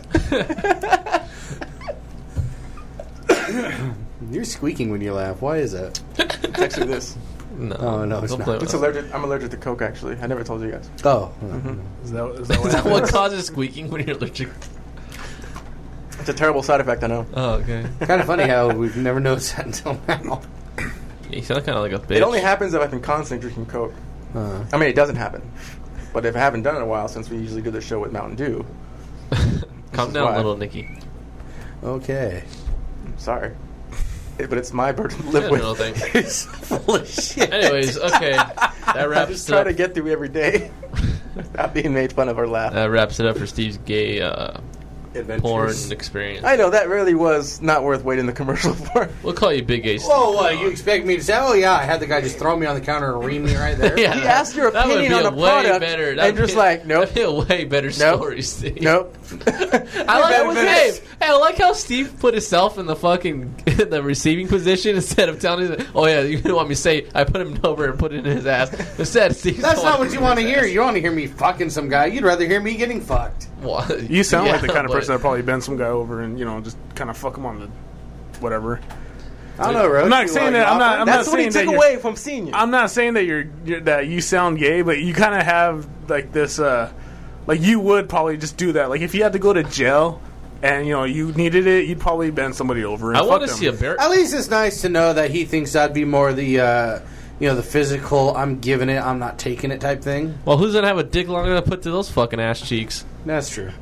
Speaker 5: You're squeaking when you laugh. Why is that?
Speaker 3: It's actually this.
Speaker 6: No,
Speaker 5: Oh, no, it's
Speaker 6: don't
Speaker 5: not.
Speaker 6: play with
Speaker 3: It's
Speaker 6: that.
Speaker 3: allergic. I'm allergic to Coke. Actually, I never told you guys.
Speaker 5: Oh.
Speaker 4: Is that, is that what
Speaker 6: Is that
Speaker 4: happened?
Speaker 6: what causes squeaking when you're allergic?
Speaker 3: It's a terrible side effect. I know.
Speaker 6: Oh, okay.
Speaker 5: Kind of funny how we've never noticed that until now.
Speaker 6: You sound kind of like a bitch.
Speaker 3: It only happens if I've been constantly drinking Coke.
Speaker 5: Uh,
Speaker 3: I mean, it doesn't happen. But if I haven't done it in a while, since we usually do the show with Mountain Dew,
Speaker 6: Calm
Speaker 3: is
Speaker 6: down,
Speaker 3: why.
Speaker 6: little Nikki.
Speaker 5: okay.
Speaker 3: I'm sorry. It- but it's my burden to
Speaker 6: Yeah,
Speaker 3: live with.
Speaker 6: little thing.
Speaker 5: It's full of shit.
Speaker 6: Anyways, okay, that
Speaker 3: I
Speaker 6: wraps
Speaker 3: just
Speaker 6: it
Speaker 3: try
Speaker 6: up.
Speaker 3: to get through every day without being made fun of or laugh.
Speaker 6: That wraps it up for Steve's gay uh,
Speaker 5: Adventures.
Speaker 6: porn experience.
Speaker 3: I know that really was not worth waiting the commercial for.
Speaker 6: We'll call you Big Gay Steve.
Speaker 5: Whoa, what? You expect me to say, oh, yeah, I had the guy just throw me on the counter and ream me right there?
Speaker 6: Yeah,
Speaker 3: He asked your
Speaker 6: that would
Speaker 3: opinion
Speaker 6: be
Speaker 3: on
Speaker 6: a
Speaker 3: the
Speaker 6: way
Speaker 3: product,
Speaker 6: better.
Speaker 3: and
Speaker 6: that'd
Speaker 3: just
Speaker 6: be-
Speaker 3: like, nope.
Speaker 6: that'd be a way better
Speaker 3: Nope.
Speaker 6: story, Steve.
Speaker 3: Nope.
Speaker 6: I like,
Speaker 3: That was
Speaker 6: hey,
Speaker 3: it.
Speaker 6: hey, I like how Steve put himself in the fucking in the receiving position instead of telling him, oh yeah, you didn't want me to say I put him over and put it in his ass. Instead, Steve.
Speaker 5: That's not what you want to hear. You want to hear me fucking some guy. You'd rather hear me getting fucked.
Speaker 4: You sound
Speaker 6: Yeah,
Speaker 4: like the kind of
Speaker 6: but-
Speaker 4: person that probably bend some guy over and, you know, just kind of fuck him on the whatever.
Speaker 5: I don't know, Roach.
Speaker 4: I'm not
Speaker 5: You
Speaker 4: saying
Speaker 5: like
Speaker 4: that- I'm not-
Speaker 5: offering?
Speaker 4: I'm
Speaker 3: That's
Speaker 4: not
Speaker 3: what he
Speaker 4: saying that
Speaker 3: took
Speaker 4: you're-
Speaker 3: away from seeing you.
Speaker 4: I'm not saying that you're, you're that you sound gay, but you kind of have like this, uh, like you would probably just do that. Like if you had to go to jail and you know you needed it, you'd probably bend somebody over. And
Speaker 6: I want to
Speaker 4: fuck
Speaker 6: see a
Speaker 4: them.
Speaker 6: bear.
Speaker 5: At least it's nice to know that he thinks I'd be more the, uh, you know, the physical, I'm giving it, I'm not taking it type thing.
Speaker 6: Well, who's gonna have a dick long enough to put to those fucking ass cheeks?
Speaker 5: That's true.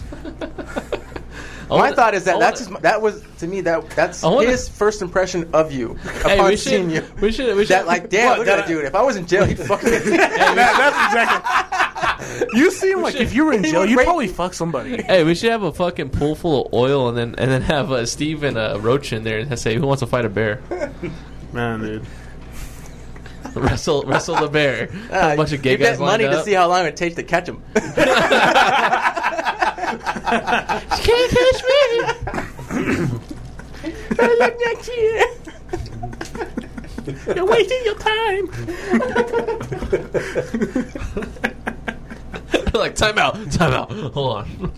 Speaker 6: I
Speaker 3: My
Speaker 6: wanna-
Speaker 3: thought is
Speaker 6: I
Speaker 3: that
Speaker 6: wanna-
Speaker 3: that's just, that was to me that that's
Speaker 6: I wanna-
Speaker 3: his first impression of you
Speaker 6: Hey,
Speaker 3: upon
Speaker 6: we
Speaker 3: seeing
Speaker 6: should,
Speaker 3: you.
Speaker 6: we should. We should.
Speaker 3: That like, damn,
Speaker 4: What,
Speaker 3: look at
Speaker 4: that
Speaker 3: that dude. If I was in jail, he'd fuck me.
Speaker 4: That- that's exactly. You seem like if you were in
Speaker 3: He
Speaker 4: jail,
Speaker 3: would
Speaker 4: you'd
Speaker 3: rape
Speaker 4: probably
Speaker 3: me.
Speaker 4: fuck somebody.
Speaker 6: Hey, we should have a fucking pool full of oil and then and then have uh, Steve and uh, Roach in there and say who wants to fight a bear.
Speaker 4: Man, dude.
Speaker 6: wrestle, wrestle the bear. Have a bunch of gay
Speaker 3: you
Speaker 6: guys
Speaker 3: get money
Speaker 6: lined
Speaker 3: to
Speaker 6: up.
Speaker 3: see how long it takes to catch him.
Speaker 6: Can't catch me.
Speaker 3: Look next year.
Speaker 4: You're wasting your time.
Speaker 6: Like time out, time out. Hold on.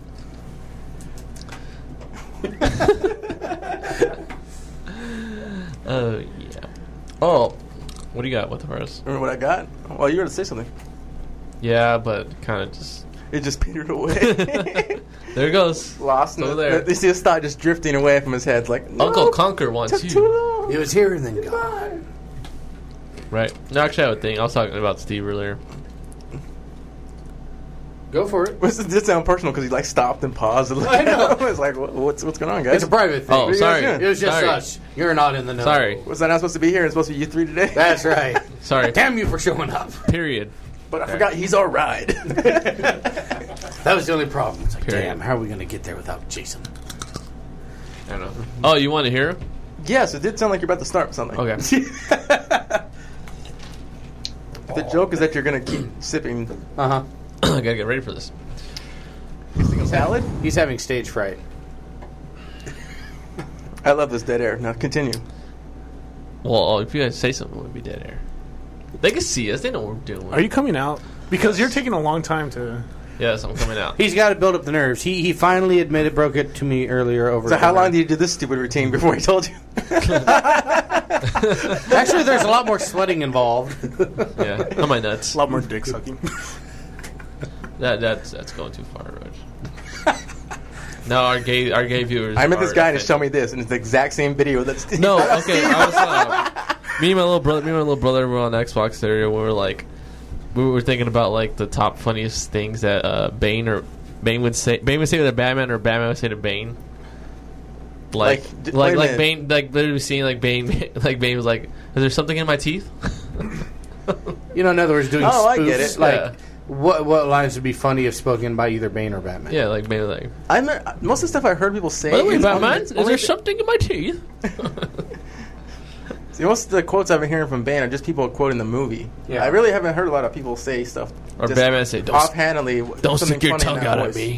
Speaker 6: Oh yeah. Oh, what do you got with the first?
Speaker 3: Remember what I got? Well, you were to say something.
Speaker 6: Yeah, but kind of just
Speaker 3: It just petered away.
Speaker 6: there it goes.
Speaker 3: Lost.
Speaker 6: Over
Speaker 3: And
Speaker 6: there.
Speaker 3: there. You see his thought just drifting away from his head. It's like, no,
Speaker 6: Uncle Conquer one
Speaker 3: took
Speaker 6: too.
Speaker 3: too long.
Speaker 5: It was here and then gone.
Speaker 6: Right. No, actually, I would think I was talking about Steve earlier.
Speaker 5: Go for it.
Speaker 3: This did sound personal because he like stopped and paused. And
Speaker 5: I know.
Speaker 3: It's like, what, what's what's going on, guys?
Speaker 5: It's a private thing.
Speaker 6: Oh,
Speaker 3: are you
Speaker 6: sorry.
Speaker 3: guys
Speaker 5: It was just
Speaker 6: Sorry.
Speaker 5: us. You're not in the know.
Speaker 6: Sorry.
Speaker 3: Was I not supposed to be here? It's supposed to be you three today.
Speaker 5: That's right.
Speaker 6: Sorry.
Speaker 5: Damn you for showing up.
Speaker 6: Period.
Speaker 3: But I forgot he's our ride.
Speaker 5: That was the only problem. It's like,
Speaker 6: Period.
Speaker 5: damn, how are we going to get there without Jason?
Speaker 6: I don't know. Oh, you want to hear?
Speaker 3: Yes, it did sound like you're about to start with something.
Speaker 6: Okay.
Speaker 3: The joke is that you're gonna keep sipping.
Speaker 5: Uh huh.
Speaker 6: I gotta get ready for this.
Speaker 3: Salad?
Speaker 5: He's having stage fright.
Speaker 3: I love this dead air. Now continue.
Speaker 6: Well, oh, if you guys say something, it would be dead air. They can see us. They know what we're doing.
Speaker 4: Are you coming out? Because you're taking a long time to.
Speaker 6: Yes, I'm coming out.
Speaker 5: He's got to build up the nerves. He he finally admitted, broke it to me earlier over.
Speaker 3: So
Speaker 5: and
Speaker 3: how
Speaker 5: over.
Speaker 3: long did you do this stupid routine before he told you?
Speaker 5: Actually, there's a lot more sweating involved.
Speaker 6: Yeah, on my nuts.
Speaker 4: A lot more dick sucking.
Speaker 6: That that's that's going too far, Rog. No, our gay our gay viewers.
Speaker 3: I met this
Speaker 6: are
Speaker 3: guy to
Speaker 6: offended.
Speaker 3: show me this, and it's the exact same video that's.
Speaker 6: No, okay. I was uh, me and my little brother. Me and my little brother were on Xbox area. We were like, we were thinking about like the top funniest things that uh, Bane or Bane would say. Bane would say to Batman, or Batman would say to Bane. Like,
Speaker 3: Like, d-
Speaker 6: like,
Speaker 3: wait a
Speaker 6: like
Speaker 3: minute.
Speaker 6: Bane, like literally seeing like Bane, like Bane was like, "Is there something in my teeth?"
Speaker 5: You know, in other words, doing
Speaker 3: Oh,
Speaker 5: spoofs.
Speaker 3: I get it.
Speaker 5: Like,
Speaker 6: Yeah.
Speaker 5: what what lines would be funny if spoken by either Bane or Batman?
Speaker 6: Yeah, like Bane was like,
Speaker 3: I me- most of the stuff I heard people say.
Speaker 6: "By the way,
Speaker 3: is
Speaker 6: Batman,
Speaker 3: only-
Speaker 6: is
Speaker 3: only
Speaker 6: there
Speaker 3: the-
Speaker 6: something in my teeth?"
Speaker 3: See, most of the quotes I've been hearing from Bane are just people quoting the movie.
Speaker 5: Yeah.
Speaker 3: I really haven't heard a lot of people say stuff.
Speaker 6: Or
Speaker 3: just
Speaker 6: Batman say, "Don't,
Speaker 3: offhandedly.
Speaker 6: don't
Speaker 3: something
Speaker 6: stick your
Speaker 3: funny in
Speaker 6: tongue
Speaker 3: that
Speaker 6: out at
Speaker 3: voice.
Speaker 6: me."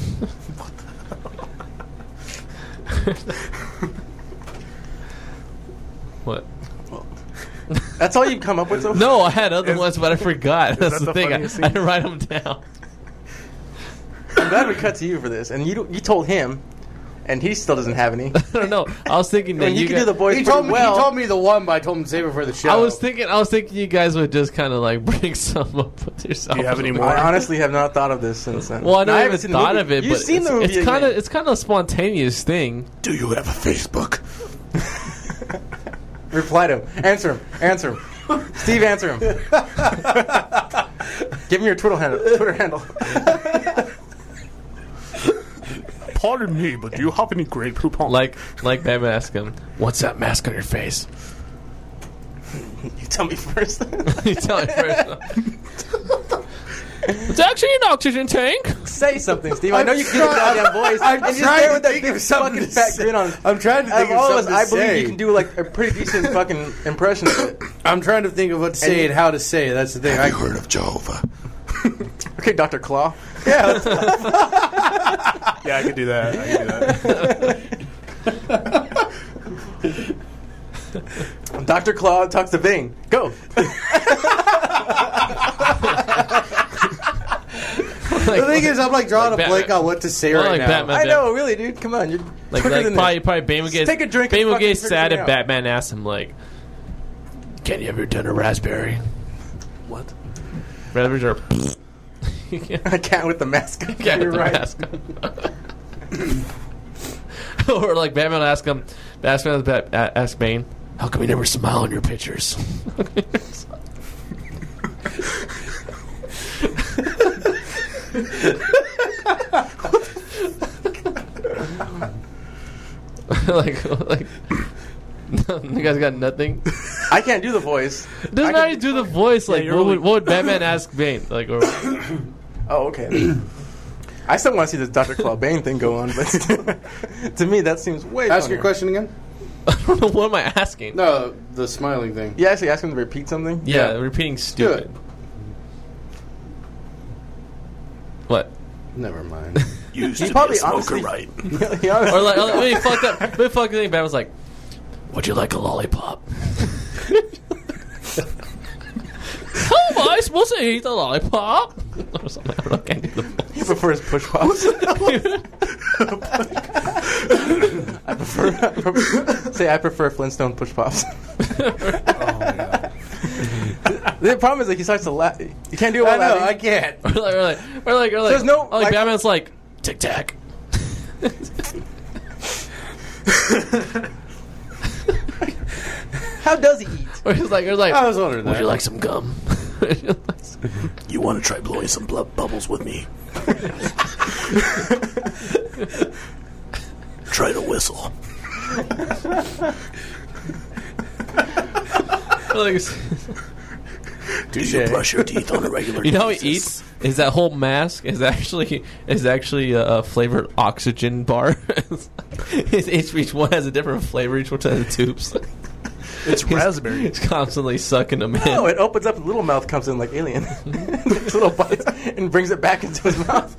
Speaker 6: What?
Speaker 3: That's all you've come up with so far?
Speaker 6: No, I had other ones, but I forgot. That's
Speaker 4: that
Speaker 6: the
Speaker 4: the
Speaker 6: thing. I,
Speaker 4: funniest
Speaker 6: I
Speaker 4: thing?
Speaker 6: didn't write them down.
Speaker 3: I'm glad we cut to you for this. And you you told him, and he still doesn't have any.
Speaker 6: I don't know. I was thinking that
Speaker 3: And you,
Speaker 6: you
Speaker 3: can
Speaker 6: guys,
Speaker 3: do the voice
Speaker 5: He
Speaker 3: pretty
Speaker 5: told me.
Speaker 3: well.
Speaker 5: He told me the one, but I told him to save it for the show.
Speaker 6: I was thinking. I was thinking you guys would just kind of like bring some up with yourself.
Speaker 4: Do you have any more?
Speaker 3: I honestly have not thought of this since then.
Speaker 6: Well, I never
Speaker 3: haven't
Speaker 6: even
Speaker 3: seen the
Speaker 6: thought
Speaker 3: movie.
Speaker 6: of it,
Speaker 3: You've
Speaker 6: but
Speaker 3: seen
Speaker 6: it's,
Speaker 3: the movie.
Speaker 6: it's kind of
Speaker 3: again.
Speaker 6: it's kind of a spontaneous thing.
Speaker 2: Do you have a Facebook?
Speaker 3: Reply to him. Answer him. Answer him. Steve, answer him. Give me your Twitter handle. Twitter handle.
Speaker 4: Pardon me, but do you have any great coupons?
Speaker 6: Like like Batman asked him, "What's that mask on your face?"
Speaker 3: You tell me first.
Speaker 6: You tell me first. It's actually an oxygen tank.
Speaker 3: Say something, Steve. I know you can do the
Speaker 5: try-
Speaker 3: goddamn voice.
Speaker 5: I'm
Speaker 3: and you're
Speaker 5: trying
Speaker 3: there
Speaker 5: to
Speaker 3: with that
Speaker 5: think
Speaker 3: big
Speaker 5: of something
Speaker 3: fucking
Speaker 5: to
Speaker 3: fat
Speaker 5: say.
Speaker 3: grin on.
Speaker 5: I'm trying to
Speaker 3: Out
Speaker 5: think
Speaker 3: of
Speaker 5: of
Speaker 3: all of us,
Speaker 5: something
Speaker 3: I
Speaker 5: to
Speaker 3: believe
Speaker 5: say.
Speaker 3: you can do like a pretty decent fucking impression of it.
Speaker 5: I'm trying to think of what to say
Speaker 3: you-
Speaker 5: and how to say it. That's the thing.
Speaker 2: Have
Speaker 5: I
Speaker 2: you heard of Jehovah?
Speaker 3: Okay, Doctor Claw.
Speaker 5: yeah.
Speaker 4: yeah, I could do that. I could do that.
Speaker 3: Doctor Claw talks to Bane. Go.
Speaker 5: The thing is, I'm like drawing
Speaker 6: Like
Speaker 5: a blank
Speaker 6: Batman.
Speaker 5: on what to say
Speaker 6: Well,
Speaker 5: right
Speaker 6: like
Speaker 5: now.
Speaker 6: Batman.
Speaker 3: I know, really, dude. Come on, you're
Speaker 6: Like,
Speaker 3: quicker
Speaker 6: like
Speaker 3: than
Speaker 6: probably,
Speaker 3: this.
Speaker 6: probably Bane would get
Speaker 3: Just take a drink
Speaker 6: Bane
Speaker 3: and
Speaker 6: would
Speaker 3: fucking
Speaker 6: get
Speaker 3: figure
Speaker 6: sad
Speaker 3: something
Speaker 6: if
Speaker 3: out.
Speaker 6: Batman asked him like, "Can you ever done a raspberry?"
Speaker 4: What?
Speaker 6: Raspberries are.
Speaker 3: I can't with the mask.
Speaker 6: Yeah,
Speaker 3: You're
Speaker 6: the
Speaker 3: right.
Speaker 6: mask. Or like Batman will ask him, Batman will Bat- a- ask Bane, "How come you never smile on your pictures?" like, like, you guys got nothing.
Speaker 3: I can't do the voice.
Speaker 6: It doesn't
Speaker 3: I
Speaker 6: matter
Speaker 3: can-
Speaker 6: to do the voice. Like,
Speaker 4: you're
Speaker 6: what, would,
Speaker 4: really-
Speaker 6: what would Batman ask Bane? Like, or
Speaker 3: Oh, okay. I still want to see this Doctor Claw Bane thing go on, but to me that seems way.
Speaker 5: Ask
Speaker 3: funnier.
Speaker 5: your question again.
Speaker 6: I don't know what am I asking.
Speaker 5: No, the smiling thing.
Speaker 3: You actually ask him to repeat something.
Speaker 6: Yeah,
Speaker 5: Yeah.
Speaker 6: repeating stupid.
Speaker 5: Good.
Speaker 6: What?
Speaker 5: Never mind.
Speaker 2: Used
Speaker 3: He
Speaker 2: to
Speaker 3: probably
Speaker 2: be a smoker,
Speaker 3: honestly-
Speaker 2: right?
Speaker 3: He honestly-
Speaker 6: Or like, or like maybe fucked up. Maybe fucked thing. Batman was like, "Would you like a lollipop?" How am I supposed to eat a lollipop? Or something. I don't know. I can't do the voice.
Speaker 3: He prefers push pops. I prefer, I prefer say I prefer Flintstone push pops. The problem is like he starts to laugh. You can't do it
Speaker 5: I
Speaker 3: while
Speaker 5: know. I
Speaker 3: laughing.
Speaker 5: can't.
Speaker 6: Or like, or like, or like, or like,
Speaker 3: There's no,
Speaker 6: or like
Speaker 3: like-
Speaker 6: Batman's like, "Tic Tac."
Speaker 3: How does he eat?
Speaker 6: Or he's like, or like,
Speaker 5: I was wondering
Speaker 6: "Would
Speaker 5: that.
Speaker 6: you like some gum?"
Speaker 2: You want to try blowing some blood bubbles with me? Try to whistle.
Speaker 6: Or like,
Speaker 2: Do you brush your teeth on a regular
Speaker 6: you know how he
Speaker 2: basis?
Speaker 6: eats? Is that whole mask is actually is actually a, a flavored oxygen bar. His, each, each one has a different flavor. Each one has the tubes.
Speaker 4: It's raspberry.
Speaker 6: It's constantly sucking them in.
Speaker 3: Oh, it opens up and little mouth comes in like Alien. Takes little bites and brings it back into his mouth.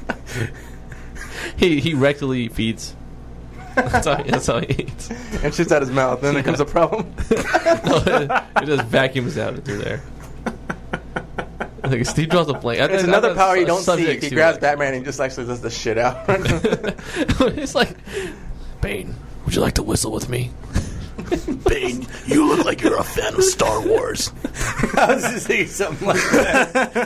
Speaker 6: He he rectally feeds. That's how, that's how he eats.
Speaker 3: And shoots out his mouth. Then it becomes a problem.
Speaker 6: No, it, it just vacuums out through there. Like Steve draws a blank. I
Speaker 3: It's
Speaker 6: think
Speaker 3: another
Speaker 6: that's
Speaker 3: power
Speaker 6: a
Speaker 3: you don't see.
Speaker 6: subject
Speaker 3: If he
Speaker 6: to
Speaker 3: grabs
Speaker 6: it.
Speaker 3: Batman and he just actually does the shit out.
Speaker 6: It's like, Bane, would you like to whistle with me?
Speaker 4: Bane, you look like you're a fan of Star Wars.
Speaker 5: I was just saying something like that.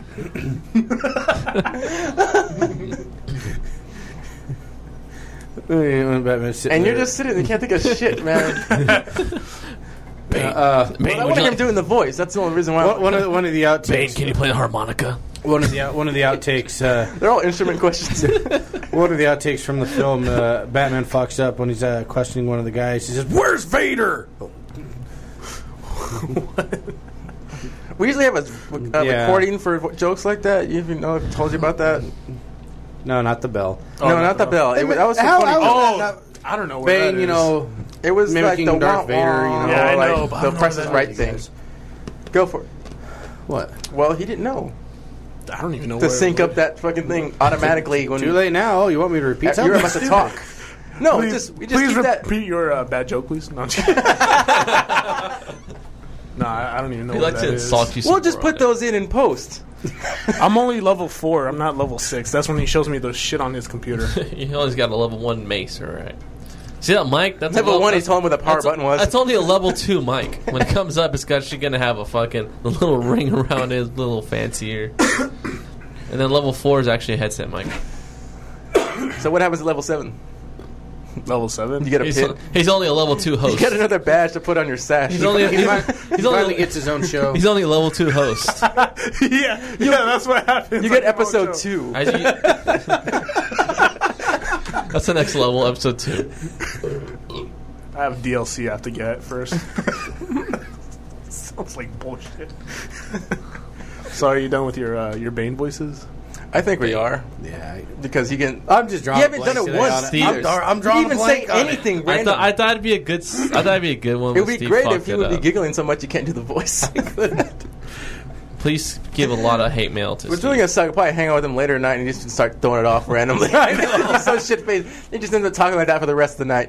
Speaker 5: When Batman's sitting
Speaker 3: And you're
Speaker 5: there.
Speaker 3: just sitting there, you can't think of shit, man.
Speaker 6: Bane,
Speaker 5: Uh,
Speaker 6: Bane,
Speaker 3: I
Speaker 6: would
Speaker 3: want
Speaker 6: you
Speaker 3: him
Speaker 6: like,
Speaker 3: doing the voice. That's the only reason why.
Speaker 5: one, one of the, one of the outtakes.
Speaker 6: Bane, can you play the harmonica?
Speaker 5: One of the out- one of the outtakes. Uh,
Speaker 3: They're all instrument questions.
Speaker 5: one of the outtakes from the film. Uh, Batman fucks up when he's uh, questioning one of the guys. He says, "Where's Vader?"
Speaker 3: We usually have a, a
Speaker 5: Yeah.
Speaker 3: recording for vo- jokes like that. You even know I told you about that?
Speaker 5: No, not the bell.
Speaker 3: no, not the bell. It, was- that was some
Speaker 5: How-
Speaker 3: funny.
Speaker 5: how-
Speaker 3: oh,
Speaker 5: that-
Speaker 4: I don't know where that
Speaker 5: Bane, you
Speaker 4: is.
Speaker 5: know,
Speaker 3: it was like
Speaker 5: mimicking
Speaker 3: the
Speaker 5: Darth
Speaker 3: wah-
Speaker 5: Vader, you know.
Speaker 4: Yeah, I
Speaker 3: like
Speaker 4: know, but I
Speaker 3: the
Speaker 4: don't know
Speaker 3: Price
Speaker 4: where
Speaker 3: is
Speaker 4: that
Speaker 3: Right
Speaker 4: is.
Speaker 3: thing. Go for it.
Speaker 5: what?
Speaker 3: Well, he didn't know
Speaker 4: I don't even know
Speaker 3: to
Speaker 4: where
Speaker 3: sync
Speaker 4: it
Speaker 3: up that fucking thing automatically when
Speaker 5: Too late now. You want me to repeat
Speaker 3: you're
Speaker 5: something?
Speaker 3: about to talk. No,
Speaker 4: Please,
Speaker 3: just we just
Speaker 4: please
Speaker 3: keep that.
Speaker 4: repeat your uh, bad joke, please. No, I'm just kidding. No, I, I don't even know
Speaker 6: He
Speaker 4: what
Speaker 6: likes
Speaker 4: that
Speaker 6: to
Speaker 4: is.
Speaker 6: insult you. some
Speaker 3: We'll just
Speaker 6: more
Speaker 3: put
Speaker 6: on it.
Speaker 3: those in in post.
Speaker 4: I'm only level four. I'm not level six. That's when he shows me the shit on his computer.
Speaker 6: He always got a level one mace, all right. See that mic? That's a
Speaker 3: Level
Speaker 6: level
Speaker 3: one, he
Speaker 6: that's-
Speaker 3: told him where the power
Speaker 6: that's
Speaker 3: button was.
Speaker 6: That's only a level two mic. When it comes up, it's actually going to have a fucking a little ring around his little fancier. And then level four is actually a headset mic.
Speaker 3: So what happens at level seven?
Speaker 4: Level seven.
Speaker 3: You get a
Speaker 6: He's,
Speaker 3: pin.
Speaker 6: he's only a level two
Speaker 3: You
Speaker 6: host.
Speaker 3: get another badge to put on your sash.
Speaker 6: He's only
Speaker 5: He
Speaker 6: he's,
Speaker 5: fin-
Speaker 6: he's
Speaker 5: he finally
Speaker 6: only
Speaker 5: gets his own show.
Speaker 6: he's only a level two host.
Speaker 4: yeah, yeah, that's what happens.
Speaker 3: You
Speaker 4: Like
Speaker 3: get
Speaker 4: a whole
Speaker 3: episode
Speaker 4: show.
Speaker 3: two.
Speaker 6: I- That's the next level, episode two.
Speaker 4: I have D L C I have to get first. Sounds like bullshit. So are you done with your uh, your Bane voices?
Speaker 3: I think we are
Speaker 5: yeah.
Speaker 3: because you can.
Speaker 5: I'm just drawing.
Speaker 3: You haven't
Speaker 5: a
Speaker 3: done
Speaker 5: blank
Speaker 3: it
Speaker 5: today
Speaker 3: once.
Speaker 5: on it.
Speaker 6: Steve.
Speaker 5: I'm, dar- I'm
Speaker 3: You
Speaker 5: drawing
Speaker 3: didn't
Speaker 5: a
Speaker 3: even
Speaker 5: blank
Speaker 3: say
Speaker 5: on it.
Speaker 3: anything
Speaker 6: I
Speaker 3: random.
Speaker 6: thought I thought it'd be a good. s- I thought it'd be a good one.
Speaker 3: It
Speaker 6: when
Speaker 3: would be
Speaker 6: Steve
Speaker 3: great
Speaker 6: fucked
Speaker 3: if you
Speaker 6: it
Speaker 3: would be
Speaker 6: up.
Speaker 3: giggling so much you can't do the voice.
Speaker 6: Please give a lot of hate mail to
Speaker 3: We're
Speaker 6: Steve.
Speaker 3: doing a suck. Probably hang out with him later tonight and just start throwing it off randomly. I know. He's so shit faced. He just ends up talking like that for the rest of the night.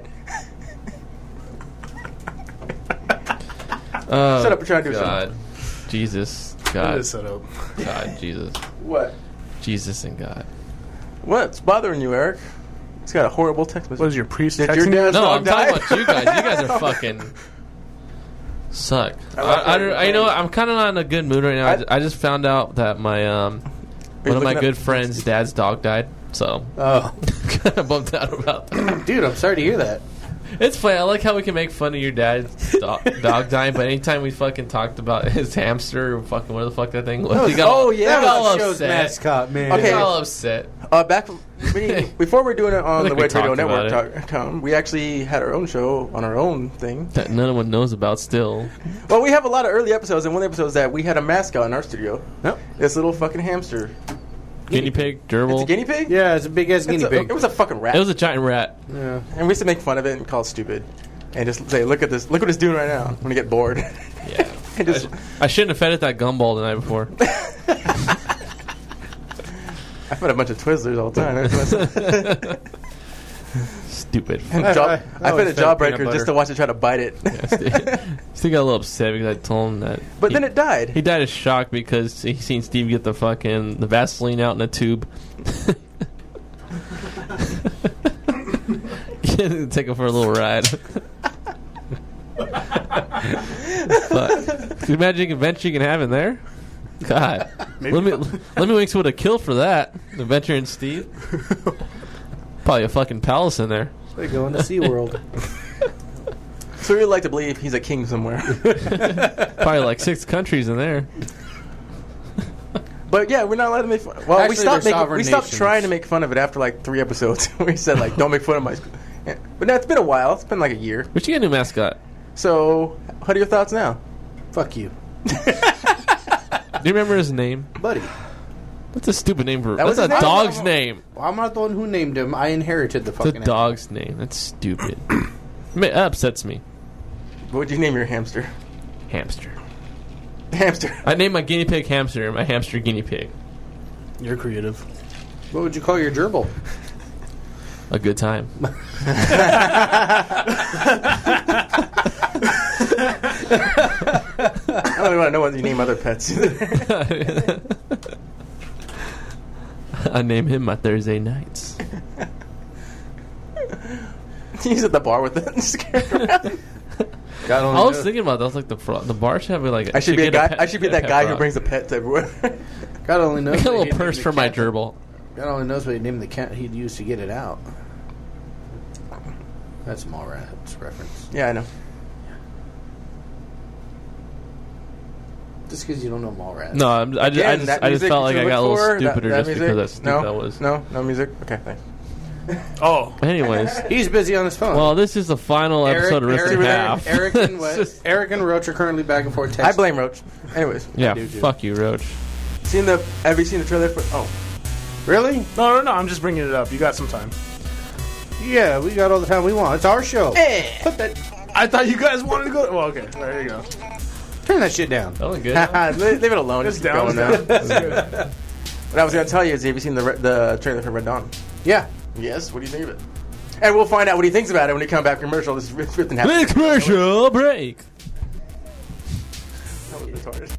Speaker 6: Oh,
Speaker 3: Shut up and try to do
Speaker 6: God. Jesus.
Speaker 4: It
Speaker 6: God.
Speaker 4: is set up.
Speaker 6: God. Jesus.
Speaker 3: What?
Speaker 6: Jesus and God.
Speaker 3: What's bothering you, Eric? He's got a horrible text message.
Speaker 4: What is your priest
Speaker 3: Did
Speaker 4: texting
Speaker 3: your
Speaker 4: you?
Speaker 3: dad-
Speaker 6: No,
Speaker 3: dog
Speaker 6: I'm talking
Speaker 3: died?
Speaker 6: about you guys. You guys are fucking suck. I,
Speaker 3: like
Speaker 6: I,
Speaker 3: that.
Speaker 6: I, you know, what? I'm kind of not in a good mood right now. I,
Speaker 3: I-
Speaker 6: ju- I just found out that my um,
Speaker 3: you
Speaker 6: one of my
Speaker 3: looking
Speaker 6: good
Speaker 3: up-
Speaker 6: friends' dad's dog died. So
Speaker 5: Oh,
Speaker 6: kind of bummed out about that.
Speaker 5: dude, I'm sorry to hear that.
Speaker 6: It's funny. I like how we can make fun of your dad's dog, dog dying, but anytime we fucking talked about his hamster or fucking where the fuck that thing was, he got
Speaker 3: oh,
Speaker 6: all,
Speaker 3: yeah.
Speaker 6: he got all
Speaker 5: That was the show's
Speaker 6: upset.
Speaker 5: mascot, man.
Speaker 3: Okay.
Speaker 6: He got all upset.
Speaker 3: Uh, back we, before we're doing it on
Speaker 6: I
Speaker 3: the
Speaker 6: think we
Speaker 3: Wedge Radio
Speaker 6: talked about
Speaker 3: Network, talk, Tom, we actually had our own show on our own thing.
Speaker 6: That no one knows about still.
Speaker 3: Well, we have a lot of early episodes, and one of the episodes that we had a mascot in our studio.
Speaker 5: Yep.
Speaker 3: This little fucking hamster.
Speaker 6: Guinea pig, gerbil.
Speaker 3: It's a guinea pig?
Speaker 5: Yeah, it's a big ass
Speaker 3: It's
Speaker 5: guinea
Speaker 3: a-
Speaker 5: pig.
Speaker 3: It was a fucking rat.
Speaker 6: It was a giant rat.
Speaker 5: Yeah.
Speaker 3: and we used to make fun of it and call it stupid. And just say, look at this, look what it's doing right now when you get bored.
Speaker 6: Yeah.
Speaker 3: and just,
Speaker 6: I shouldn't have fed it that gumball the night before.
Speaker 3: I fed a bunch of Twizzlers all the time.
Speaker 6: Stupid.
Speaker 3: And
Speaker 5: I-
Speaker 3: jaw,
Speaker 5: I- I
Speaker 3: I, fed
Speaker 5: always
Speaker 3: a
Speaker 5: fed peanut
Speaker 3: jawbreaker
Speaker 5: butter.
Speaker 3: just to watch it try to bite it.
Speaker 6: Steve, Steve got a little upset because I told him that.
Speaker 3: But
Speaker 6: he,
Speaker 3: then it died.
Speaker 6: he died of shock because he seen Steve get the fucking the Vaseline out in a tube. Take him for a little ride. But can you imagine the adventure you can have in there? God, let me let me Winks would have killed for that. Adventure and Steve. Probably a fucking palace in there.
Speaker 5: They go into SeaWorld.
Speaker 3: So we would like to believe he's a king somewhere.
Speaker 6: Probably like six countries in there.
Speaker 3: But yeah, we're not allowed to make fun. Well,
Speaker 5: Actually,
Speaker 3: we stopped
Speaker 5: they're
Speaker 3: making,
Speaker 5: sovereign
Speaker 3: we stopped
Speaker 5: nations.
Speaker 3: trying to make fun of it after like three episodes. We said like, don't make fun of my. School. Yeah. But now it's been a while. It's been like a year.
Speaker 6: We should get a new mascot.
Speaker 3: So, what are your thoughts now?
Speaker 5: Fuck you,
Speaker 6: Do you remember his name?
Speaker 5: buddy.
Speaker 6: That's a stupid name for.
Speaker 3: That
Speaker 6: That's
Speaker 3: was
Speaker 6: a
Speaker 3: his name?
Speaker 6: dog's name.
Speaker 5: Well, I'm not the one who named him. I inherited the
Speaker 6: It's
Speaker 5: fucking
Speaker 6: a dog's name. That's stupid. Ma- That upsets me.
Speaker 3: What would you name your hamster?
Speaker 6: Hamster.
Speaker 3: Hamster.
Speaker 6: I named my guinea pig hamster and my hamster guinea pig.
Speaker 4: You're creative.
Speaker 5: What would you call your gerbil?
Speaker 6: A good time.
Speaker 3: I don't really want to know what you name other pets either.
Speaker 6: I name him my Thursday nights.
Speaker 3: He's at the bar with it. Scared around.
Speaker 5: God only
Speaker 6: I was
Speaker 5: knows.
Speaker 6: thinking about that. I was like, the fro- the bar should have like.
Speaker 3: I should be a
Speaker 6: get
Speaker 3: guy.
Speaker 6: pet-
Speaker 3: I should be
Speaker 6: get a
Speaker 3: that
Speaker 6: pet
Speaker 3: guy who
Speaker 6: frog.
Speaker 3: brings a pet to everywhere.
Speaker 5: God only knows.
Speaker 6: Like a
Speaker 5: what
Speaker 6: little
Speaker 5: he'd
Speaker 6: purse
Speaker 5: name
Speaker 6: for
Speaker 5: the
Speaker 6: my
Speaker 5: cat.
Speaker 6: gerbil.
Speaker 5: God only knows what he named the cat he'd use to get it out. That's a Mallrats reference.
Speaker 3: Yeah, I know.
Speaker 5: Just because you don't know Mallrats.
Speaker 6: No, I'm, I just, I
Speaker 3: Again,
Speaker 6: just,
Speaker 3: that
Speaker 6: I just
Speaker 3: music
Speaker 6: felt
Speaker 3: you
Speaker 6: like I
Speaker 3: should
Speaker 6: got a
Speaker 3: look
Speaker 6: little
Speaker 3: for,
Speaker 6: stupider
Speaker 3: that- that
Speaker 6: just
Speaker 3: music?
Speaker 6: because that's
Speaker 3: no,
Speaker 6: that was.
Speaker 3: No, no music. Okay, thanks.
Speaker 4: Oh,
Speaker 6: Anyways,
Speaker 5: He's busy on his phone.
Speaker 6: well, this is the final episode of Risk
Speaker 5: Eric,
Speaker 6: and
Speaker 5: Eric,
Speaker 6: Half.
Speaker 5: Eric, and
Speaker 6: It's
Speaker 5: Wes,
Speaker 6: just-
Speaker 5: Eric and Roach are currently back and forth texting.
Speaker 3: I blame Roach. Anyways,
Speaker 6: yeah,
Speaker 5: do too.
Speaker 6: fuck you, Roach.
Speaker 3: seen the? Have you seen the trailer for? Oh,
Speaker 5: Really?
Speaker 4: no, no, no. I'm just bringing it up. You got some time.
Speaker 5: Yeah, we got all the time we want. It's our show. Put that,
Speaker 4: I thought you guys wanted to go. Well, okay. There you go.
Speaker 5: turn that shit down.
Speaker 6: That was good.
Speaker 3: leave leave it alone.
Speaker 4: It's
Speaker 3: Just keep
Speaker 4: down.
Speaker 3: going
Speaker 4: It's down.
Speaker 3: now.
Speaker 4: It's good.
Speaker 3: What I was going to tell you is, have you seen the re- the trailer for Red Dawn?
Speaker 5: Yeah.
Speaker 3: Yes. What do you think of it? And we'll find out what he thinks about it when we come back from commercial. This is ripped in half.
Speaker 6: Big commercial break.
Speaker 3: That was retarded.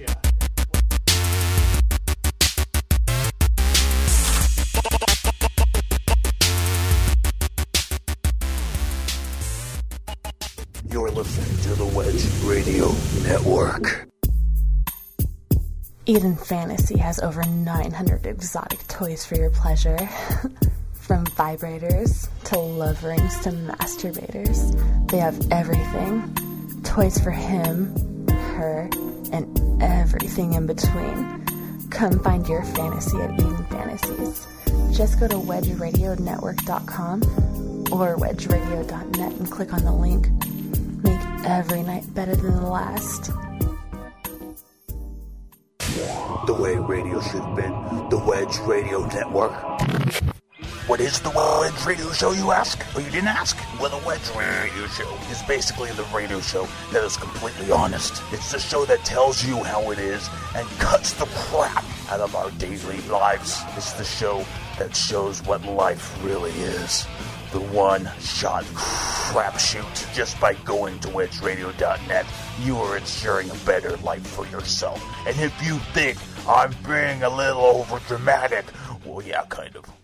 Speaker 2: You're listening to the Wedge Radio Network.
Speaker 1: Eden Fantasy has over nine hundred exotic toys for your pleasure. From vibrators to love rings to masturbators, they have everything. Toys for him, her, and everything in between. Come find your fantasy at Eden Fantasies. Just go to wedge radio network dot com or wedge radio dot net and click on the link. Make every night better than the last.
Speaker 2: The way radio should have been. The Wedge Radio Network. What is the Wedge Radio Show, you ask? Oh, you didn't ask? Well, the Wedge Radio Show is basically the radio show that is completely honest. It's the show that tells you how it is and cuts the crap out of our daily lives. It's the show that shows what life really is. The one-shot crapshoot. Just by going to wedge radio dot net, you are ensuring a better life for yourself. And if you think I'm being a little over-dramatic, well, yeah, kind of.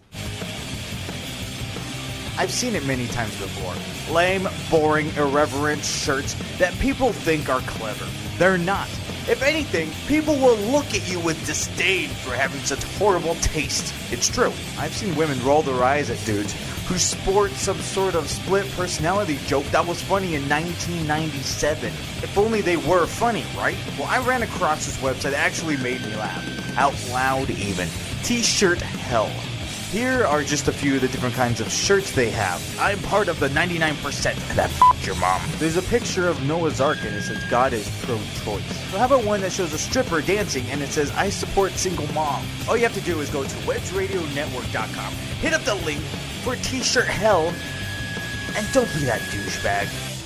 Speaker 7: I've seen it many times before. Lame, boring, irreverent shirts that people think are clever. They're not. If anything, people will look at you with disdain for having such horrible taste. It's true. I've seen women roll their eyes at dudes who sport some sort of split personality joke that was funny in nineteen ninety-seven. If only they were funny, right? Well, I ran across this website that actually made me laugh. Out loud, even. T-shirt hell. Here are just a few of the different kinds of shirts they have. I'm part of the ninety-nine percent that f***ed your mom. There's a picture of Noah's Ark and it says God is pro-choice. So how about one that shows a stripper dancing and it says I support single mom? All you have to do is go to wedge radio network dot com, hit up the link for T-shirt hell, and don't be that douchebag.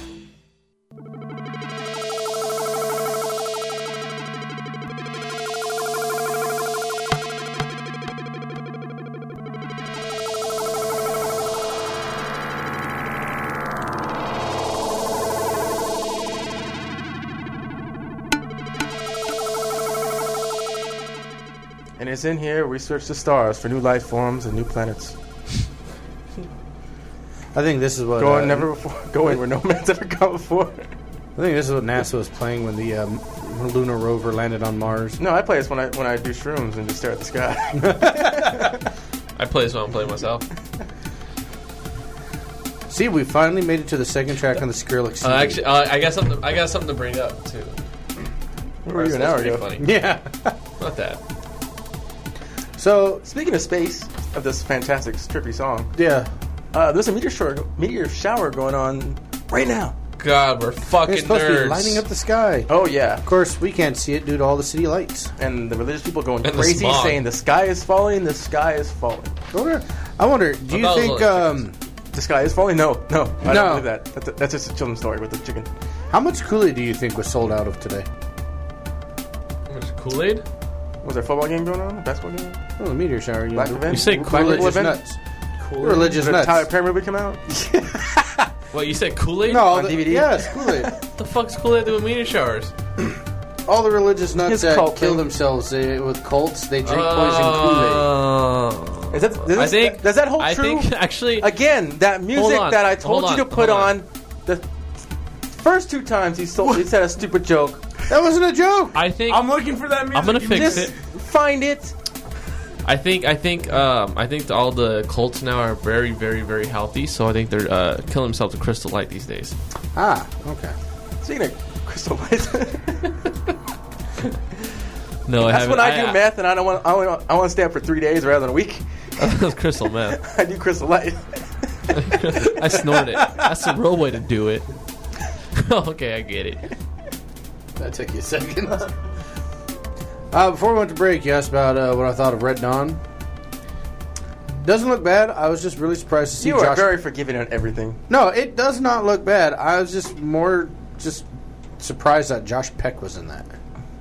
Speaker 3: And it's in here. We search the stars for new life forms and new planets.
Speaker 5: I think this is what
Speaker 3: Going
Speaker 5: uh,
Speaker 3: never before. Going where no man's ever gone before.
Speaker 5: I think this is what NASA was playing when the um, lunar rover landed on Mars.
Speaker 3: No, I play this when I when I do shrooms and just stare at the sky.
Speaker 6: I play this when I'm playing myself.
Speaker 5: See, we finally made it to the second track on the Skrillex C D.
Speaker 6: Uh, actually, uh, I got something. I got something to bring up too.
Speaker 3: Where were you an hour
Speaker 6: That's
Speaker 3: ago?
Speaker 6: pretty funny.
Speaker 5: Yeah.
Speaker 6: Not that.
Speaker 5: So,
Speaker 3: Speaking of space, of this fantastic trippy song,
Speaker 5: yeah.
Speaker 3: uh, there's a meteor shower, meteor shower going on right now.
Speaker 6: God, we're fucking
Speaker 5: It's supposed
Speaker 6: nerds.
Speaker 5: to be lighting up the sky.
Speaker 3: Oh yeah,
Speaker 5: Of course, we can't see it due to all the city lights.
Speaker 3: and the religious people going
Speaker 6: And the
Speaker 3: crazy,
Speaker 6: smog.
Speaker 3: saying the sky is falling, the sky is falling,
Speaker 5: I wonder, I wonder do
Speaker 6: I
Speaker 5: you
Speaker 6: thought it was
Speaker 5: think,
Speaker 6: like
Speaker 5: um,
Speaker 3: the sky is falling. No, no, I
Speaker 5: No.
Speaker 3: don't believe that. That's, a, that's just a children's story with the chicken.
Speaker 5: how much Kool-Aid do you think was sold out of today?
Speaker 6: How much Kool-Aid?
Speaker 3: Was there a football game going on? A basketball game?
Speaker 5: Oh, the meteor shower. You
Speaker 3: Black
Speaker 5: know,
Speaker 3: event?
Speaker 6: You say
Speaker 5: Black
Speaker 6: Kool-Aid?
Speaker 5: religious
Speaker 3: event?
Speaker 5: nuts. Religious
Speaker 3: Did a
Speaker 5: nuts.
Speaker 3: Tyler Perry movie come out?
Speaker 6: What, you said Kool-Aid?
Speaker 5: No,
Speaker 3: On
Speaker 5: the,
Speaker 3: D V D?
Speaker 5: Yes, Kool-Aid.
Speaker 6: What the fuck's Kool-Aid doing meteor showers?
Speaker 5: All the religious nuts
Speaker 3: His
Speaker 5: that
Speaker 3: cult
Speaker 5: kill
Speaker 3: thing.
Speaker 5: themselves they, with cults, they drink poison Kool-Aid.
Speaker 6: Uh,
Speaker 3: Is that, does,
Speaker 6: I think
Speaker 3: does that hold
Speaker 6: I
Speaker 3: true?
Speaker 6: think actually
Speaker 3: Again, that music
Speaker 6: on,
Speaker 3: that I told
Speaker 6: hold
Speaker 3: you
Speaker 6: on,
Speaker 3: to put
Speaker 6: hold
Speaker 3: on.
Speaker 6: on.
Speaker 3: the first two times he, sold, he said a stupid joke.
Speaker 5: That wasn't a joke.
Speaker 6: I think
Speaker 4: I'm looking for that music.
Speaker 6: I'm gonna
Speaker 4: You
Speaker 6: fix
Speaker 4: just-
Speaker 3: Just
Speaker 6: it.
Speaker 3: find it.
Speaker 6: I think I think um, I think all the cults now are very very very healthy. So I think they're uh, killing themselves with Crystal Light these days.
Speaker 5: Ah, okay.
Speaker 3: Speaking of Crystal Light,
Speaker 6: No, I
Speaker 3: that's
Speaker 6: haven't.
Speaker 3: when I, do
Speaker 6: uh,
Speaker 3: meth, and I don't want. I want. I want to stay up for three days rather than a week.
Speaker 6: That's crystal meth.
Speaker 3: I do Crystal Light.
Speaker 6: I snort it. That's the real way to do it. Okay, I get it.
Speaker 5: That took you a second. Uh, before we went to break, you asked about uh, what I thought of Red Dawn. Doesn't look bad. I was just really surprised to see
Speaker 3: You are
Speaker 5: Josh.
Speaker 3: very forgiving on everything.
Speaker 5: No, it does not look bad. I was just more just surprised that Josh Peck was in that.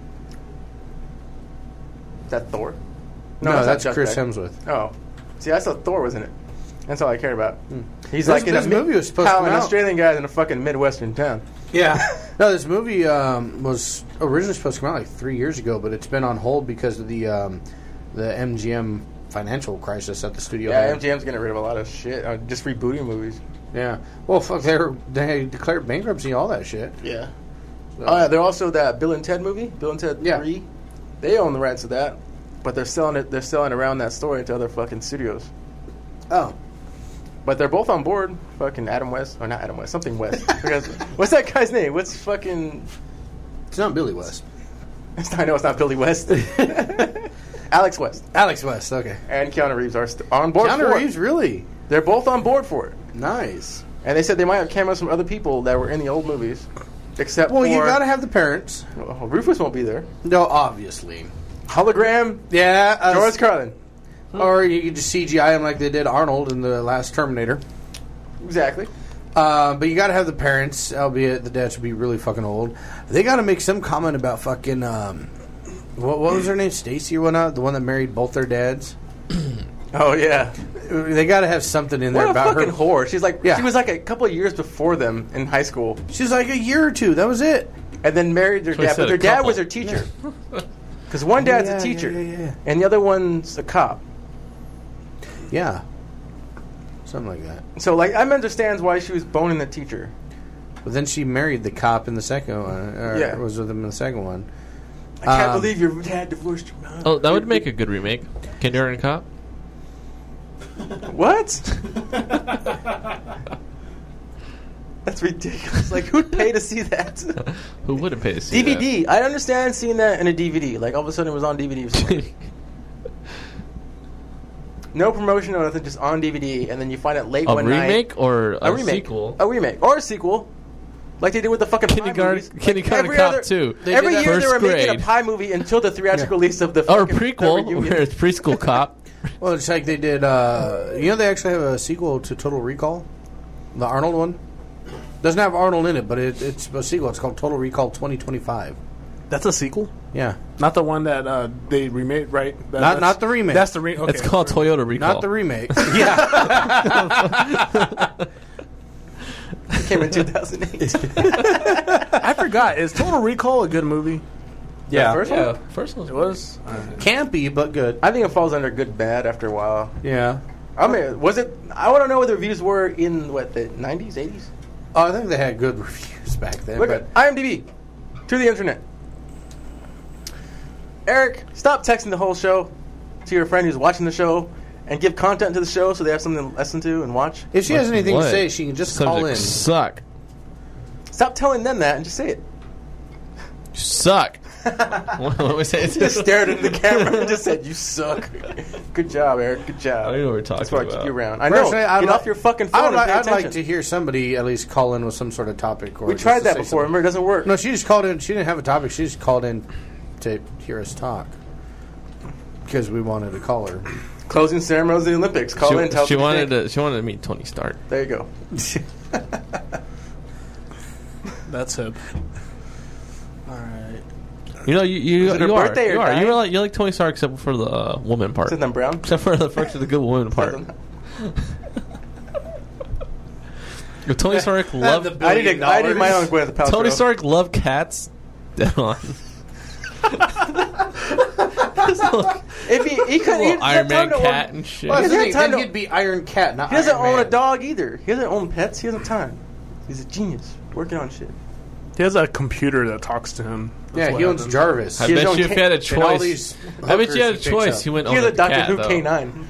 Speaker 3: Is that Thor?
Speaker 5: No,
Speaker 3: it's not
Speaker 5: that's
Speaker 3: Josh
Speaker 5: Chris
Speaker 3: Peck.
Speaker 5: Hemsworth.
Speaker 3: Oh, see, I saw Thor was in it. That's all I cared about. He's
Speaker 5: This-
Speaker 3: like in
Speaker 5: this
Speaker 3: a mid-
Speaker 5: movie was supposed
Speaker 3: how
Speaker 5: to
Speaker 3: an
Speaker 5: come out.
Speaker 3: Australian guy in a fucking midwestern town.
Speaker 5: Yeah. No, this movie um, was originally supposed to come out like three years ago, but it's been on hold because of the um, the M G M financial crisis at the studio.
Speaker 3: Yeah,
Speaker 5: had.
Speaker 3: M G M's getting rid of a lot of shit. Uh, just rebooting movies.
Speaker 5: Yeah. Well, fuck, they were, they declared bankruptcy, all that shit.
Speaker 3: Yeah.
Speaker 5: So-
Speaker 3: Oh yeah, they're also that Bill and Ted movie, Bill and Ted
Speaker 5: Yeah.
Speaker 3: Three. They own the rights to that, but they're selling it. They're selling around that story to other fucking studios.
Speaker 5: Oh.
Speaker 3: But they're both on board. Fucking Adam West, or not Adam West, something West. Because- What's that guy's name? What's fucking?
Speaker 5: It's not Billy West.
Speaker 3: I know it's not Billy West. Alex West
Speaker 5: Alex West, okay.
Speaker 3: and Keanu Reeves are st- on board
Speaker 5: Keanu
Speaker 3: for
Speaker 5: Reeves,
Speaker 3: it.
Speaker 5: really?
Speaker 3: They're both on board for it,
Speaker 5: Nice.
Speaker 3: and they said they might have cameos from other people that were in the old movies, except
Speaker 5: Well,
Speaker 3: for
Speaker 5: you gotta have the parents.
Speaker 3: well, Rufus won't be there.
Speaker 5: No, obviously.
Speaker 3: Hologram,
Speaker 5: Yeah. Uh,
Speaker 3: George Carlin.
Speaker 5: Or you could just C G I him like they did Arnold in the last Terminator.
Speaker 3: Exactly.
Speaker 5: Uh, but you gotta have the parents, albeit the dad should be really fucking old. They gotta make some comment about fucking, um, what, what was her name? Stacy or whatnot? The one that married both their dads?
Speaker 3: Oh yeah.
Speaker 5: They gotta have something in there
Speaker 3: What a
Speaker 5: about
Speaker 3: fucking
Speaker 5: her.
Speaker 3: whore. She's like
Speaker 5: Yeah.
Speaker 3: she was like a couple of years before them in high school,
Speaker 5: She's like a year or two. That was it.
Speaker 3: and then married their
Speaker 6: So I
Speaker 3: dad.
Speaker 6: said
Speaker 3: But their
Speaker 6: a
Speaker 3: dad
Speaker 6: couple.
Speaker 3: was their teacher. Because one dad's
Speaker 5: Yeah,
Speaker 3: a teacher,
Speaker 5: yeah, yeah, yeah.
Speaker 3: and the other one's a cop.
Speaker 5: Yeah. Something like that.
Speaker 3: So like, I understands why she was boning the teacher.
Speaker 5: But then she married the cop in the second one. Or
Speaker 3: Yeah.
Speaker 5: was with him in the second one.
Speaker 3: I can't
Speaker 5: Um,
Speaker 3: believe your dad divorced your mom.
Speaker 6: Oh, that would make a good remake. Kindergarten Cop.
Speaker 3: What? That's ridiculous. Like, who'd pay to see that?
Speaker 6: Who wouldn't pay to see
Speaker 3: D V D. I understand seeing that in a D V D. Like, all of a sudden it was on D V D. Or something.
Speaker 6: that?
Speaker 3: No promotion or nothing, just on D V D, and then you find it late
Speaker 6: A
Speaker 3: one night.
Speaker 6: remake or a,
Speaker 3: A remake.
Speaker 6: sequel?
Speaker 3: A remake. Or a sequel. Like they did with the fucking Pie
Speaker 6: Kindergarten-
Speaker 3: movies. Like
Speaker 6: Kindergarten
Speaker 3: every
Speaker 6: Cop
Speaker 3: other-
Speaker 6: two. They
Speaker 3: Every
Speaker 6: did that.
Speaker 3: year they
Speaker 6: First
Speaker 3: were making a
Speaker 6: grade.
Speaker 3: Pie movie until the theatrical release of the
Speaker 6: Or a
Speaker 3: fucking
Speaker 6: prequel,
Speaker 3: reunion.
Speaker 6: where it's preschool cop.
Speaker 5: Well, it's like they did. Uh, you know, they actually have a sequel to Total Recall, the Arnold one. Doesn't have Arnold in it, but it, it's a sequel. It's called Total Recall twenty twenty-five.
Speaker 4: That's a sequel?
Speaker 5: Yeah,
Speaker 4: Not the one that uh, they remade, right? That,
Speaker 5: Not-
Speaker 4: that's-
Speaker 5: not the remake.
Speaker 4: That's the remake. Okay.
Speaker 6: It's called Toyota Recall.
Speaker 5: not the remake. yeah,
Speaker 3: It came in two thousand eight.
Speaker 4: I forgot. Is Total Recall a good movie?
Speaker 5: yeah.
Speaker 3: First
Speaker 6: Yeah,
Speaker 3: one?
Speaker 6: first one
Speaker 4: It was.
Speaker 5: Campy but good.
Speaker 3: I think it falls under good bad after a while.
Speaker 5: Yeah.
Speaker 3: I mean, was it? I want to know what the reviews were in what the nineties, eighties.
Speaker 5: Oh, I think they had good reviews back then.
Speaker 3: Look
Speaker 5: but
Speaker 3: at IMDb to the internet. Eric, stop texting the whole show to your friend who's watching the show, and give content to the show so they have something to listen to and watch.
Speaker 5: if she has anything
Speaker 6: What?
Speaker 5: to say, she can just call in.
Speaker 6: Subjects suck.
Speaker 3: Stop telling them that and just say it.
Speaker 6: You suck. What what was I saying?
Speaker 3: Just stared into the camera and just said, "You suck." Good job, Eric. Good job.
Speaker 6: I don't know what we're talking
Speaker 3: That's why I
Speaker 6: about.
Speaker 3: keep you around. I know.
Speaker 5: Personally, I'd
Speaker 3: Get
Speaker 5: like-
Speaker 3: off your fucking
Speaker 5: I
Speaker 3: phone
Speaker 5: would
Speaker 3: and
Speaker 5: like,
Speaker 3: pay
Speaker 5: I'd
Speaker 3: attention.
Speaker 5: like to hear somebody at least call in with some sort of topic. Or
Speaker 3: we
Speaker 5: just
Speaker 3: tried
Speaker 5: to
Speaker 3: that
Speaker 5: say
Speaker 3: before.
Speaker 5: something.
Speaker 3: Remember, it doesn't work.
Speaker 5: No, she just called in. She didn't have a topic. She just called in to hear us talk because we wanted to call her.
Speaker 3: Closing ceremonies of the Olympics. Call
Speaker 6: She,
Speaker 3: in. Tell us
Speaker 6: she
Speaker 3: what you
Speaker 6: wanted
Speaker 3: think.
Speaker 6: to. She wanted to meet Tony Stark.
Speaker 3: There you go.
Speaker 4: That's hip. All right.
Speaker 6: You know, you you,
Speaker 3: Was it her
Speaker 6: you are.
Speaker 3: birthday or
Speaker 6: You are.
Speaker 3: dying?
Speaker 6: You're like you like Tony Stark except for the uh, woman part.
Speaker 3: Isn't that brown?
Speaker 6: Except for the first of the good woman part. If Tony Stark loved
Speaker 5: the
Speaker 3: I need, a, I need my own Gwyneth Paltrow.
Speaker 6: Tony Stark loved cats. Dead on.
Speaker 7: If he, he could, he
Speaker 6: Little Iron Man
Speaker 7: to
Speaker 6: cat
Speaker 7: own,
Speaker 6: and shit.
Speaker 5: Well, that's the
Speaker 7: He
Speaker 5: thing,
Speaker 7: has time
Speaker 5: then
Speaker 7: to-
Speaker 5: he'd be Iron Cat, not
Speaker 7: he doesn't
Speaker 5: Iron
Speaker 7: own
Speaker 5: Man.
Speaker 7: a dog either. He doesn't own pets. He doesn't have time. He's a genius working on shit.
Speaker 4: He has a computer that talks to him. That's
Speaker 5: Yeah,
Speaker 4: what
Speaker 5: he owns
Speaker 4: happens.
Speaker 5: Jarvis.
Speaker 6: I
Speaker 7: He has
Speaker 6: bet
Speaker 7: his
Speaker 6: you
Speaker 7: own
Speaker 6: if he had a
Speaker 5: And all
Speaker 6: choice,
Speaker 5: these
Speaker 6: I bet you
Speaker 5: hookers
Speaker 6: had a
Speaker 5: he picks
Speaker 6: choice.
Speaker 5: up.
Speaker 6: He went
Speaker 7: He's
Speaker 6: on
Speaker 7: a
Speaker 6: the
Speaker 7: Doctor
Speaker 6: cat,
Speaker 7: Who
Speaker 6: though.
Speaker 7: K nine.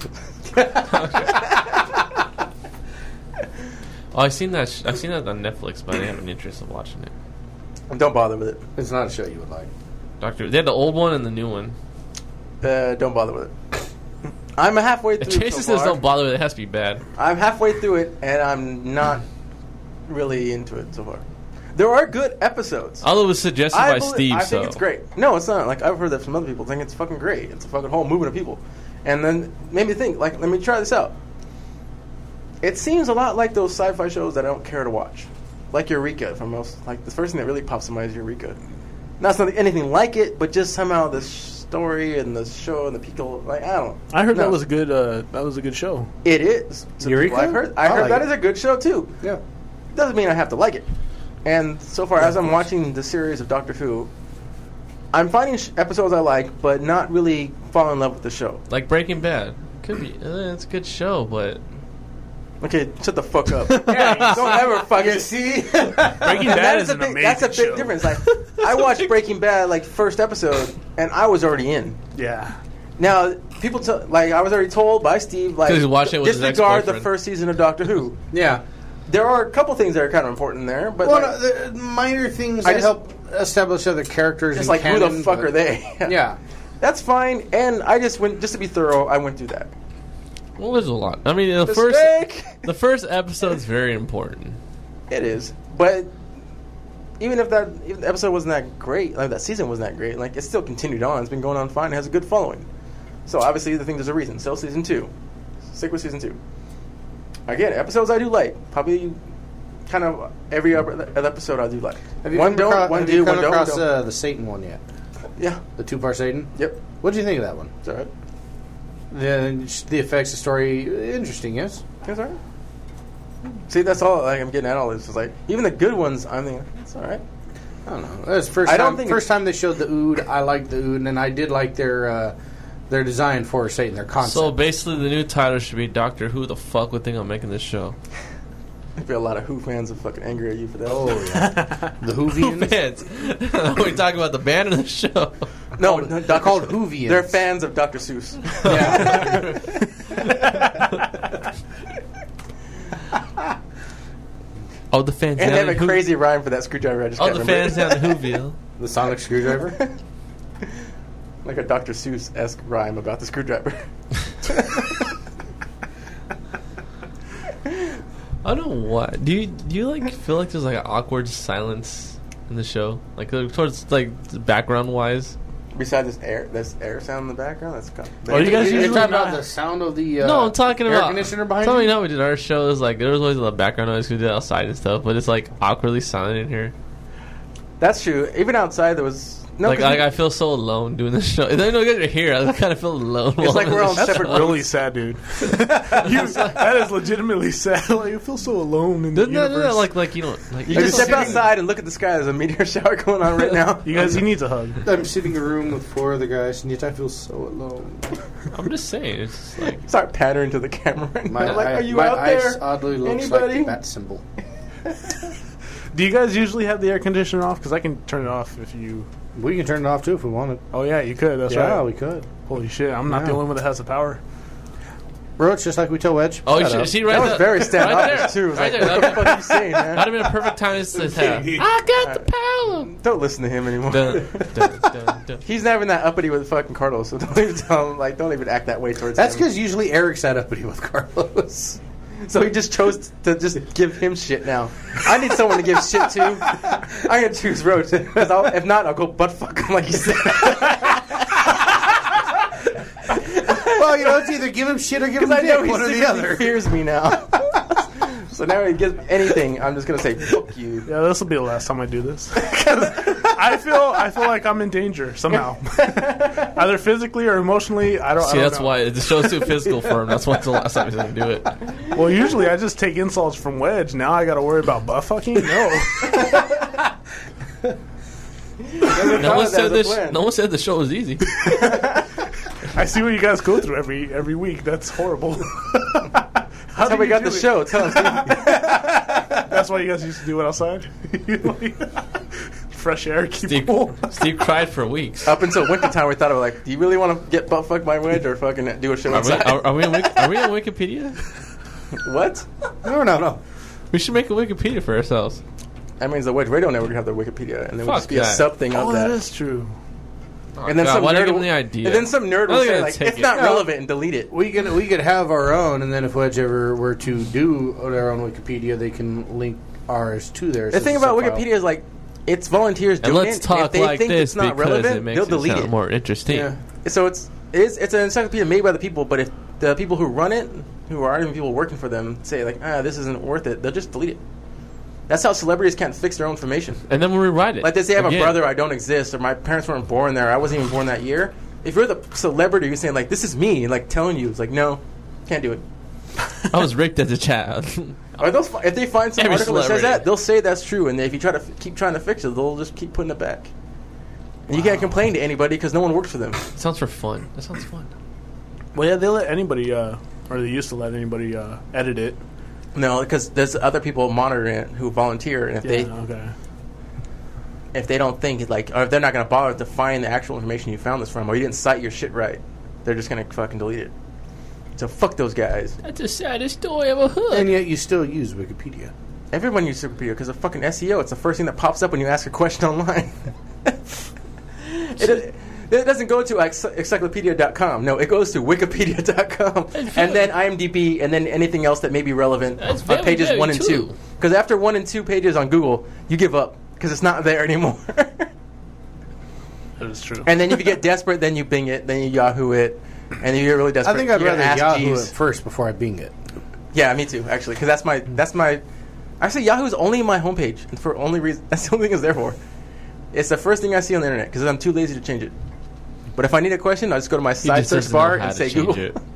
Speaker 6: Oh, I seen that. Sh- I've seen that on Netflix, but I didn't have an interest in watching it.
Speaker 7: Don't bother with it.
Speaker 5: It's not a show you would like.
Speaker 6: Doctor, they had the old one and the new one.
Speaker 7: Uh, don't bother with it. I'm halfway
Speaker 6: If
Speaker 7: through.
Speaker 6: Jason
Speaker 7: so
Speaker 6: says
Speaker 7: far.
Speaker 6: don't bother with it, it has to be bad.
Speaker 7: I'm halfway through it, and I'm not really into it so far. There are good episodes.
Speaker 6: Although it was suggested
Speaker 7: I,
Speaker 6: by
Speaker 7: believe-
Speaker 6: Steve,
Speaker 7: I
Speaker 6: so
Speaker 7: think it's great. No, it's not. Like I've heard that from other people. Think it's fucking great. It's a fucking whole movement of people, and then made me think. Like, let me try this out. It seems a lot like those sci-fi shows that I don't care to watch, like Eureka. From most, like the first thing that really pops in my mind is Eureka. Not something anything like it, but just somehow the story and the show and the people. Like I don't.
Speaker 4: I heard
Speaker 7: No.
Speaker 4: that was a good. Uh, that was a good show.
Speaker 7: It is. To
Speaker 5: Eureka?
Speaker 7: people I've heard. I,
Speaker 5: I
Speaker 7: heard
Speaker 5: like
Speaker 7: that
Speaker 5: it.
Speaker 7: is a good show too.
Speaker 5: Yeah.
Speaker 7: Doesn't mean I have to like it. And so far, as I'm watching the series of Doctor Who, I'm finding sh- episodes I like, but not really fall in love with the show.
Speaker 6: like Breaking Bad could be. Uh, it's a good show, but
Speaker 7: Okay, shut the fuck up. Yeah, don't ever fucking
Speaker 5: see?
Speaker 4: Breaking
Speaker 7: And
Speaker 4: Bad
Speaker 7: that
Speaker 4: is
Speaker 7: a
Speaker 4: an
Speaker 7: big,
Speaker 4: amazing
Speaker 7: That's a big
Speaker 4: show.
Speaker 7: difference. Like, I watched Breaking Bad like first episode, and I was already in.
Speaker 4: Yeah.
Speaker 7: Now, people tell like I was already told by Steve like
Speaker 6: 'Cause he's watching it with his
Speaker 7: disregard the
Speaker 6: ex-boyfriend.
Speaker 7: first season of Doctor Who.
Speaker 5: Yeah.
Speaker 7: There are a couple things that are kind of important there, but
Speaker 5: Well,
Speaker 7: like,
Speaker 5: no, the minor things
Speaker 7: I
Speaker 5: that
Speaker 7: just-
Speaker 5: help establish other characters.
Speaker 7: it's
Speaker 5: and
Speaker 7: like who
Speaker 5: canon,
Speaker 7: the fuck
Speaker 5: but-
Speaker 7: are they?
Speaker 5: Yeah.
Speaker 7: That's fine, and I just went just to be thorough. I went through that.
Speaker 6: well, there's a lot. I mean, the
Speaker 7: Mistake!
Speaker 6: first the first episode's very important.
Speaker 7: It is, but even if that even the episode wasn't that great, like that season wasn't that great, like it still continued on. It's been going on fine. It has a good following. So obviously, the thing there's a reason. Still, season two, stick with season two. Again, episodes I do like. Probably, kind of every other episode I do like.
Speaker 5: Have you
Speaker 7: one
Speaker 5: come
Speaker 7: don't,
Speaker 5: across,
Speaker 7: one
Speaker 5: have
Speaker 7: do,
Speaker 5: you
Speaker 7: one
Speaker 5: come
Speaker 7: don't. one
Speaker 5: across
Speaker 7: don't.
Speaker 5: uh, the Satan one yet?
Speaker 7: Yeah.
Speaker 5: The two-part Satan?
Speaker 7: Yep.
Speaker 5: What do you think of that one?
Speaker 7: It's alright.
Speaker 5: The, the effects, the story, interesting, yes?
Speaker 7: It's alright. See, that's all. Like I'm getting at all this. It's like even the good ones. I'm thinking it's alright.
Speaker 5: I don't know. That's the first
Speaker 7: I don't
Speaker 5: time.
Speaker 7: think
Speaker 5: First time they showed the Ood, I liked the Ood, and I did like their uh, their design for Satan, their concept.
Speaker 6: So basically, the new title should be Doctor Who the fuck would think I'm making this show.
Speaker 7: There'd be a lot of Who fans are fucking angry at you for that.
Speaker 5: Oh yeah, the
Speaker 6: Who
Speaker 5: Whovians.
Speaker 6: fans? Are we talking about the band or the show?
Speaker 7: no,
Speaker 5: They're
Speaker 7: no, Doctor
Speaker 5: called
Speaker 7: Seuss.
Speaker 5: Whovians.
Speaker 7: They're fans of Doctor Seuss.
Speaker 5: Yeah.
Speaker 6: Oh, the fans.
Speaker 7: And they
Speaker 6: down
Speaker 7: have a
Speaker 6: in Who-
Speaker 7: crazy rhyme for that screwdriver. I just
Speaker 6: Oh,
Speaker 7: can't
Speaker 6: the
Speaker 7: remember.
Speaker 6: fans down in Whoville.
Speaker 5: The sonic screwdriver.
Speaker 7: Like a Doctor Seuss-esque rhyme about the screwdriver.
Speaker 6: I don't know why. Do you do you like feel like there's like an awkward silence in the show, like uh, towards like background wise?
Speaker 7: Besides this air, this air sound in the background. That's kind
Speaker 4: Oh, you guys
Speaker 5: You're
Speaker 4: usually
Speaker 5: talking about
Speaker 4: not-
Speaker 5: the sound of the uh,
Speaker 6: no, I'm talking
Speaker 5: air
Speaker 6: about
Speaker 5: conditioner behind
Speaker 6: Something
Speaker 5: you.
Speaker 6: you know we did our shows. Like there was always a little background noise we did outside and stuff, but it's like awkwardly silent in here.
Speaker 7: That's true. Even outside, there was no.
Speaker 6: like
Speaker 7: 'cause
Speaker 6: like
Speaker 7: you-
Speaker 6: I feel so alone doing this show. I know you guys are here. I kind of feel alone. while
Speaker 7: like
Speaker 6: I'm
Speaker 7: we're
Speaker 6: in
Speaker 7: on
Speaker 6: this
Speaker 7: separate
Speaker 6: show.
Speaker 4: Really sad, dude. you, that is legitimately sad. Like you feel so alone in the
Speaker 6: Doesn't that,
Speaker 4: universe.
Speaker 6: doesn't that like like you don't like
Speaker 7: you
Speaker 6: you
Speaker 7: just
Speaker 6: just
Speaker 7: step outside and look at the sky. There's a meteor shower going on right now.
Speaker 4: you guys, he needs a hug.
Speaker 5: I'm sitting in a room with four other guys, and yet I feel so alone.
Speaker 6: I'm just saying. It's just like
Speaker 7: Start pattering to the camera. Right
Speaker 5: My,
Speaker 7: now. Like,
Speaker 5: eye-
Speaker 7: are you
Speaker 5: my
Speaker 7: out
Speaker 5: eyes
Speaker 7: there?
Speaker 5: oddly looks
Speaker 7: Anybody?
Speaker 5: like the bat symbol.
Speaker 4: Do you guys usually have the air conditioner off? Because I can turn it off if you.
Speaker 5: We can turn it off too if we wanted.
Speaker 4: Oh yeah, you could. That's
Speaker 5: yeah,
Speaker 4: right.
Speaker 5: we could.
Speaker 4: Holy shit! I'm not
Speaker 5: Yeah.
Speaker 4: the only one that has the power.
Speaker 5: Roach, just like we tell Wedge.
Speaker 6: oh, you
Speaker 5: shut
Speaker 6: should
Speaker 5: up.
Speaker 6: see right
Speaker 7: That was
Speaker 6: there.
Speaker 7: very
Speaker 6: right
Speaker 7: standoffish
Speaker 6: there.
Speaker 7: too. It was
Speaker 6: Right
Speaker 7: like,
Speaker 6: there.
Speaker 7: what the fuck are you saying, man?
Speaker 6: That'd have been a perfect time to have. I got the power.
Speaker 7: Don't listen to him anymore.
Speaker 6: Dun, dun, dun, dun.
Speaker 7: He's not even that uppity with fucking Carlos, so don't even tell him. Like, don't even act that way towards
Speaker 5: That's
Speaker 7: him.
Speaker 5: because usually Eric's that uppity with Carlos.
Speaker 7: So he just chose to just give him shit now. I need someone to give shit to. I'm gonna choose Roach. 'Cause I'll, if not, I'll go butt fuck him like you said.
Speaker 5: Well, you know, it's either give him shit or give him
Speaker 7: Because I
Speaker 5: dick,
Speaker 7: know he
Speaker 5: one or the
Speaker 7: secretly
Speaker 5: other.
Speaker 7: fears me now. So now he gives anything, I'm just gonna say fuck you.
Speaker 4: Yeah, this will be the last time I do this. 'Cause I feel I feel like I'm in danger somehow, either physically or emotionally. I don't. I
Speaker 6: See,
Speaker 4: don't
Speaker 6: that's
Speaker 4: know.
Speaker 6: why the show's too physical for him. That's why it's the last time he's gonna do it.
Speaker 4: Well, usually I just take insults from Wedge. Now I got to worry about butt fucking. No.
Speaker 6: No one
Speaker 7: That
Speaker 6: said
Speaker 7: was a
Speaker 6: this.
Speaker 7: plan.
Speaker 6: No one said the show was easy.
Speaker 4: I see what you guys go through every every week. That's horrible.
Speaker 3: That's how we got the show. Tell us.
Speaker 4: That's why you guys used to do it outside. Fresh air, keep
Speaker 6: Steve,
Speaker 4: cool.
Speaker 6: Steve cried for weeks.
Speaker 3: Up until wintertime, we thought of like, do you really want to get butt fucked by Wedge or fucking do a show
Speaker 6: Are we,
Speaker 3: outside?
Speaker 6: are, are, we on, Wiki- are we on Wikipedia?
Speaker 3: What?
Speaker 5: No, no, no.
Speaker 6: We should make a Wikipedia for ourselves.
Speaker 3: That means the Wedge Radio Network would have their Wikipedia, and there would
Speaker 6: Fuck
Speaker 3: just be a
Speaker 6: that.
Speaker 3: sub thing of
Speaker 4: Oh,
Speaker 3: that.
Speaker 4: that is true.
Speaker 6: Oh,
Speaker 3: And then
Speaker 6: God,
Speaker 3: some
Speaker 6: why did I
Speaker 3: nerd
Speaker 6: give
Speaker 3: will-
Speaker 6: them the idea?
Speaker 3: And then some nerd
Speaker 6: I'm
Speaker 3: will say
Speaker 6: gonna
Speaker 3: like,
Speaker 6: take
Speaker 3: it's
Speaker 6: it.
Speaker 3: not
Speaker 5: No.
Speaker 3: relevant, and delete it.
Speaker 5: We can we could have our own, and then if Wedge ever were to do their own Wikipedia, they can link ours to theirs.
Speaker 3: The
Speaker 5: as
Speaker 3: thing
Speaker 5: a
Speaker 3: about
Speaker 5: sub-file.
Speaker 3: Wikipedia is like, it's volunteers
Speaker 6: and
Speaker 3: doing
Speaker 6: let's
Speaker 3: it.
Speaker 6: talk
Speaker 3: if they
Speaker 6: like
Speaker 3: think
Speaker 6: this
Speaker 3: it's not
Speaker 6: because
Speaker 3: relevant,
Speaker 6: it makes
Speaker 3: they'll
Speaker 6: it
Speaker 3: delete
Speaker 6: sound
Speaker 3: it.
Speaker 6: more interesting.
Speaker 5: Yeah.
Speaker 3: So it's it's it's an encyclopedia made by the people, but if the people who run it, who aren't even people working for them, say like, ah, this isn't worth it, they'll just delete it. That's how celebrities can't fix their own information.
Speaker 6: And then we rewrite it.
Speaker 3: Like they say, I have
Speaker 6: Again.
Speaker 3: a brother, I don't exist, or my parents weren't born there, I wasn't even born that year. If you're the celebrity, you're saying like, this is me, and like telling you, it's like, no, can't do it.
Speaker 6: I was rigged as a child.
Speaker 3: Or they'll, fi- if they find some
Speaker 6: Every
Speaker 3: article that says
Speaker 6: celebrity.
Speaker 3: that, they'll say that's true, and if you try to f- keep trying to fix it, they'll just keep putting it back. And you can't complain to anybody because no one works for them.
Speaker 6: Sounds for fun. That sounds fun.
Speaker 4: Well, yeah, they let anybody, uh, or they used to let anybody uh, edit it.
Speaker 3: No, because there's other people monitoring it who volunteer, and if
Speaker 4: Yeah,
Speaker 3: they
Speaker 4: okay.
Speaker 3: if they don't think like, or if they're not going to bother to find the actual information you found this from, or you didn't cite your shit right, they're just going to fucking delete it. So fuck those guys.
Speaker 6: That's the saddest story of a hood.
Speaker 5: And yet you still use Wikipedia.
Speaker 3: Everyone uses Wikipedia because of fucking S E O. It's the first thing that pops up when you ask a question online. it, it doesn't go to ex- encyclopedia dot com. No, it goes to wikipedia dot com. And then IMDb, and then anything else that may be relevant
Speaker 6: That's
Speaker 3: on
Speaker 6: very,
Speaker 3: pages
Speaker 6: very
Speaker 3: one and
Speaker 6: true.
Speaker 3: two. Because after one and two pages on Google, you give up because it's not there anymore.
Speaker 4: That is true.
Speaker 3: And then if you get desperate, then you Bing it, then you Yahoo it, and if you get really desperate,
Speaker 5: I think I'd
Speaker 3: you're gonna
Speaker 5: rather
Speaker 3: ask
Speaker 5: Yahoo
Speaker 3: Jeeves.
Speaker 5: it first before I Bing it.
Speaker 3: Yeah, me too. Actually, because that's my that's my. Actually, Yahoo's only my homepage, and for only reason that's the only thing it's there for. It's the first thing I see on the internet because I'm too lazy to change it. But if I need a question, I just go to my
Speaker 6: He
Speaker 3: side
Speaker 6: just
Speaker 3: search
Speaker 6: doesn't know
Speaker 3: bar
Speaker 6: how
Speaker 3: and
Speaker 6: to
Speaker 3: say
Speaker 6: change
Speaker 3: Google.
Speaker 6: it.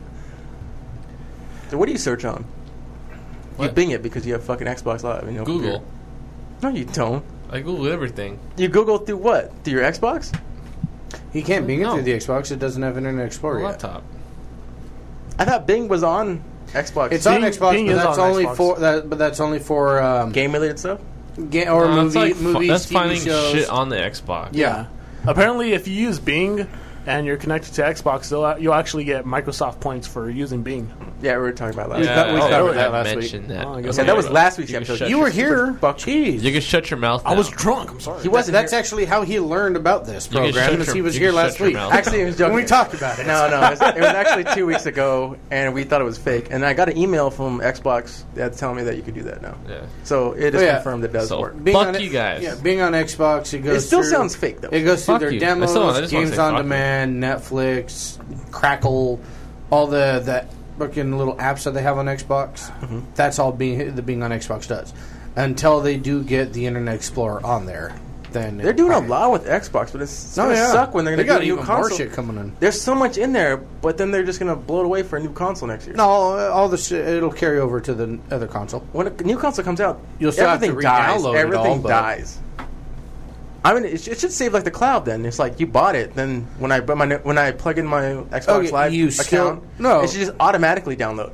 Speaker 3: So what do you search on? You
Speaker 6: What?
Speaker 3: Bing it because you have fucking Xbox Live. And no
Speaker 6: Google.
Speaker 3: computer. No, you don't.
Speaker 6: I Google everything.
Speaker 3: You Google through what? Through your Xbox?
Speaker 5: He can't Bing it
Speaker 6: No.
Speaker 5: through the Xbox. It doesn't have Internet Explorer yet.
Speaker 6: Laptop.
Speaker 3: I thought Bing was on Xbox.
Speaker 5: It's on
Speaker 4: Bing-
Speaker 5: Xbox,
Speaker 4: Bing
Speaker 5: but
Speaker 4: is
Speaker 5: that's
Speaker 4: on
Speaker 5: only
Speaker 4: Xbox.
Speaker 5: for that. But that's only for um,
Speaker 3: game related stuff.
Speaker 5: ga- or
Speaker 6: No,
Speaker 5: movie,
Speaker 6: that's like fi-
Speaker 5: movies,
Speaker 6: That's
Speaker 5: T V
Speaker 6: finding
Speaker 5: shows.
Speaker 6: shit on the Xbox.
Speaker 5: Yeah.
Speaker 4: Apparently, if you use Bing and you're connected to Xbox, they'll, you'll actually get Microsoft points for using Bing.
Speaker 3: Yeah, we were talking about last.
Speaker 5: We
Speaker 3: week.
Speaker 5: got- we
Speaker 6: oh,
Speaker 5: covered
Speaker 6: I
Speaker 5: that last
Speaker 6: mentioned that.
Speaker 4: Oh, I guess
Speaker 3: Yeah, that was last week's
Speaker 6: You can
Speaker 3: episode.
Speaker 6: shut
Speaker 5: You
Speaker 6: your-
Speaker 5: were here.
Speaker 3: Fuck.
Speaker 5: Jeez.
Speaker 6: You can shut your mouth.
Speaker 4: I was
Speaker 6: now.
Speaker 4: drunk. I'm sorry.
Speaker 3: He wasn't.
Speaker 5: That's
Speaker 3: here.
Speaker 5: actually how he learned about this
Speaker 6: You can
Speaker 5: program.
Speaker 6: shut
Speaker 5: Is
Speaker 6: your-
Speaker 5: he was
Speaker 6: you
Speaker 5: here
Speaker 6: can
Speaker 5: last
Speaker 6: shut your
Speaker 5: week.
Speaker 6: mouth.
Speaker 3: Actually, it was joking.
Speaker 5: When we talked about it.
Speaker 3: No, no, it was, it was actually two weeks ago, and we thought it was fake. And I got an email from Xbox that's telling me that you could do that now.
Speaker 6: Yeah.
Speaker 3: So it is
Speaker 5: Oh, yeah.
Speaker 3: confirmed it does
Speaker 6: So-
Speaker 3: work.
Speaker 5: Being
Speaker 6: Fuck
Speaker 5: on
Speaker 6: you
Speaker 5: it-
Speaker 6: guys.
Speaker 5: Yeah, being on Xbox, it goes.
Speaker 3: It still
Speaker 5: through-
Speaker 3: sounds fake though.
Speaker 5: It goes through
Speaker 6: Fuck
Speaker 5: their
Speaker 6: you. I still- I
Speaker 5: demos,
Speaker 6: just wanna
Speaker 5: games
Speaker 6: say
Speaker 5: on
Speaker 6: fuck you.
Speaker 5: demand, Netflix, Crackle, all the the fucking little apps that they have on Xbox.
Speaker 3: Mm-hmm.
Speaker 5: That's all being the being on Xbox does. Until they do get the Internet Explorer on there, then
Speaker 3: They're doing a lot with Xbox, but it's
Speaker 5: No,
Speaker 3: gonna
Speaker 5: yeah.
Speaker 3: suck when they're
Speaker 5: They
Speaker 3: gonna
Speaker 5: got
Speaker 3: do a new
Speaker 5: even more
Speaker 3: console.
Speaker 5: shit coming in.
Speaker 3: There's so much in there, but then they're just gonna blow it away for a new console next year.
Speaker 5: No, all the shit it'll carry over to the other console.
Speaker 3: When a new console comes out,
Speaker 5: You'll still have to
Speaker 3: everything dies.
Speaker 5: re-download it
Speaker 3: Everything
Speaker 5: all, but-
Speaker 3: dies. I mean, it, sh- it should save like the cloud. Then it's like you bought it. Then when I but my when I plug in my Xbox
Speaker 5: Okay,
Speaker 3: Live
Speaker 5: you
Speaker 3: account,
Speaker 5: still- no.
Speaker 3: it should just automatically download.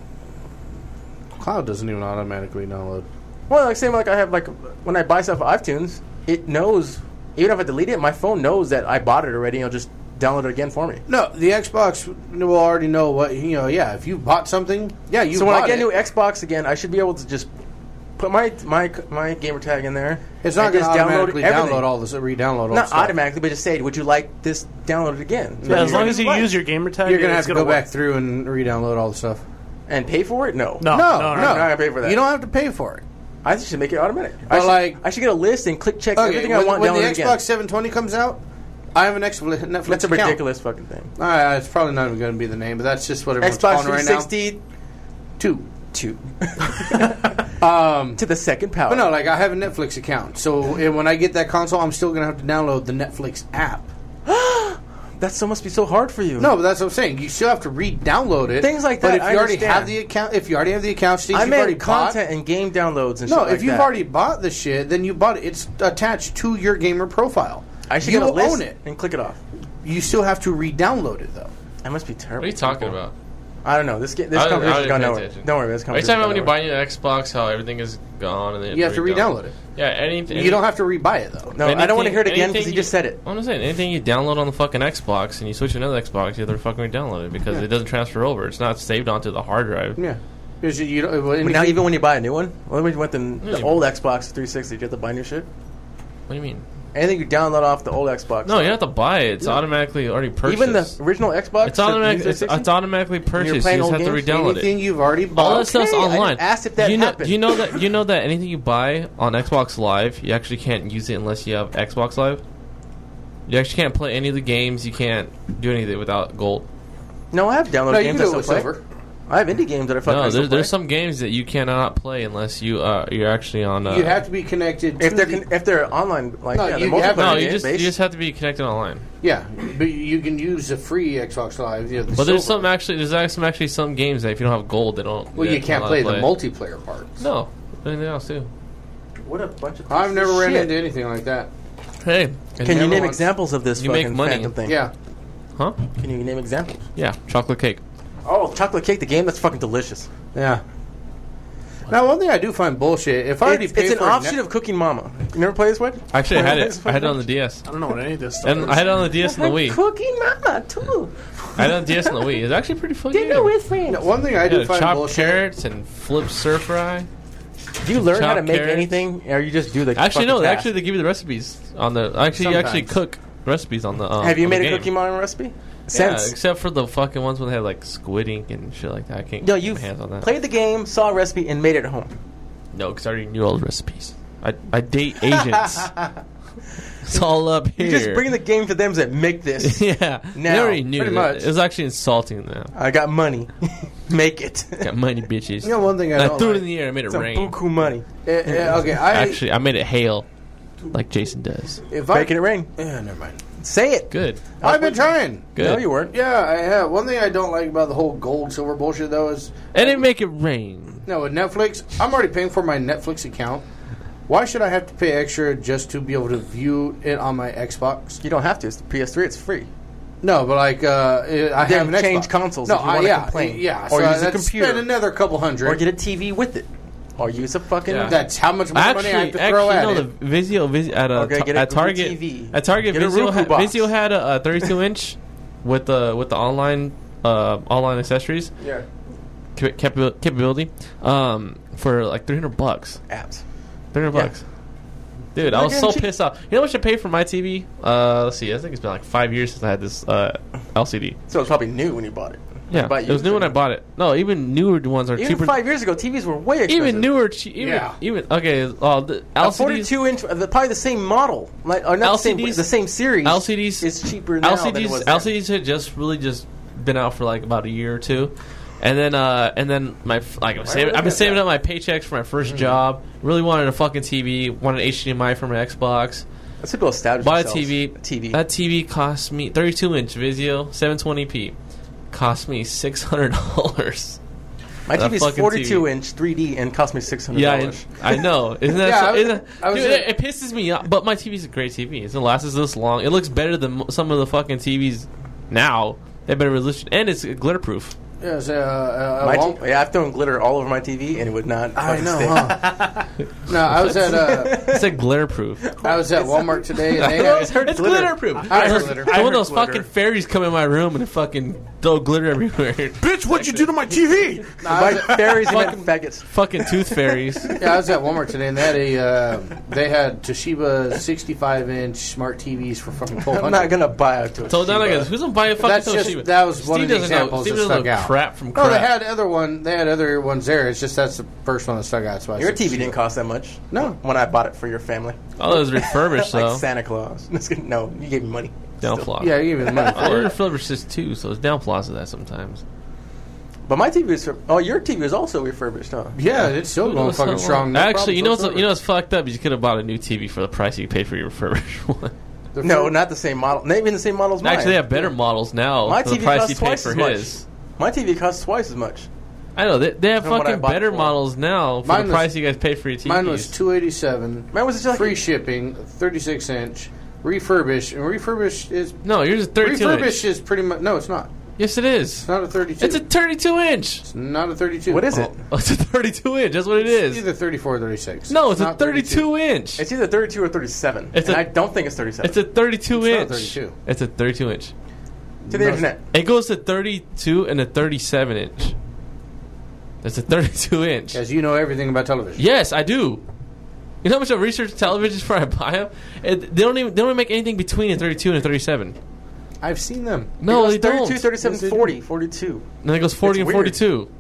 Speaker 5: Cloud doesn't even automatically download.
Speaker 3: Well, like same like I have like when I buy stuff on iTunes, it knows even if I delete it, my phone knows that I bought it already and it'll just download it again for me.
Speaker 5: No, the Xbox will already know what you know. Yeah, if you bought something, yeah, you.
Speaker 3: so when I
Speaker 5: bought
Speaker 3: get a
Speaker 5: it.
Speaker 3: new Xbox again, I should be able to just put my my my gamer tag in there.
Speaker 5: It's not
Speaker 3: and
Speaker 5: going to
Speaker 3: just download
Speaker 5: automatically
Speaker 3: everything.
Speaker 5: download all this, re-download all the
Speaker 3: Not
Speaker 5: stuff.
Speaker 3: automatically, but just say, "Would you like this downloaded again?"
Speaker 4: Yeah, as long
Speaker 3: Right.
Speaker 4: as you use your gamer tag,
Speaker 5: You're going to
Speaker 4: it's
Speaker 5: have to go
Speaker 4: work.
Speaker 5: back through and re-download all the stuff.
Speaker 3: and pay for it. No,
Speaker 4: No,
Speaker 5: No,
Speaker 4: no,
Speaker 5: no,
Speaker 4: no.
Speaker 3: I'm not gonna pay for that.
Speaker 5: You don't have to pay for it.
Speaker 3: I should make it automatic. I
Speaker 5: But
Speaker 3: should,
Speaker 5: like-
Speaker 3: I should get a list and click check
Speaker 5: Okay,
Speaker 3: everything
Speaker 5: when,
Speaker 3: I want
Speaker 5: when the
Speaker 3: downloaded
Speaker 5: Xbox
Speaker 3: again.
Speaker 5: seven twenty comes out, I have an X- Netflix
Speaker 3: That's a
Speaker 5: account.
Speaker 3: ridiculous fucking thing.
Speaker 5: All right, it's probably not even going to be the name, but that's just what everyone's
Speaker 3: Xbox
Speaker 5: calling it
Speaker 3: three
Speaker 5: right now.
Speaker 3: sixty
Speaker 5: Two.
Speaker 3: two
Speaker 5: Um,
Speaker 3: to the second power.
Speaker 5: but no, like I have a Netflix account, so eh, when I get that console, I'm still going to have to download the Netflix app.
Speaker 3: that so must be so hard for you.
Speaker 5: No, but that's what I'm saying. You still have to re-download it.
Speaker 3: Things like
Speaker 5: But
Speaker 3: that,
Speaker 5: if
Speaker 3: I
Speaker 5: you already
Speaker 3: understand.
Speaker 5: have the account, if you already have the account, Steve,
Speaker 3: I
Speaker 5: you've already
Speaker 3: meant
Speaker 5: bought.
Speaker 3: content and game downloads and
Speaker 5: No,
Speaker 3: shit like
Speaker 5: if you've
Speaker 3: that.
Speaker 5: already bought the shit, then you bought it. It's attached to your gamer profile.
Speaker 3: I should
Speaker 5: you
Speaker 3: get a list
Speaker 5: own it.
Speaker 3: and click it off.
Speaker 5: you still have to re-download it though.
Speaker 3: That must be terrible.
Speaker 6: What are you talking about?
Speaker 3: I don't know. This ga- this
Speaker 6: I don't- I
Speaker 3: conversation's
Speaker 6: don't
Speaker 3: gone
Speaker 6: pay
Speaker 3: nowhere.
Speaker 6: attention.
Speaker 3: Don't worry, this
Speaker 6: Are you
Speaker 3: conversation's
Speaker 6: talking about
Speaker 3: gone
Speaker 6: when you
Speaker 3: nowhere.
Speaker 6: buy your Xbox, how everything is gone and then
Speaker 5: You have to re-download it.
Speaker 6: Yeah, anything.
Speaker 5: You don't have to re-buy it though.
Speaker 3: No, I don't want to hear it again because
Speaker 6: anything
Speaker 3: he just said it.
Speaker 6: I'm just saying, anything you download on the fucking Xbox and you switch to another Xbox, you have to fucking re-download it because
Speaker 5: Yeah.
Speaker 6: it doesn't transfer over. It's not saved onto the hard drive.
Speaker 5: Yeah. Because you, you don't, well,
Speaker 3: But now, even when you buy a new one, what if you went the,
Speaker 6: Yeah.
Speaker 3: the old Xbox three sixty, you have to buy new shit?
Speaker 6: What do you mean?
Speaker 3: Anything you download off the old Xbox.
Speaker 6: No, you don't have to buy it. It's
Speaker 3: Yeah.
Speaker 6: automatically already purchased.
Speaker 3: Even the original Xbox.
Speaker 6: It's automatic.
Speaker 3: the
Speaker 6: It's,
Speaker 3: 360?
Speaker 6: it's automatically purchased. You
Speaker 3: playing
Speaker 6: just
Speaker 3: old
Speaker 6: have to
Speaker 3: games?
Speaker 6: re-download
Speaker 5: anything
Speaker 6: it.
Speaker 5: you've already bought.
Speaker 6: All that stuff's
Speaker 3: Okay, I
Speaker 6: online.
Speaker 3: didn't ask if that
Speaker 6: you know,
Speaker 3: happened.
Speaker 6: you know that you know that anything you buy on Xbox Live, you actually can't use it unless you have Xbox Live. You actually can't play any of the games. You can't do anything without gold.
Speaker 3: No, I have downloaded
Speaker 5: No, you
Speaker 3: games
Speaker 5: can
Speaker 3: I
Speaker 5: do it
Speaker 3: still
Speaker 5: with
Speaker 3: play.
Speaker 5: silver.
Speaker 3: I have indie games that are fucking.
Speaker 6: No,
Speaker 3: I still
Speaker 6: there's, there's
Speaker 3: play.
Speaker 6: some games that you cannot play unless you uh, you're actually on. Uh,
Speaker 5: You have to be connected.
Speaker 3: If
Speaker 5: to
Speaker 3: they're
Speaker 5: the,
Speaker 3: con- if they're online, like
Speaker 5: No,
Speaker 3: yeah,
Speaker 5: you
Speaker 3: the
Speaker 5: have-
Speaker 3: multiplayer
Speaker 6: no, you
Speaker 3: game
Speaker 6: just
Speaker 3: based.
Speaker 6: you just have to be connected online.
Speaker 5: yeah, but you can use the free Xbox Live. You know, the
Speaker 6: But there's
Speaker 5: silver.
Speaker 6: some actually there's actually some actually some games that if you don't have gold, they don't.
Speaker 5: Well,
Speaker 6: they're
Speaker 5: you can't
Speaker 6: not
Speaker 5: play
Speaker 6: allowed
Speaker 5: the
Speaker 6: to
Speaker 5: multiplayer parts.
Speaker 6: No, anything else too.
Speaker 3: What a bunch of.
Speaker 5: I've
Speaker 3: pieces
Speaker 5: never
Speaker 3: of
Speaker 5: ran
Speaker 3: shit.
Speaker 5: into anything like that.
Speaker 6: Hey,
Speaker 3: Can you
Speaker 5: never
Speaker 3: name
Speaker 5: once-
Speaker 3: examples of this
Speaker 6: You make
Speaker 3: fucking
Speaker 6: money.
Speaker 3: phantom thing?
Speaker 5: Yeah.
Speaker 6: huh?
Speaker 3: Can you name examples?
Speaker 6: Yeah, chocolate cake.
Speaker 3: Oh, chocolate cake, the game that's fucking delicious.
Speaker 5: Yeah. Now, one thing I do find bullshit. If I already
Speaker 3: It's,
Speaker 5: paid
Speaker 3: it's an
Speaker 5: for a
Speaker 3: offshoot
Speaker 5: net-
Speaker 3: of Cooking Mama. You never play this one?
Speaker 6: Actually, I had
Speaker 3: Play
Speaker 6: it.
Speaker 3: this
Speaker 6: I had it
Speaker 3: one?
Speaker 6: on the D S,
Speaker 4: I don't know what any of this stuff
Speaker 6: and
Speaker 4: is.
Speaker 6: I had it on the D S and the Wii.
Speaker 3: Cooking Mama too.
Speaker 6: I had it on the D S and the Wii. It's actually pretty fun.
Speaker 3: Dinner
Speaker 6: game.
Speaker 3: with friends.
Speaker 5: Now, one thing I do
Speaker 6: Yeah,
Speaker 5: find
Speaker 6: chopped
Speaker 5: bullshit.
Speaker 6: carrots and flip stir fry.
Speaker 3: Do you learn how to
Speaker 6: chopped
Speaker 3: make
Speaker 6: carrots.
Speaker 3: anything, or you just do the
Speaker 6: Actually,
Speaker 3: fucking
Speaker 6: no.
Speaker 3: task?
Speaker 6: Actually, they give you the recipes on the. Actually, you actually
Speaker 5: Sometimes.
Speaker 6: cook recipes on the. Um,
Speaker 3: Have you
Speaker 6: on the
Speaker 3: made a
Speaker 6: game.
Speaker 3: Cooking Mama recipe?
Speaker 6: Yeah,
Speaker 3: Since
Speaker 6: except for the fucking ones where they have like squid ink and shit like that. I can't
Speaker 3: no,
Speaker 6: get
Speaker 3: you
Speaker 6: my hands on that.
Speaker 3: played the game, saw a recipe, and made it at home.
Speaker 6: No, because I already knew all the recipes. I I date Asians. It's all up here.
Speaker 3: You just bring the game to them and say, make this.
Speaker 6: yeah,
Speaker 3: Now,
Speaker 6: they already knew.
Speaker 5: pretty
Speaker 6: that.
Speaker 5: much.
Speaker 6: It was actually insulting them.
Speaker 3: I got money. Make it.
Speaker 6: Got money, bitches.
Speaker 5: You know, one thing I
Speaker 6: And I
Speaker 5: don't
Speaker 6: threw it
Speaker 5: like-
Speaker 6: in the air and made it
Speaker 3: Some
Speaker 6: rain.
Speaker 3: buku money.
Speaker 5: Eh, eh, okay, I
Speaker 6: Actually, I made it hail, like Jason does.
Speaker 5: if I
Speaker 3: Making it rain.
Speaker 5: yeah, never mind.
Speaker 3: Say it.
Speaker 6: Good,
Speaker 5: I've been trying.
Speaker 6: good.
Speaker 3: No, you weren't.
Speaker 5: Yeah, I have. One thing I don't like about the whole gold silver bullshit though is
Speaker 6: And it make it rain.
Speaker 5: no with Netflix. I'm already paying for my Netflix account. Why should I have to pay extra just to be able to view it on my Xbox?
Speaker 3: You don't have to. It's the P S three. It's free.
Speaker 5: No, but like uh, I
Speaker 3: Then
Speaker 5: have an
Speaker 3: change
Speaker 5: Xbox.
Speaker 3: consoles
Speaker 5: No,
Speaker 3: if you
Speaker 5: I-
Speaker 3: wanna
Speaker 5: yeah,
Speaker 3: complain.
Speaker 5: yeah.
Speaker 3: Or
Speaker 5: so
Speaker 3: use a
Speaker 5: that's
Speaker 3: computer.
Speaker 5: Spend another couple hundred.
Speaker 3: Or get a T V with it. Or use a fucking.
Speaker 6: Yeah.
Speaker 5: That's how much more
Speaker 6: Actually,
Speaker 5: money I have to
Speaker 6: actually,
Speaker 5: throw at
Speaker 6: no.
Speaker 5: it.
Speaker 6: The Vizio, Vizio at, a,
Speaker 3: Okay,
Speaker 6: ta-
Speaker 3: get a
Speaker 6: at Target,
Speaker 3: T V.
Speaker 6: at Target,
Speaker 3: Get a
Speaker 6: Vizio,
Speaker 3: Roku
Speaker 6: had,
Speaker 3: box.
Speaker 6: Vizio had a, a thirty-two inch with the with the online uh, online accessories
Speaker 3: Yeah.
Speaker 6: cap- capabil- capability um, for like three hundred bucks.
Speaker 3: Apps.
Speaker 6: Three hundred
Speaker 3: Yeah.
Speaker 6: bucks. Dude, I
Speaker 3: They're
Speaker 6: was so
Speaker 3: getting cheap.
Speaker 6: pissed off. You know how much I paid for my T V? Uh, let's see. I think it's been like five years since I had this uh, L C D.
Speaker 3: So it was probably new when you bought it.
Speaker 6: Yeah,
Speaker 3: But
Speaker 6: it was new when I bought it. No, even newer ones are
Speaker 3: Even
Speaker 6: cheaper.
Speaker 3: five years ago, T Vs were way expensive.
Speaker 6: even newer, che- even
Speaker 5: Yeah.
Speaker 6: even okay. Uh, the
Speaker 3: A
Speaker 6: L C Ds,
Speaker 3: forty-two inch, uh, the, probably the same model, like or not the same,
Speaker 6: L C Ds
Speaker 3: the same series.
Speaker 6: L C Ds
Speaker 3: is cheaper now than it
Speaker 6: L C Ds
Speaker 3: was then.
Speaker 6: L C Ds had just really just been out for like about a year or two, and then uh, and then my f- like I'm saving,
Speaker 3: look
Speaker 6: I've been
Speaker 3: at
Speaker 6: saving
Speaker 3: that?
Speaker 6: up my paychecks for my 1st
Speaker 3: Mm-hmm.
Speaker 6: job. Really wanted a fucking T V. Wanted H D M I for my Xbox.
Speaker 3: Let's people establish
Speaker 6: Bought a
Speaker 3: themselves.
Speaker 6: T V.
Speaker 3: A T V.
Speaker 6: That T V cost me thirty-two inch Vizio seven twenty p. Cost me six hundred dollars.
Speaker 3: My
Speaker 6: that
Speaker 3: T V's
Speaker 6: fucking
Speaker 3: forty-two
Speaker 6: T V.
Speaker 3: inch three D and cost me six hundred
Speaker 6: Yeah,
Speaker 3: dollars.
Speaker 6: I, I know. Isn't that?
Speaker 5: Yeah,
Speaker 6: so,
Speaker 5: I was-
Speaker 6: isn't that-
Speaker 5: I was
Speaker 6: dude,
Speaker 5: at-
Speaker 6: it, it pisses me off. But my T V's a great T V. It lasts this long. It looks better than mo- some of the fucking T Vs now. They have better resolution, and it's glitter proof.
Speaker 5: Yeah, so, uh, uh,
Speaker 3: My
Speaker 5: Wal-
Speaker 3: T- yeah, I've thrown glitter all over my T V and it would not.
Speaker 5: I
Speaker 3: fucking
Speaker 5: know.
Speaker 3: stay.
Speaker 5: Huh? no, I was at uh,
Speaker 6: It's like glitter proof.
Speaker 5: I was at Walmart today, and they
Speaker 3: I always
Speaker 5: had,
Speaker 3: heard
Speaker 6: It's
Speaker 3: glitter.
Speaker 6: glitter proof.
Speaker 5: I heard
Speaker 6: Those-
Speaker 5: glitter.
Speaker 6: so
Speaker 3: I
Speaker 6: when
Speaker 3: heard
Speaker 6: those
Speaker 3: glitter.
Speaker 6: fucking fairies come in my room and fucking throw glitter everywhere.
Speaker 4: Bitch, what'd you do to my T V?
Speaker 3: My fairies and faggots.
Speaker 6: Fucking tooth fairies.
Speaker 5: yeah, I was at Walmart today, and they had a uh, they had Toshiba sixty-five inch smart T Vs for fucking twelve
Speaker 3: I'm
Speaker 5: hundred.
Speaker 3: not gonna buy a Toshiba.
Speaker 6: So now I guess who's gonna buy a fucking
Speaker 5: That's just-
Speaker 6: Toshiba?
Speaker 5: that was one
Speaker 6: Steve
Speaker 5: of the
Speaker 6: doesn't know-
Speaker 5: examples
Speaker 6: Steve
Speaker 5: that
Speaker 6: doesn't
Speaker 5: stuck
Speaker 6: know
Speaker 5: out.
Speaker 6: crap from
Speaker 5: No,
Speaker 6: crap.
Speaker 5: they had other one. They had other ones there. It's just that's the first one that stuck out. So I
Speaker 3: Your
Speaker 5: said
Speaker 3: T V
Speaker 5: Toshiba.
Speaker 3: didn't cost that much.
Speaker 5: No.
Speaker 3: When I bought it for your family.
Speaker 6: Oh, it was refurbished
Speaker 3: like
Speaker 6: though.
Speaker 3: Santa Claus. No, you gave me money.
Speaker 6: Down
Speaker 3: Still.
Speaker 6: flaw.
Speaker 5: Yeah, you gave me the money
Speaker 6: Oh,
Speaker 5: for
Speaker 6: they're
Speaker 5: it.
Speaker 6: refurbished too, so it's down flaws of that sometimes.
Speaker 3: But my T V is. Oh, your T V is also refurbished, huh?
Speaker 5: Yeah, it's still going fucking strong. No
Speaker 6: Actually,
Speaker 5: problem
Speaker 6: you know what's
Speaker 5: whatsoever.
Speaker 6: you know what's fucked up? You could have bought a new T V for the price you paid for your refurbished one.
Speaker 5: The
Speaker 3: No,
Speaker 5: fir-
Speaker 3: not the same model. Not even the same model as mine.
Speaker 6: Actually, they have better models now
Speaker 3: My
Speaker 6: for
Speaker 3: T
Speaker 6: the
Speaker 3: V
Speaker 6: price
Speaker 3: costs
Speaker 6: you paid
Speaker 3: twice
Speaker 6: for
Speaker 3: as much.
Speaker 6: his.
Speaker 3: My T V costs twice as much.
Speaker 6: I know they, they have
Speaker 3: Than what I
Speaker 6: fucking
Speaker 3: bought
Speaker 6: better
Speaker 3: for.
Speaker 6: models now for
Speaker 5: Mine
Speaker 6: the
Speaker 5: was-
Speaker 6: price you guys paid for your T Vs.
Speaker 5: Mine was two eighty-seven.
Speaker 3: Mine was just like
Speaker 5: Free shipping, thirty-six inch. Refurbished. And refurbished is...
Speaker 6: No, yours is thirty-two
Speaker 5: Refurbished
Speaker 6: inch.
Speaker 5: is pretty much... No, it's not.
Speaker 6: Yes, it is.
Speaker 5: It's not a thirty-two.
Speaker 6: It's a thirty-two inch.
Speaker 5: It's not a thirty-two.
Speaker 7: What is it?
Speaker 6: Oh, it's a thirty-two inch. That's what it
Speaker 5: It's
Speaker 6: is.
Speaker 5: either thirty-four or thirty-six.
Speaker 6: No, it's a
Speaker 5: not
Speaker 6: thirty-two inch.
Speaker 7: It's either thirty-two or thirty-seven.
Speaker 6: It's
Speaker 7: and
Speaker 6: a-
Speaker 7: I don't think it's thirty-seven.
Speaker 6: It's a thirty-two
Speaker 5: It's not
Speaker 6: inch.
Speaker 5: thirty-two.
Speaker 6: It's a thirty-two inch.
Speaker 7: to the internet.
Speaker 6: It goes to thirty-two and a thirty-seven inch. It's a thirty-two inch.
Speaker 5: Because you know everything about television.
Speaker 6: Yes, I do. You know how much I research televisions before I buy them? It, they don't even they don't make anything between a thirty-two and a thirty-seven.
Speaker 5: I've seen them.
Speaker 6: No,
Speaker 7: It
Speaker 6: they
Speaker 7: goes
Speaker 6: don't.
Speaker 7: thirty-two, thirty-seven,
Speaker 5: Yes, they do.
Speaker 7: forty, forty-two.
Speaker 6: And then it goes forty
Speaker 7: It's
Speaker 6: and
Speaker 7: weird.
Speaker 6: forty-two.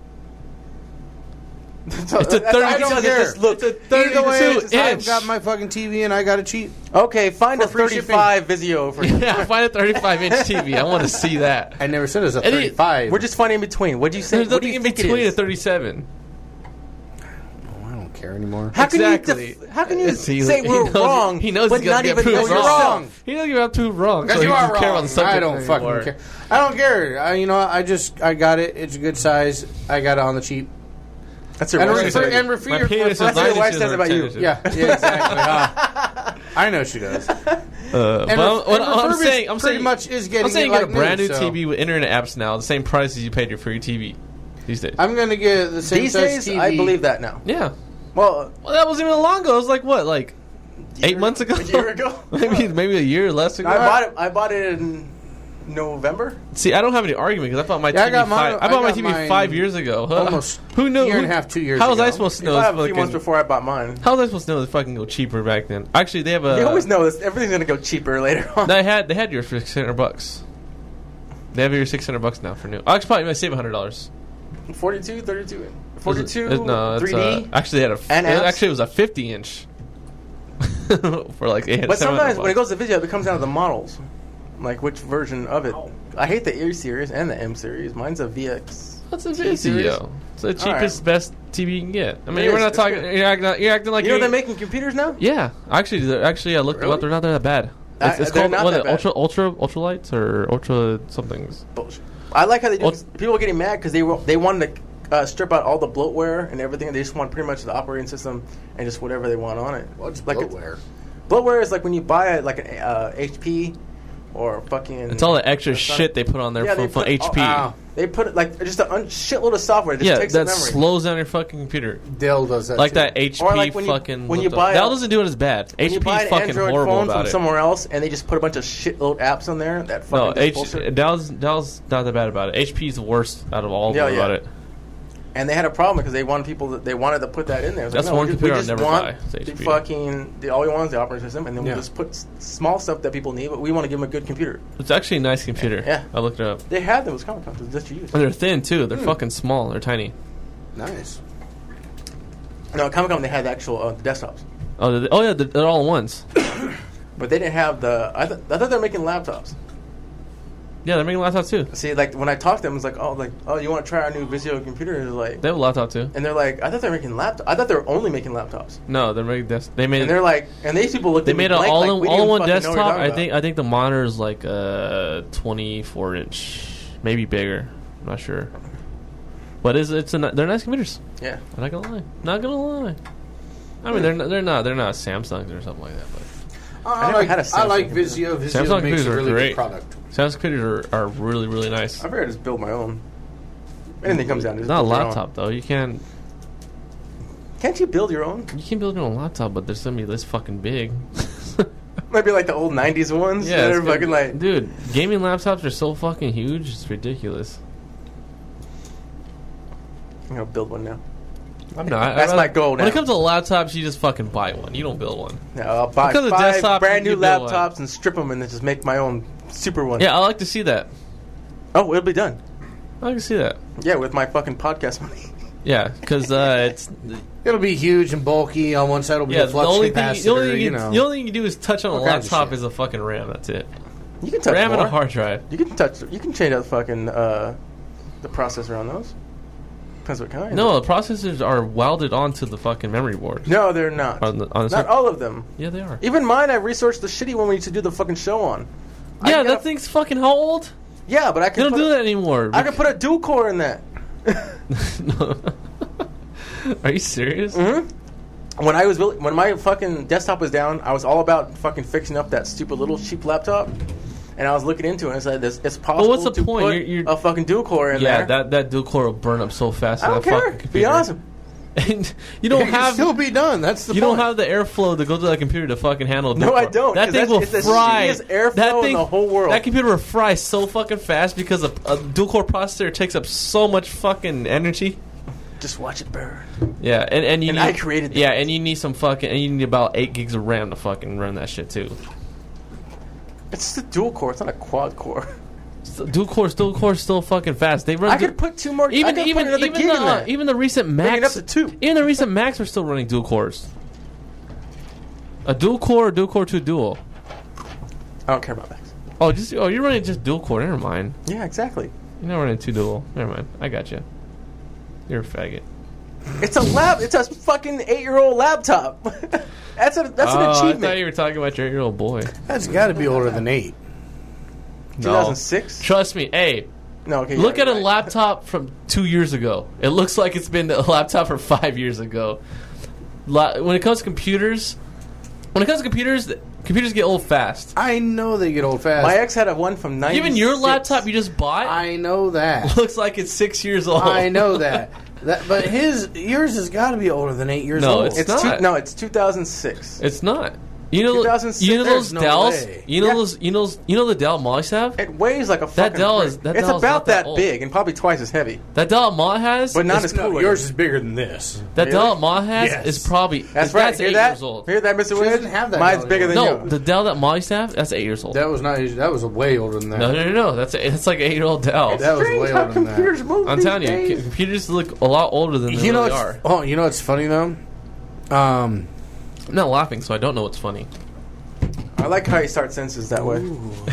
Speaker 7: So
Speaker 6: It's a
Speaker 7: that's-
Speaker 6: thirty-
Speaker 7: I don't
Speaker 5: I don't
Speaker 7: care.
Speaker 5: care.
Speaker 7: Just look.
Speaker 6: It's a thirty-two
Speaker 5: Either way,
Speaker 6: inch.
Speaker 5: I've got my fucking T V and I got it cheap.
Speaker 7: Okay, find
Speaker 5: For
Speaker 7: a
Speaker 5: free
Speaker 7: thirty-five Vizio for
Speaker 6: Yeah, find a thirty-five inch T V. I want to see that.
Speaker 5: I never said it was a
Speaker 6: And it-
Speaker 5: thirty-five.
Speaker 7: We're just finding in between. What'd you say?
Speaker 6: There's
Speaker 7: What do
Speaker 6: nothing
Speaker 7: you
Speaker 6: in
Speaker 7: think it
Speaker 6: between a
Speaker 7: is?
Speaker 6: thirty-seven.
Speaker 5: Oh, I don't care anymore.
Speaker 7: How can
Speaker 6: Exactly.
Speaker 7: you? Def- how can you
Speaker 6: See,
Speaker 7: say
Speaker 6: he
Speaker 7: we're
Speaker 6: knows-
Speaker 7: wrong?
Speaker 6: He knows
Speaker 7: but
Speaker 6: he's gonna
Speaker 7: not
Speaker 6: get
Speaker 7: even
Speaker 6: proved
Speaker 7: know
Speaker 5: you're
Speaker 7: yourself.
Speaker 5: wrong.
Speaker 6: He knows you're about to wrong.
Speaker 5: Because
Speaker 6: so
Speaker 5: you
Speaker 6: he
Speaker 5: are
Speaker 6: doesn't care about
Speaker 5: wrong.
Speaker 6: the subject
Speaker 5: I don't
Speaker 6: anymore.
Speaker 5: fucking care. I don't care. I, you know, I just I got it. It's a good size. I got it on the cheap.
Speaker 7: That's your
Speaker 5: And,
Speaker 7: wife
Speaker 5: refer,
Speaker 7: says.
Speaker 5: and refer,
Speaker 6: My penis is
Speaker 7: That's what your
Speaker 6: nine
Speaker 7: wife
Speaker 6: inches
Speaker 7: says
Speaker 6: or
Speaker 7: about
Speaker 6: ten
Speaker 7: you.
Speaker 6: inches.
Speaker 5: Yeah, yeah, exactly. huh? I know she does.
Speaker 6: Uh,
Speaker 5: And
Speaker 6: but
Speaker 5: ref-
Speaker 6: I'm, what
Speaker 5: and
Speaker 6: I'm
Speaker 5: refurbished
Speaker 6: saying, I'm
Speaker 5: pretty
Speaker 6: saying,
Speaker 5: much is getting
Speaker 6: I'm saying
Speaker 5: it
Speaker 6: you get
Speaker 5: like
Speaker 6: a brand
Speaker 5: new,
Speaker 6: new
Speaker 5: so.
Speaker 6: T V with internet apps now, the same price as you paid for your T V these days.
Speaker 5: I'm gonna get the same
Speaker 7: These
Speaker 5: size
Speaker 7: days,
Speaker 5: T V.
Speaker 7: I believe that now.
Speaker 6: yeah.
Speaker 7: Well,
Speaker 6: Well, that wasn't even long ago. It was like what, like eight
Speaker 7: year-
Speaker 6: months ago?
Speaker 7: A year ago.
Speaker 6: maybe maybe a year less ago.
Speaker 7: I bought it. I bought it in November.
Speaker 6: See, I don't have any argument because I bought my
Speaker 5: Yeah, I
Speaker 6: T V.
Speaker 5: got mine-
Speaker 6: Five, I
Speaker 5: I
Speaker 6: bought my
Speaker 5: got
Speaker 6: T V
Speaker 5: mine
Speaker 6: five years ago. Huh?
Speaker 5: almost
Speaker 6: Who knew?
Speaker 5: year and a
Speaker 6: who-
Speaker 5: half, two years
Speaker 6: How was I
Speaker 5: ago.
Speaker 6: supposed to
Speaker 7: You
Speaker 6: know?
Speaker 7: know,
Speaker 6: this
Speaker 7: a few
Speaker 6: fucking-
Speaker 7: months before I bought mine.
Speaker 6: How was I supposed to know this fucking go cheaper back then? Actually, they have a.
Speaker 7: You always know this. Everything's gonna go cheaper later on.
Speaker 6: They had they had yours for six hundred bucks. They have yours six hundred bucks now for new. I actually probably might save a hundred dollars.
Speaker 7: forty-two, thirty-two, forty-two,
Speaker 6: No, it's,
Speaker 7: three D.
Speaker 6: uh, actually they had a.
Speaker 7: And
Speaker 6: it,
Speaker 7: apps?
Speaker 6: actually, it was a fifty inch. For like eight.
Speaker 7: But sometimes when it
Speaker 6: bucks.
Speaker 7: goes to video, it comes down to the models, like which version of it. I hate the E series and the M series. Mine's a V X.
Speaker 6: What's a
Speaker 7: T series.
Speaker 6: video? It's the cheapest,
Speaker 7: right.
Speaker 6: best T V you can get. I mean,
Speaker 7: It
Speaker 6: we're
Speaker 7: is.
Speaker 6: not
Speaker 7: It's
Speaker 6: talking.
Speaker 7: good.
Speaker 6: You're acting, you're acting like
Speaker 7: You know
Speaker 6: you're
Speaker 7: they're making computers now.
Speaker 6: Yeah, actually, they're- actually, I looked them
Speaker 7: Really?
Speaker 6: up. They're not that bad.
Speaker 7: Uh,
Speaker 6: It's, it's
Speaker 7: they're
Speaker 6: called
Speaker 7: not
Speaker 6: what?
Speaker 7: that bad.
Speaker 6: Ultra, ultra, ultralights or ultra somethings.
Speaker 7: Bullshit. I like how they do.
Speaker 6: Well-
Speaker 7: People are getting mad because they wa- they wanted to uh, strip out all the bloatware and everything. They just want pretty much the operating system and just whatever they want on it.
Speaker 5: What's
Speaker 7: like it's-
Speaker 5: bloatware?
Speaker 7: Bloatware is like when you buy a, like an uh, H P or fucking.
Speaker 6: It's all the extra
Speaker 7: or something.
Speaker 6: shit they put on there
Speaker 7: Yeah,
Speaker 6: from,
Speaker 7: they
Speaker 6: from
Speaker 7: put-
Speaker 6: H P.
Speaker 7: oh,
Speaker 5: Ow.
Speaker 7: They put it like just a un- shitload of software. That just
Speaker 6: yeah,
Speaker 7: takes
Speaker 6: that
Speaker 7: the memory.
Speaker 6: slows down your fucking computer.
Speaker 5: Dell does that.
Speaker 6: Like
Speaker 5: too.
Speaker 6: that H P
Speaker 7: Or like when you-
Speaker 6: fucking.
Speaker 7: when you
Speaker 6: laptop.
Speaker 7: buy
Speaker 6: Dell
Speaker 7: a-
Speaker 6: doesn't do it as bad.
Speaker 7: When you
Speaker 6: H P
Speaker 7: buy
Speaker 6: is
Speaker 7: an
Speaker 6: fucking
Speaker 7: Android
Speaker 6: horrible
Speaker 7: phone
Speaker 6: about
Speaker 7: from
Speaker 6: it.
Speaker 7: somewhere else and they just put a bunch of shitload apps on there, that fucking
Speaker 6: No,
Speaker 7: just
Speaker 6: H,
Speaker 7: bullshit.
Speaker 6: Dell's Dell's not that bad about it. H P's the worst out of all of
Speaker 7: Yeah,
Speaker 6: them
Speaker 7: yeah.
Speaker 6: about it.
Speaker 7: And they had a problem because they wanted people that they wanted to put that in there. It was
Speaker 6: That's
Speaker 7: like, no,
Speaker 6: one
Speaker 7: we just,
Speaker 6: computer
Speaker 7: we
Speaker 6: I'd
Speaker 7: just
Speaker 6: never
Speaker 7: want
Speaker 6: buy, is
Speaker 7: the
Speaker 6: H P.
Speaker 7: fucking the, all we want is the operating system, and then
Speaker 5: Yeah.
Speaker 7: we just put s- small stuff that people need, but we want to give them a good computer.
Speaker 6: It's actually a nice computer.
Speaker 7: Yeah.
Speaker 6: I looked it up.
Speaker 7: They had those Comic Con that you use.
Speaker 6: And they're thin too.
Speaker 7: Hmm.
Speaker 6: They're fucking small. They're tiny.
Speaker 5: Nice.
Speaker 7: No, at Comic Con they had the actual uh, desktops,
Speaker 6: Oh, they're, oh yeah, they're, they're all ones.
Speaker 7: but they didn't have the. I, th- I thought they were making laptops.
Speaker 6: Yeah, they're making laptops too.
Speaker 7: See, like when I talked to them, it's like, oh, like, oh, you want to try our new Vizio computer? And, like,
Speaker 6: They have a laptop too.
Speaker 7: and they're like, I thought they were making laptops. I thought they were only making laptops.
Speaker 6: No, they're making this. They made.
Speaker 7: And they're like, and these people looked
Speaker 6: They
Speaker 7: at me
Speaker 6: made an
Speaker 7: blank,
Speaker 6: all
Speaker 7: like,
Speaker 6: in
Speaker 7: we
Speaker 6: all
Speaker 7: didn't
Speaker 6: in one
Speaker 7: fucking know what you're
Speaker 6: desktop.
Speaker 7: talking
Speaker 6: I
Speaker 7: about.
Speaker 6: think I think the monitor is like a twenty-four inch, maybe bigger. I'm not sure. But it's it's a ni- they're nice computers.
Speaker 7: Yeah.
Speaker 6: I'm not gonna lie. Not gonna lie. I mean, they're not, they're not they're not Samsungs or something like that. But
Speaker 5: I,
Speaker 7: never
Speaker 5: like,
Speaker 7: had a
Speaker 5: I like
Speaker 7: Samsung
Speaker 5: Vizio. Vizio
Speaker 6: Samsung
Speaker 5: makes
Speaker 6: computers
Speaker 5: a
Speaker 6: are
Speaker 5: really
Speaker 6: great.
Speaker 5: good product.
Speaker 6: Samsung computers are, are really really nice.
Speaker 7: I figured I'd just build my own. Anything comes down to
Speaker 6: It's
Speaker 7: just
Speaker 6: not a
Speaker 7: build your own.
Speaker 6: laptop though. You can
Speaker 7: Can't you build your own?
Speaker 6: you can build your own laptop, but there's gonna be this fucking big.
Speaker 7: Maybe like the old nineties ones.
Speaker 6: Yeah,
Speaker 7: that
Speaker 6: it's
Speaker 7: are
Speaker 6: gonna-
Speaker 7: fucking like.
Speaker 6: dude, gaming laptops are so fucking huge. It's ridiculous.
Speaker 7: I'm gonna build one now.
Speaker 6: I'm not.
Speaker 7: That's
Speaker 6: I-
Speaker 7: my goal
Speaker 6: When
Speaker 7: now.
Speaker 6: it comes to laptops, you just fucking buy one. You don't build one.
Speaker 7: Yeah, I'll buy
Speaker 6: Because of
Speaker 7: five
Speaker 6: desktop,
Speaker 7: brand
Speaker 6: you
Speaker 7: new
Speaker 6: can build one.
Speaker 7: laptops and strip them and then just make my own super one.
Speaker 6: Yeah, I like to see that.
Speaker 7: Oh, it'll be done.
Speaker 6: I like to see that.
Speaker 7: Yeah, with my fucking podcast money.
Speaker 6: Yeah, because uh, it's
Speaker 5: It'll be huge and bulky. On one side will be
Speaker 6: yeah.
Speaker 5: a
Speaker 6: The
Speaker 5: flux
Speaker 6: only thing,
Speaker 5: capacitor.
Speaker 6: the only thing,
Speaker 5: you
Speaker 6: you,
Speaker 5: know.
Speaker 6: the only thing you do is touch on a
Speaker 5: All kinds of
Speaker 6: laptop
Speaker 5: shit.
Speaker 6: is a fucking RAM. That's it.
Speaker 7: You can touch
Speaker 6: RAM
Speaker 7: more.
Speaker 6: and a hard drive.
Speaker 7: You can touch. You can change out the fucking uh, the processor on those. Depends what kind.
Speaker 6: No, the processors are welded onto the fucking memory board.
Speaker 7: no, they're not.
Speaker 6: On the, on the
Speaker 7: Not all of them.
Speaker 6: Yeah, they are.
Speaker 7: Even mine, I researched the shitty one we used to do the fucking show on. I
Speaker 6: Yeah,
Speaker 7: can get
Speaker 6: that
Speaker 7: a-
Speaker 6: thing's fucking how old?
Speaker 7: Yeah, but I
Speaker 6: They
Speaker 7: can.
Speaker 6: don't
Speaker 7: put
Speaker 6: do
Speaker 7: a-
Speaker 6: that anymore.
Speaker 7: I can put a dual core in that.
Speaker 6: No. Are you serious?
Speaker 7: Mm-hmm.
Speaker 3: when I was really, when my fucking desktop was down, I was all about fucking fixing up that stupid little cheap laptop. And I was looking into it, and I said, "This it's possible
Speaker 6: what's the
Speaker 3: to
Speaker 6: point?
Speaker 3: put
Speaker 6: You're- you're-
Speaker 3: a fucking dual core in
Speaker 6: Yeah,
Speaker 3: there."
Speaker 6: that, that dual core will burn up so fast.
Speaker 3: I
Speaker 6: in
Speaker 3: don't
Speaker 6: that
Speaker 3: care.
Speaker 6: fucking
Speaker 3: Be
Speaker 6: computer.
Speaker 3: awesome.
Speaker 6: And you don't
Speaker 5: It can
Speaker 6: have
Speaker 5: still be done. That's the
Speaker 6: you
Speaker 5: point.
Speaker 6: don't have the airflow to go to that computer to fucking handle. a
Speaker 3: No,
Speaker 6: dual
Speaker 3: I
Speaker 6: core.
Speaker 3: don't,
Speaker 6: That
Speaker 3: 'cause
Speaker 6: thing
Speaker 3: that's-
Speaker 6: will
Speaker 3: it's the
Speaker 6: fry.
Speaker 3: shittiest airflow
Speaker 6: that
Speaker 3: in
Speaker 6: thing,
Speaker 3: the whole world.
Speaker 6: That computer will fry so fucking fast because a, a dual core processor takes up so much fucking energy.
Speaker 3: Just watch it burn.
Speaker 6: Yeah, and, and you
Speaker 3: And
Speaker 6: need,
Speaker 3: I created
Speaker 6: yeah,
Speaker 3: that.
Speaker 6: and you need some fucking and you need about eight gigs of RAM to fucking run that shit too.
Speaker 3: It's just a dual core. It's not a quad core.
Speaker 6: So dual core, dual core, still fucking fast. They run.
Speaker 3: I
Speaker 6: du-
Speaker 3: could put two more. I
Speaker 6: even
Speaker 3: could
Speaker 6: even
Speaker 3: put another
Speaker 6: even
Speaker 3: gig
Speaker 6: the
Speaker 3: in there.
Speaker 6: even the recent
Speaker 3: Bring it
Speaker 6: Macs
Speaker 3: up to two.
Speaker 6: even the recent Macs are still running dual cores. A dual core, or dual core two dual.
Speaker 3: I don't care about Macs.
Speaker 6: Oh, just oh, you're running just dual core. Never mind.
Speaker 3: Yeah, exactly.
Speaker 6: You're not running two dual. Never mind. I got you. You're a faggot.
Speaker 3: It's a lab. It's a fucking eight-year-old laptop. that's a that's
Speaker 6: oh,
Speaker 3: an
Speaker 6: I
Speaker 3: achievement.
Speaker 6: thought you were talking about your eight-year-old boy.
Speaker 5: That's got to be older than eight.
Speaker 3: two thousand six.
Speaker 6: Trust me. Hey,
Speaker 3: No, okay.
Speaker 6: look
Speaker 3: yeah,
Speaker 6: at a
Speaker 3: you're right.
Speaker 6: laptop from two years ago. It looks like it's been a laptop for five years ago. La- when it comes to computers, when it comes to computers, th- computers get old fast.
Speaker 5: I know they get old fast.
Speaker 3: My ex had a one from ninety.
Speaker 6: Even your laptop you just bought
Speaker 5: I know that.
Speaker 6: looks like it's six years old.
Speaker 5: I know that. That, but his yours has got to be older than eight years
Speaker 6: No,
Speaker 5: old.
Speaker 6: it's
Speaker 3: It's
Speaker 6: not.
Speaker 3: two, no, it's two thousand six.
Speaker 6: It's not. You know,
Speaker 3: two thousand six,
Speaker 6: you know those
Speaker 5: there's no
Speaker 6: Dells.
Speaker 5: way.
Speaker 6: You know
Speaker 3: Yeah.
Speaker 6: those. You know. those- You know the Dell Molly's have.
Speaker 3: It weighs like a fucking
Speaker 6: Dell
Speaker 3: brick.
Speaker 6: is- that
Speaker 3: It's
Speaker 6: Dell is
Speaker 3: about
Speaker 6: not that
Speaker 3: that
Speaker 6: old.
Speaker 3: big and probably twice as heavy,
Speaker 6: That Dell Mott has,
Speaker 3: but not
Speaker 6: is-
Speaker 3: as cool.
Speaker 5: No,
Speaker 3: looking.
Speaker 5: yours is bigger than this.
Speaker 6: that
Speaker 3: Really?
Speaker 6: Dell Mott has
Speaker 5: Yes.
Speaker 6: is probably
Speaker 3: That's right. Hear
Speaker 6: eight
Speaker 3: that?
Speaker 6: years old.
Speaker 3: Hear that, Mister
Speaker 5: She
Speaker 3: Wiz?
Speaker 5: doesn't have that
Speaker 3: Mine's
Speaker 5: knowledge
Speaker 3: bigger than
Speaker 6: No,
Speaker 3: you.
Speaker 6: the Dell that Molly's have, that's eight years old.
Speaker 5: That was not. That was way older than that.
Speaker 6: no, no, no, no. That's a, it's like an eight-year-old Dell.
Speaker 5: That was
Speaker 3: Strange
Speaker 5: way
Speaker 3: how
Speaker 5: older than that.
Speaker 3: computers move
Speaker 6: I'm
Speaker 3: these
Speaker 6: telling you,
Speaker 3: days.
Speaker 6: c- computers look a lot older than they
Speaker 5: You know
Speaker 6: really
Speaker 5: what's,
Speaker 6: are.
Speaker 5: oh, you know what's funny though? Um,
Speaker 6: I'm not laughing, so I don't know what's funny.
Speaker 3: I like how you start sentences that way.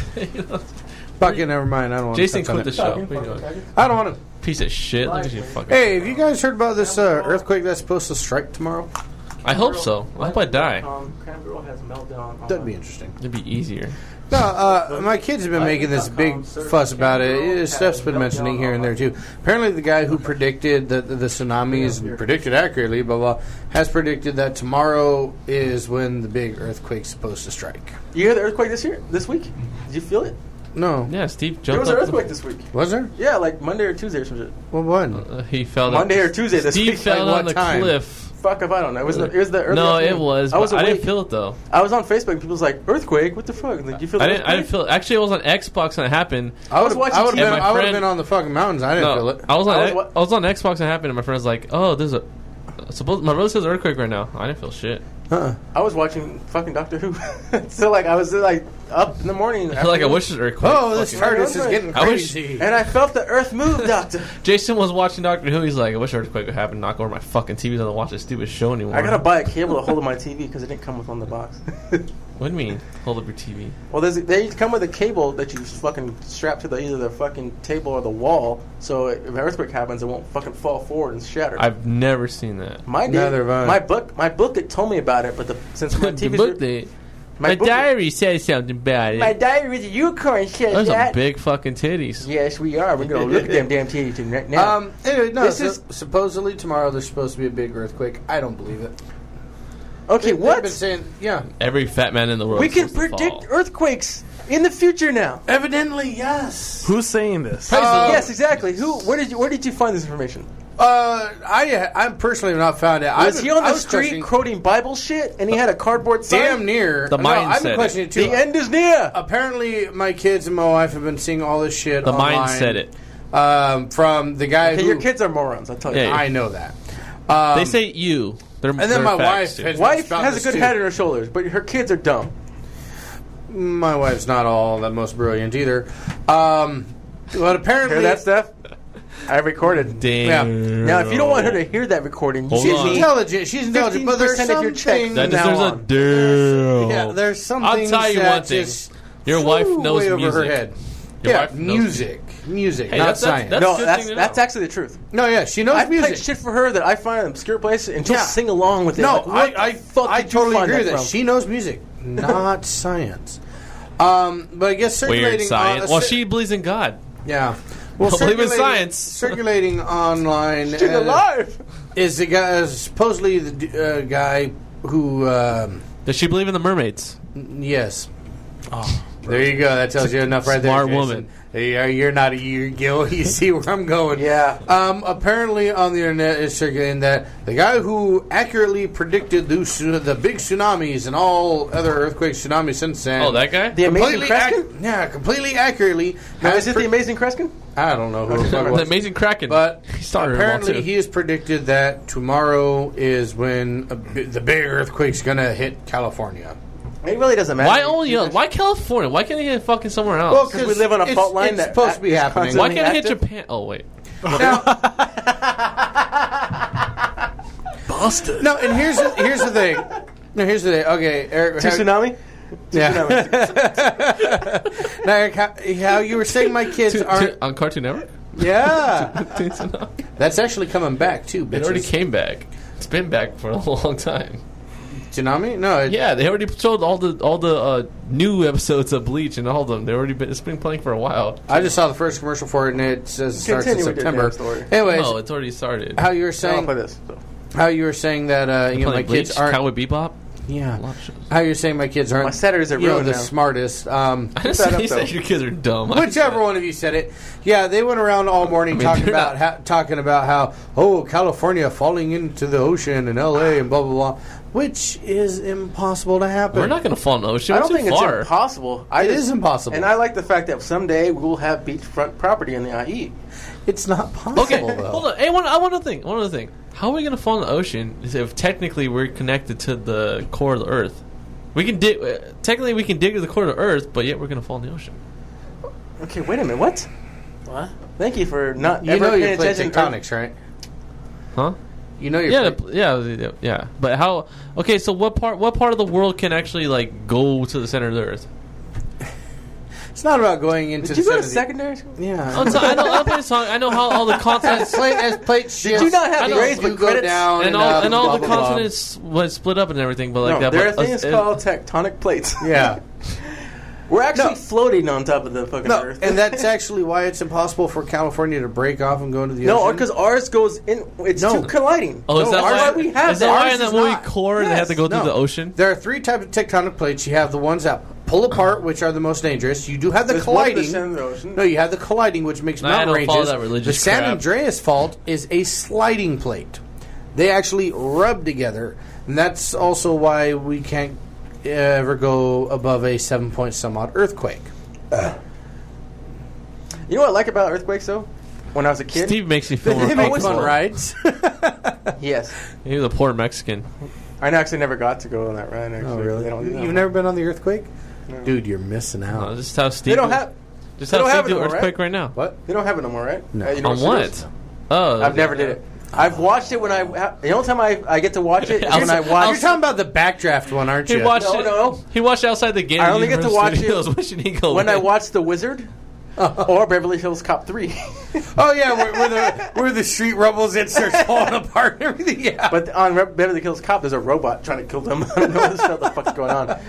Speaker 5: fuck it, never mind. I don't want
Speaker 6: Jason,
Speaker 5: to
Speaker 6: quit the show. What are you doing?
Speaker 5: I don't want to.
Speaker 6: Piece of shit. Look at you fucking.
Speaker 5: Hey, have you guys heard about this uh, earthquake that's supposed to strike tomorrow?
Speaker 6: I hope so. I hope I die.
Speaker 3: Um, Cram Girl has meltdown.
Speaker 5: That'd be interesting.
Speaker 6: It'd be easier.
Speaker 5: No, uh, my kids have been making this big fuss about it. Uh, Steph's been mentioning here and there too. Apparently, the guy who predicted the, the, the tsunamis, and predicted accurately, blah blah, has predicted that tomorrow is when the big earthquake's supposed to strike.
Speaker 3: You hear the earthquake this year, this week? Did you feel it?
Speaker 5: No,
Speaker 6: Yeah, Steve
Speaker 3: There
Speaker 6: jumped
Speaker 3: was an
Speaker 6: up.
Speaker 3: earthquake this week.
Speaker 5: was there?
Speaker 3: Yeah, like Monday or Tuesday or some shit.
Speaker 5: Well, when?
Speaker 6: Uh, he fell.
Speaker 3: Monday
Speaker 6: down.
Speaker 3: or Tuesday this
Speaker 6: Steve
Speaker 3: week.
Speaker 6: fell
Speaker 5: Like
Speaker 6: on the
Speaker 5: what time?
Speaker 6: cliff.
Speaker 3: Fuck if I don't know. It was the, it was the early
Speaker 6: No, it
Speaker 3: afternoon.
Speaker 6: was.
Speaker 3: I was
Speaker 6: but I
Speaker 3: awake.
Speaker 6: didn't feel it though.
Speaker 3: I was on Facebook. and People was like, "Earthquake? What the fuck? Like, you feel? The
Speaker 6: I didn't. I didn't
Speaker 3: earthquake?"
Speaker 6: feel it. Actually, I was on Xbox when it happened.
Speaker 5: I would
Speaker 3: was watching
Speaker 5: I would
Speaker 3: T V.
Speaker 5: have been.
Speaker 6: And my
Speaker 5: I would have
Speaker 6: friend-
Speaker 5: been on the fucking mountains. I didn't feel
Speaker 6: No,
Speaker 5: it.
Speaker 6: I was on.
Speaker 3: I was
Speaker 6: I
Speaker 3: wa-
Speaker 6: was, I was on Xbox and it happened. And my friend's like, "Oh, there's a." Suppose my brother says earthquake right now. I didn't feel shit.
Speaker 5: Uh-uh.
Speaker 3: I was watching fucking Doctor Who. So like I was like up in the morning.
Speaker 6: I feel like I
Speaker 3: after-
Speaker 6: wish it was earthquake.
Speaker 5: Oh, this
Speaker 6: Fucking-
Speaker 5: TARDIS is getting
Speaker 6: I wish-
Speaker 5: crazy.
Speaker 3: and I felt the earth move, Doctor.
Speaker 6: Jason was watching Doctor Who. He's like, "I wish earthquake would happen. Knock over my fucking T V. Doesn't watch this stupid show anymore."
Speaker 3: I gotta buy a cable to hold on my T V because it didn't come with on the box.
Speaker 6: What do you mean? Hold up your T V.
Speaker 3: Well, there's, they come with a cable that you fucking strap to the either the fucking table or the wall, so if an earthquake happens, it won't fucking fall forward and shatter.
Speaker 6: I've never seen that.
Speaker 3: Mine did.
Speaker 5: Neither have I.
Speaker 3: My book, my book, it told me about it, but the since my
Speaker 6: the
Speaker 3: T V's
Speaker 6: book did.
Speaker 3: my
Speaker 6: My
Speaker 3: book-
Speaker 6: diary says something about it.
Speaker 3: my diary with a unicorn says
Speaker 6: Those are
Speaker 3: that.
Speaker 6: big fucking titties.
Speaker 3: Yes, we are. We're gonna look at them damn T Vs right now.
Speaker 5: Um. Anyway, no.
Speaker 3: This
Speaker 5: so,
Speaker 3: is-
Speaker 5: supposedly tomorrow there's supposed to be a big earthquake. I don't believe it.
Speaker 3: okay,
Speaker 5: They've
Speaker 3: what?
Speaker 5: been saying, yeah.
Speaker 6: Every fat man in the world.
Speaker 3: We
Speaker 6: is
Speaker 3: can
Speaker 6: supposed to
Speaker 3: predict
Speaker 6: fall.
Speaker 3: earthquakes in the future now.
Speaker 5: Evidently, yes.
Speaker 4: Who's saying this?
Speaker 6: Praise the
Speaker 5: Uh,
Speaker 6: Lord.
Speaker 3: yes, exactly. Who? Where did you? Where did you find this information?
Speaker 5: Uh, I I personally have not found it.
Speaker 3: Was
Speaker 5: I've
Speaker 3: he
Speaker 5: been-
Speaker 3: on
Speaker 5: I
Speaker 3: the
Speaker 5: was
Speaker 3: street
Speaker 5: questioning-
Speaker 3: quoting Bible shit, and he had a cardboard sign?
Speaker 5: Damn near.
Speaker 6: The
Speaker 5: no,
Speaker 6: mind
Speaker 5: I've
Speaker 6: said it.
Speaker 5: been questioning it too.
Speaker 3: The end is near.
Speaker 5: Apparently, my kids and my wife have been seeing all this shit.
Speaker 6: The
Speaker 5: online,
Speaker 6: mind said it.
Speaker 5: Um, from the guy
Speaker 3: Okay,
Speaker 5: who
Speaker 3: your kids are morons. I'll tell you.
Speaker 6: Yeah.
Speaker 5: I know that. Um,
Speaker 6: They say you. They're,
Speaker 5: and then
Speaker 6: they're
Speaker 5: my
Speaker 6: facts,
Speaker 5: wife
Speaker 6: dude.
Speaker 5: has-
Speaker 3: Wife
Speaker 5: Spouting
Speaker 3: has a
Speaker 5: this
Speaker 3: good
Speaker 5: too.
Speaker 3: head on her shoulders, but her kids are dumb.
Speaker 5: my wife's not all that most brilliant either. Um, but apparently,
Speaker 3: Hear that stuff? I recorded.
Speaker 6: Damn.
Speaker 3: Now, if you don't want her to hear that recording, you
Speaker 6: Hold
Speaker 5: she's
Speaker 3: give
Speaker 6: on.
Speaker 3: me
Speaker 5: intelligent. She's intelligent, but there's
Speaker 3: fifteen percent of your check.
Speaker 5: something.
Speaker 6: That just,
Speaker 3: Now
Speaker 6: there's a
Speaker 3: on.
Speaker 6: damn.
Speaker 5: yeah, there's some
Speaker 6: I'll
Speaker 5: things
Speaker 6: tell you
Speaker 5: that
Speaker 6: one thing.
Speaker 5: just
Speaker 6: Your wife
Speaker 5: flew
Speaker 6: knows
Speaker 5: way over
Speaker 6: music.
Speaker 5: her head.
Speaker 6: Your
Speaker 5: yeah,
Speaker 6: wife knows
Speaker 5: music, music,
Speaker 6: Hey,
Speaker 5: not
Speaker 6: that's- that's-
Speaker 5: science.
Speaker 6: that's-
Speaker 3: No,
Speaker 6: good
Speaker 3: that's
Speaker 6: thing to
Speaker 3: that's
Speaker 6: know.
Speaker 3: actually the truth.
Speaker 5: no, yeah, she knows
Speaker 3: I
Speaker 5: music.
Speaker 3: play shit for her that I find in obscure places, and she'll
Speaker 5: Yeah.
Speaker 3: sing along with it.
Speaker 5: No,
Speaker 3: Like, what
Speaker 5: I, I,
Speaker 3: the fuck
Speaker 5: I
Speaker 3: did you
Speaker 5: totally
Speaker 3: find
Speaker 5: agree with
Speaker 3: that
Speaker 5: that.
Speaker 3: from?
Speaker 5: She knows music, not science. Um, but I guess circulating
Speaker 6: Weird science.
Speaker 5: On,
Speaker 6: well,
Speaker 5: uh,
Speaker 6: she believes in God.
Speaker 5: yeah. Well,
Speaker 6: Don't believe in
Speaker 5: circulating-
Speaker 6: science.
Speaker 5: Circulating online
Speaker 3: She's
Speaker 5: uh,
Speaker 3: alive.
Speaker 5: is the guy supposedly the uh, guy who? Um,
Speaker 6: Does she believe in the mermaids?
Speaker 5: yes. Oh, there you go. That tells you enough right there.
Speaker 6: Smart
Speaker 5: Jason.
Speaker 6: woman.
Speaker 5: Yeah, you're not a you. You see where I'm going.
Speaker 3: Yeah.
Speaker 5: Um, apparently, on the internet is circulating that the guy who accurately predicted the, tsu- the big tsunamis and all other earthquakes, tsunamis since then.
Speaker 6: Oh, that guy?
Speaker 3: The Amazing
Speaker 5: completely ac-
Speaker 3: Kreskin?
Speaker 5: yeah, completely accurately.
Speaker 3: Now,
Speaker 5: has
Speaker 3: is it
Speaker 5: pre-
Speaker 3: the Amazing Kreskin?
Speaker 5: I don't know who the fuck it
Speaker 6: The
Speaker 5: was.
Speaker 6: Amazing Kraken.
Speaker 5: But
Speaker 6: he started them all,
Speaker 5: apparently,
Speaker 6: too.
Speaker 5: he has predicted that tomorrow is when a, bi- the big earthquake's going to hit California.
Speaker 3: It really doesn't matter.
Speaker 6: Why only? Uh, why California? Why can't they hit fucking somewhere else?
Speaker 5: Well,
Speaker 3: Because we live on a
Speaker 5: it's-
Speaker 3: fault line
Speaker 5: it's
Speaker 3: that
Speaker 5: supposed to be
Speaker 3: is
Speaker 5: happening.
Speaker 6: why
Speaker 3: constantly
Speaker 6: can't they hit
Speaker 3: active?
Speaker 6: Japan? Oh wait.
Speaker 5: Now,
Speaker 4: Busted.
Speaker 5: no, and here's the, here's the thing. No, here's the thing. Okay, Eric.
Speaker 3: To
Speaker 5: how-
Speaker 3: tsunami?
Speaker 5: Yeah. Now, Eric, how, how you were saying my kids
Speaker 6: To-
Speaker 5: aren't.
Speaker 6: to- on Cartoon Network.
Speaker 5: Yeah.
Speaker 6: It
Speaker 5: That's actually coming back, too, bitches.
Speaker 6: already came back. It's been back for a long time.
Speaker 5: Tsunami? No. It,
Speaker 6: Yeah, they already showed all the all the uh, new episodes of Bleach and all of them. They already been, it's been playing for a while.
Speaker 5: I just saw the first commercial for it, and it says it starts in
Speaker 3: Continue with your
Speaker 5: September.
Speaker 3: damn story.
Speaker 5: Anyways,
Speaker 6: No, it's already started.
Speaker 5: how you were
Speaker 3: I'll
Speaker 5: saying
Speaker 3: play this. So.
Speaker 5: how you were saying that uh, you know my
Speaker 6: Playing Bleach,
Speaker 5: kids aren't.
Speaker 6: Cowboy Bebop.
Speaker 5: Yeah.
Speaker 6: A lot of shows.
Speaker 5: How you're saying my kids aren't.
Speaker 3: My Saturdays are
Speaker 5: you know,
Speaker 3: ruined
Speaker 5: the
Speaker 3: now.
Speaker 5: smartest. Um,
Speaker 6: I just
Speaker 3: that up,
Speaker 6: he said
Speaker 3: though.
Speaker 6: your kids are dumb. I
Speaker 5: Whichever
Speaker 6: said-
Speaker 5: one of you said it. Yeah, they went around all morning
Speaker 6: I mean,
Speaker 5: talking
Speaker 6: they're
Speaker 5: about
Speaker 6: not-
Speaker 5: how, talking about how oh California falling into the ocean and L A and blah blah blah, which is impossible to happen.
Speaker 6: We're not going to fall in the ocean.
Speaker 3: I
Speaker 6: We're
Speaker 3: don't
Speaker 6: too
Speaker 3: think
Speaker 6: far.
Speaker 3: it's impossible. I
Speaker 5: It
Speaker 3: just,
Speaker 5: is impossible.
Speaker 3: And I like the fact that someday we will have beachfront property in the I E.
Speaker 5: It's not possible.
Speaker 6: Okay,
Speaker 5: though.
Speaker 6: hold on. Hey, one, I want to think. One other thing. How are we going to fall in the ocean if technically we're connected to the core of the Earth? We can dig. Uh, technically, we can dig to the core of the Earth, but yet we're going to fall in the ocean.
Speaker 3: Okay, wait a minute. What?
Speaker 4: What?
Speaker 3: Thank you for not
Speaker 5: You
Speaker 3: ever
Speaker 5: know you
Speaker 3: paying
Speaker 5: play
Speaker 3: attention.
Speaker 5: tectonics, right?
Speaker 6: Huh?
Speaker 5: You know you're
Speaker 6: Yeah,
Speaker 5: play-
Speaker 6: the, yeah, yeah, yeah. But how? Okay, so what part? What part of the world can actually like go to the center of the Earth?
Speaker 5: It's not about going into.
Speaker 3: Did you
Speaker 5: the
Speaker 3: go to
Speaker 5: center of
Speaker 3: secondary school?
Speaker 5: the- Yeah.
Speaker 6: Oh, so I know. I, play a song. I know how all the
Speaker 5: as
Speaker 6: continents
Speaker 5: plate as plate shifts,
Speaker 3: you not have
Speaker 6: I know.
Speaker 3: grades
Speaker 5: you
Speaker 3: with
Speaker 5: go
Speaker 3: credits?
Speaker 5: down
Speaker 6: and
Speaker 5: and,
Speaker 6: all
Speaker 5: up,
Speaker 6: and all
Speaker 5: blah,
Speaker 6: the
Speaker 5: blah, blah.
Speaker 6: continents was split up and everything, but like
Speaker 3: No,
Speaker 6: that.
Speaker 3: there are
Speaker 6: but, uh,
Speaker 3: things
Speaker 6: it-
Speaker 3: called tectonic plates.
Speaker 5: Yeah.
Speaker 3: We're actually
Speaker 5: No.
Speaker 3: floating on top of the fucking
Speaker 5: No,
Speaker 3: Earth.
Speaker 5: and that's actually why it's impossible for California to break off and go into the
Speaker 3: no,
Speaker 5: ocean.
Speaker 3: because ours goes in. It's
Speaker 5: No.
Speaker 3: too colliding.
Speaker 6: Oh, is
Speaker 5: No,
Speaker 6: that
Speaker 5: ours-
Speaker 6: why
Speaker 3: we have
Speaker 6: Is that
Speaker 3: that.
Speaker 6: why
Speaker 5: Ours
Speaker 6: in that
Speaker 5: is
Speaker 6: movie
Speaker 5: not.
Speaker 6: Core they
Speaker 3: Yes.
Speaker 6: have to go
Speaker 5: No.
Speaker 6: through the ocean?
Speaker 5: There are three types of tectonic plates. You have the ones that pull apart, which are the most dangerous. You do have the
Speaker 3: There's one in the
Speaker 5: colliding.
Speaker 3: center of the ocean.
Speaker 5: No, you have the colliding, which makes
Speaker 6: Nah, I
Speaker 5: mountain
Speaker 6: don't follow
Speaker 5: ranges.
Speaker 6: that religious
Speaker 5: the San
Speaker 6: crap.
Speaker 5: Andreas Fault is a sliding plate. They actually rub together, and that's also why we can't ever go above a seven point some odd earthquake.
Speaker 3: You know what I like about earthquakes, though? When I was a kid?
Speaker 6: Steve makes me feel
Speaker 5: They make
Speaker 6: uncomfortable.
Speaker 5: fun rides.
Speaker 3: Yes.
Speaker 6: He was a poor Mexican.
Speaker 3: I actually never got to go on that ride. Actually.
Speaker 5: Oh, really?
Speaker 3: They don't do that.
Speaker 5: You've never been on the earthquake?
Speaker 3: No.
Speaker 5: Dude, you're missing out.
Speaker 6: No, just how Steve.
Speaker 3: They don't
Speaker 6: do-
Speaker 3: have.
Speaker 6: Just
Speaker 3: they
Speaker 6: how
Speaker 3: don't
Speaker 6: Steve
Speaker 3: have it
Speaker 6: do
Speaker 3: no more,
Speaker 6: earthquake
Speaker 3: right?
Speaker 6: right now.
Speaker 5: What?
Speaker 3: They don't have it no more, right?
Speaker 5: No.
Speaker 3: Uh,
Speaker 6: On
Speaker 3: Universal
Speaker 6: what?
Speaker 3: Studios?
Speaker 6: Oh,
Speaker 3: I've never did it. I've watched it when I. The only time I, I get to watch it is
Speaker 6: I'll
Speaker 3: when
Speaker 6: s-
Speaker 3: I
Speaker 6: I'll
Speaker 3: watch.
Speaker 5: You're talking about the backdraft one, aren't
Speaker 6: He
Speaker 5: you?
Speaker 6: watched
Speaker 3: No,
Speaker 6: it.
Speaker 3: no.
Speaker 6: He watched outside the gate.
Speaker 3: I
Speaker 6: of
Speaker 3: only get to
Speaker 6: Universal
Speaker 3: watch it
Speaker 6: Studios. Wishing he go
Speaker 3: when I
Speaker 6: in.
Speaker 3: watch The Wizard or Beverly Hills Cop three.
Speaker 5: Oh yeah, where, where the where the street rumbles, it starts falling apart and everything. Yeah,
Speaker 3: But on Re- Beverly Hills Cop, there's a robot trying to kill them. I don't know what the fuck's going on.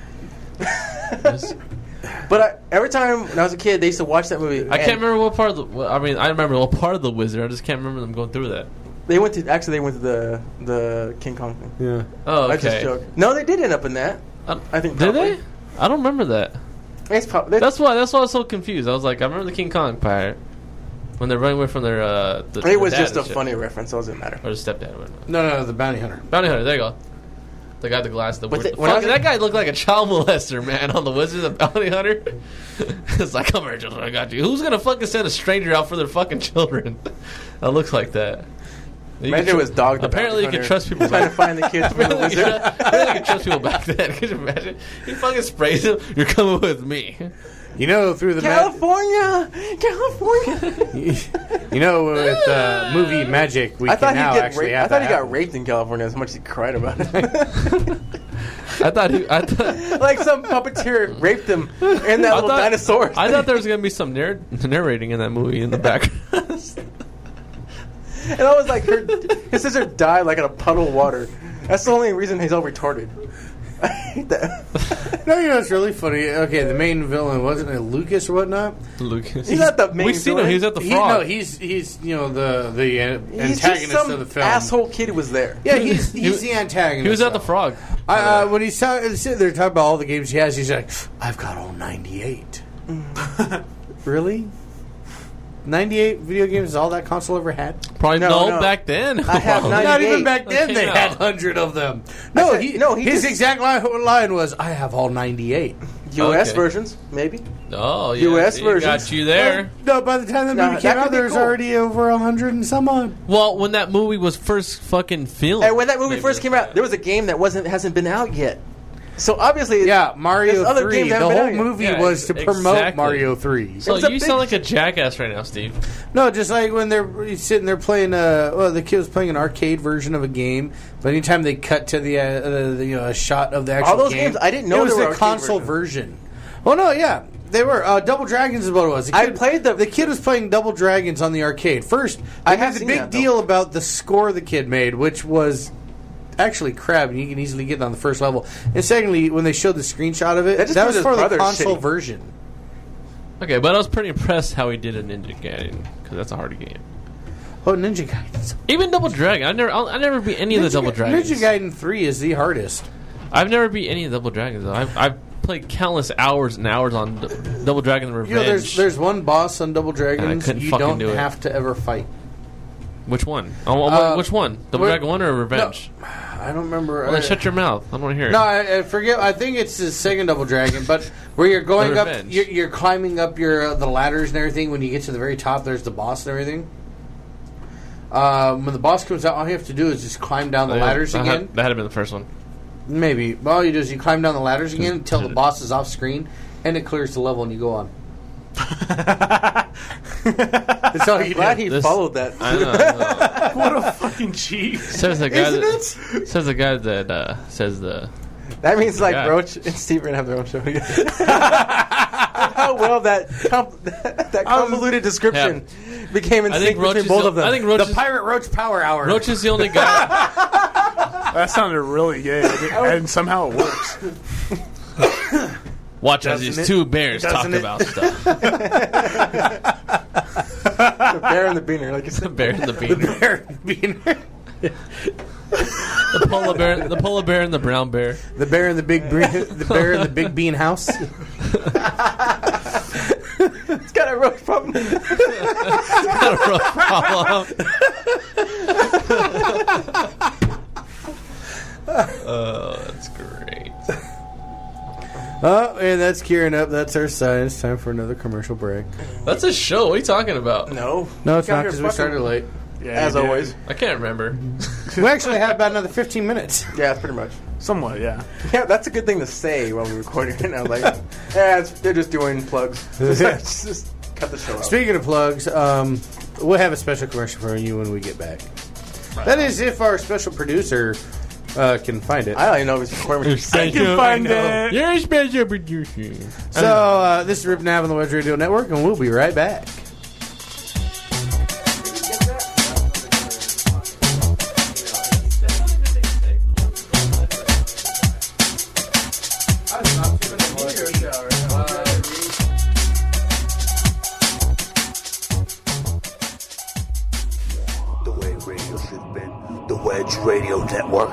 Speaker 3: But I, every time when I was a kid, they used to watch that movie.
Speaker 6: I
Speaker 3: and
Speaker 6: can't remember what part of the. well, I mean, I remember what part of the Wizard. I just can't remember them going through that.
Speaker 3: They went to actually they went to the the King Kong thing.
Speaker 5: yeah.
Speaker 6: Oh,
Speaker 3: I just
Speaker 6: okay.
Speaker 3: joke. No, they did end up in that.
Speaker 6: Uh,
Speaker 3: I think.
Speaker 6: Did
Speaker 3: probably.
Speaker 6: they? I don't remember that.
Speaker 3: It's prob- they-
Speaker 6: That's why. That's why I was so confused. I was like, I remember the King Kong part when they're running away from their. Uh, the,
Speaker 3: it
Speaker 6: their
Speaker 3: was
Speaker 6: dad
Speaker 3: just a
Speaker 6: and shit.
Speaker 3: funny reference. So it doesn't matter.
Speaker 6: Or his stepdad. Or whatever.
Speaker 5: No, no, no, the bounty hunter.
Speaker 6: Bounty hunter. There you go. The guy with the glass. The
Speaker 3: But
Speaker 6: weird,
Speaker 3: the- when I
Speaker 6: fuck,
Speaker 3: was a-
Speaker 6: that guy looked like a child molester, man. On the Wizard, the bounty hunter. It's like, come here, just I got you. Who's gonna fucking send a stranger out for their fucking children? That looks like that. You
Speaker 3: Imagine
Speaker 6: can
Speaker 3: it was Dog the
Speaker 6: Apparently, you
Speaker 3: Bounty
Speaker 6: can
Speaker 3: Hunter
Speaker 6: trust people.
Speaker 3: trying to
Speaker 6: Back.
Speaker 3: find the kids from the
Speaker 6: Apparently, you
Speaker 3: Wizard.
Speaker 6: can- apparently you can trust people back then. Could you imagine? He fucking sprays him. You're coming with me.
Speaker 5: You know, through the ma-
Speaker 3: California, California.
Speaker 5: you know, with uh, movie magic, we
Speaker 3: I
Speaker 5: can
Speaker 3: thought he
Speaker 5: now
Speaker 3: get
Speaker 5: actually
Speaker 3: raped.
Speaker 5: have
Speaker 3: I thought
Speaker 5: that
Speaker 3: he got
Speaker 5: happen.
Speaker 3: raped in California as much as he cried about it.
Speaker 6: I thought he. I thought.
Speaker 3: Like some puppeteer raped him and that
Speaker 6: I
Speaker 3: little
Speaker 6: thought,
Speaker 3: dinosaur.
Speaker 6: I thought there was gonna be some narr- narrating in that movie in the background.
Speaker 3: And I was like, her, his sister died like in a puddle of water. That's the only reason he's all retarded. I hate that.
Speaker 5: No, you know it's really funny. Okay, the main villain wasn't it Lucas or whatnot?
Speaker 6: Lucas.
Speaker 3: He's not the main
Speaker 6: We've seen
Speaker 3: villain.
Speaker 6: him. He's at the
Speaker 5: He,
Speaker 6: frog.
Speaker 5: no, he's he's you know the the uh,
Speaker 3: He's just
Speaker 5: antagonist
Speaker 3: some
Speaker 5: of the film.
Speaker 3: asshole kid who was there.
Speaker 5: Yeah, he's
Speaker 6: He
Speaker 5: he's
Speaker 6: was-
Speaker 5: the antagonist.
Speaker 6: he was at the
Speaker 5: though.
Speaker 6: frog.
Speaker 5: I, uh, when he's ta- sitting there talking about all the games he has, he's like, "I've got all ninety-eight." Really? ninety-eight video games is all that console ever had?
Speaker 6: Probably
Speaker 3: No,
Speaker 6: no,
Speaker 3: no.
Speaker 6: back then.
Speaker 3: I have
Speaker 6: Wow.
Speaker 3: ninety-
Speaker 5: Not even
Speaker 3: ninety-eight.
Speaker 5: back then.
Speaker 6: Okay,
Speaker 5: They
Speaker 6: no.
Speaker 5: had hundred of them. No,
Speaker 3: said-
Speaker 5: he,
Speaker 3: no, he
Speaker 5: his
Speaker 3: just-
Speaker 5: exact line, line was, "I have all ninety-eight."
Speaker 3: U S
Speaker 6: Okay.
Speaker 3: versions, maybe.
Speaker 6: Oh, yeah.
Speaker 3: U S
Speaker 6: see,
Speaker 3: versions.
Speaker 6: got you there.
Speaker 5: No, by the time the
Speaker 3: No,
Speaker 5: movie
Speaker 3: that
Speaker 5: came
Speaker 3: could
Speaker 5: out,
Speaker 3: be
Speaker 5: there was
Speaker 3: cool.
Speaker 5: already over a hundred and some odd.
Speaker 6: Well, when that movie was first fucking filmed.
Speaker 3: And when that movie
Speaker 6: maybe
Speaker 3: first
Speaker 6: it
Speaker 3: came
Speaker 6: was-
Speaker 3: out, there was a game that wasn't hasn't been out yet. So obviously,
Speaker 5: Yeah, Mario
Speaker 3: there's other
Speaker 5: three.
Speaker 3: games
Speaker 5: The
Speaker 3: that haven't
Speaker 5: whole
Speaker 3: been out yet.
Speaker 5: movie
Speaker 6: Yeah,
Speaker 5: was to promote
Speaker 6: exactly.
Speaker 5: Mario three.
Speaker 6: So
Speaker 3: It was a
Speaker 6: you
Speaker 3: big-
Speaker 6: sound like a jackass right now, Steve.
Speaker 5: No, just like when they're he's sitting there playing. Uh, well, the kid was playing an arcade version of a game, but anytime they cut to the, uh, uh, the you know a shot of the actual
Speaker 3: All those
Speaker 5: game,
Speaker 3: games, I didn't know
Speaker 5: it was
Speaker 3: they were
Speaker 5: the
Speaker 3: arcade
Speaker 5: console version. Well, no, yeah, they were. Uh, Double Dragons is what it was. The
Speaker 3: I
Speaker 5: kid,
Speaker 3: played the-
Speaker 5: the kid was playing Double Dragons on the arcade. First,
Speaker 3: I
Speaker 5: I had
Speaker 3: have
Speaker 5: the
Speaker 3: seen
Speaker 5: big
Speaker 3: that, though.
Speaker 5: deal about the score the kid made, which was actually crap, and you can easily get it on the first level. And secondly, when they showed the screenshot of it,
Speaker 3: That just
Speaker 5: that
Speaker 3: proves
Speaker 5: was
Speaker 3: his
Speaker 5: for the
Speaker 3: brother's
Speaker 5: console
Speaker 3: shitty.
Speaker 5: version.
Speaker 6: Okay, but I was pretty impressed how he did a Ninja Gaiden because that's a hard game.
Speaker 5: Oh, Ninja Gaiden.
Speaker 6: Even Double Dragon, I never, I'll, I never beat any of the Double
Speaker 5: Ninja,
Speaker 6: Dragons.
Speaker 5: Ninja Gaiden three is the hardest.
Speaker 6: I've never beat any of the Double Dragons. Though. I've, I've played countless hours and hours on D- Double Dragon Revenge.
Speaker 5: You know, there's there's one boss on Double
Speaker 6: And
Speaker 5: Dragons
Speaker 6: I couldn't
Speaker 5: you
Speaker 6: fucking
Speaker 5: don't
Speaker 6: do it.
Speaker 5: have to ever fight.
Speaker 6: Which one? Oh, oh,
Speaker 5: Uh,
Speaker 6: which one? Double
Speaker 5: wh-
Speaker 6: Dragon one or Revenge?
Speaker 5: I don't remember.
Speaker 6: Well, then
Speaker 5: uh,
Speaker 6: shut your mouth. I don't want to hear it.
Speaker 5: no, I, I forget. I think it's the second Double Dragon, but where you're going
Speaker 6: The
Speaker 5: up,
Speaker 6: Revenge.
Speaker 5: you're, you're climbing up your uh, the ladders and everything. When you get to the very top, there's the boss and everything. Um, when the boss comes out, all you have to do is just climb down the
Speaker 6: Yeah,
Speaker 5: ladders
Speaker 6: that
Speaker 5: again.
Speaker 6: Had, that had been the first one.
Speaker 5: Maybe. Well, all you do is you climb down the ladders again until the boss is off screen, and it clears the level, and you go on. That's all you
Speaker 3: Glad
Speaker 5: do.
Speaker 3: he
Speaker 6: This-
Speaker 3: followed that.
Speaker 6: I know. I know.
Speaker 4: What a fucking cheat.
Speaker 6: Says the guy.
Speaker 5: Isn't
Speaker 6: That,
Speaker 5: it?
Speaker 6: says the guy that uh, says the.
Speaker 3: That means like
Speaker 6: Yeah.
Speaker 3: Roach and Steve are gonna have their own show again. How well that com- that convoluted description became in
Speaker 6: I
Speaker 3: sync
Speaker 6: think Roach
Speaker 3: between
Speaker 6: is
Speaker 3: both
Speaker 6: the,
Speaker 3: of them.
Speaker 6: I think Roach
Speaker 5: The
Speaker 6: is,
Speaker 5: Pirate Roach Power Hour.
Speaker 6: Roach is the only guy.
Speaker 4: That sounded really gay, and somehow it works.
Speaker 6: Watch as
Speaker 5: Doesn't
Speaker 6: these
Speaker 5: it?
Speaker 6: two bears talk
Speaker 5: Doesn't it?
Speaker 6: about stuff.
Speaker 3: the bear and the beaner, like you
Speaker 6: The
Speaker 3: said.
Speaker 6: bear and the bean.
Speaker 5: Bear being
Speaker 6: The polar bear. The polar bear and the brown bear.
Speaker 5: the bear in the big bre- the bear in the big bean house.
Speaker 3: It's got a roach problem.
Speaker 6: Got a rough problem. Oh, that's great.
Speaker 5: Oh, and that's gearing up. That's our sign. It's time for another commercial break.
Speaker 6: That's a show. What are you talking about?
Speaker 3: No,
Speaker 5: No, it's
Speaker 3: Got
Speaker 5: not
Speaker 3: here
Speaker 5: because we
Speaker 3: fucking-
Speaker 5: started late.
Speaker 4: Yeah,
Speaker 3: as
Speaker 4: you did.
Speaker 3: always.
Speaker 6: I can't remember.
Speaker 5: We actually have about another fifteen minutes.
Speaker 3: Yeah, pretty much.
Speaker 4: Somewhat, yeah.
Speaker 3: Yeah, that's a good thing to say while we're recording it. Now, like, yeah, it's, they're just doing plugs. Just, just cut the show out.
Speaker 5: Speaking of plugs, um, we'll have a special commercial for you when we get back. That is, if our special producer uh, can find it.
Speaker 3: I don't even know if it's recording.
Speaker 6: I
Speaker 4: can find it.
Speaker 6: You're a special producer.
Speaker 5: So uh, this is Rip Nav on the Wedge Radio Network, and we'll be right back.
Speaker 2: The way radio should have been. The Wedge Radio Network.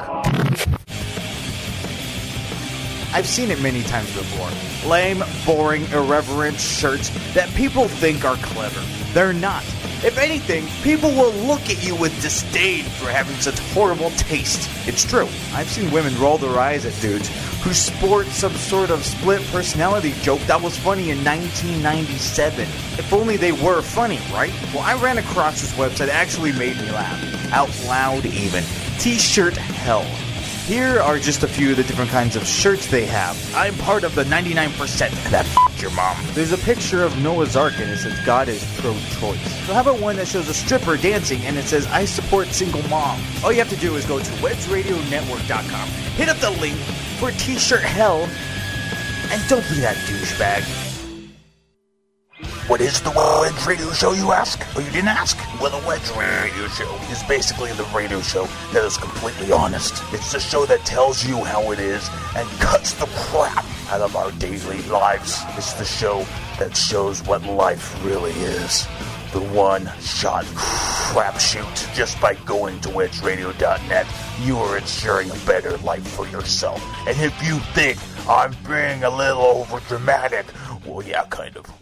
Speaker 7: I've seen it many times before. Lame, boring, irreverent shirts that people think are clever. They're not. If anything, people will look at you with disdain for having such horrible taste. It's true. I've seen women roll their eyes at dudes who sport some sort of split personality joke that was funny in nineteen ninety-seven. If only they were funny, right? Well, I ran across this website that actually made me laugh. Out loud, even. T-shirt hell. Here are just a few of the different kinds of shirts they have. I'm part of the ninety-nine percent that f*** your mom. There's a picture of Noah's Ark and it says God is pro-choice. So how about one that shows a stripper dancing and it says I support single mom? All you have to do is go to wedge radio network dot com, hit up the link for t-shirt hell, and don't be that douchebag.
Speaker 2: What is the Wedge Radio Show, you ask? Oh, you didn't ask? Well, the Wedge Radio Show is basically the radio show that is completely honest. It's the show that tells you how it is and cuts the crap out of our daily lives. It's the show that shows what life really is. The one-shot crapshoot. Just by going to wedge radio dot net, you are ensuring a better life for yourself. And if you think I'm being a little over-dramatic, well, yeah, kind of.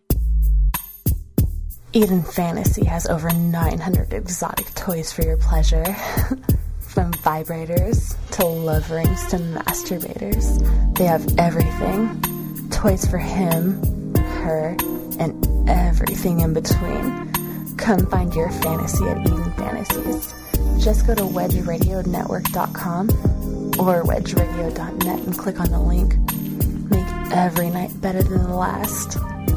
Speaker 1: Eden Fantasy has over nine hundred exotic toys for your pleasure. From vibrators to love rings to masturbators, they have everything. Toys for him, her, and everything in between. Come find your fantasy at Eden Fantasies. Just go to wedge radio network dot com or wedge radio dot net and click on the link. Make every night better than the last.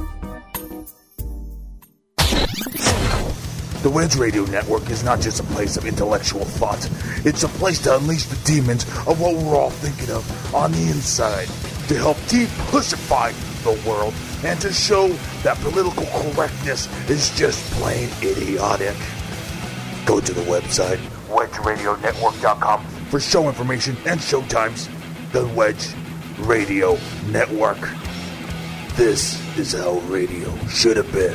Speaker 2: The Wedge Radio Network is not just a place of intellectual thought. It's a place to unleash the demons of what we're all thinking of on the inside, to help de-pushify the world, and to show that political correctness is just plain idiotic. Go to the website, wedge radio network dot com, for show information and show times. The Wedge Radio Network. This is how radio should have been.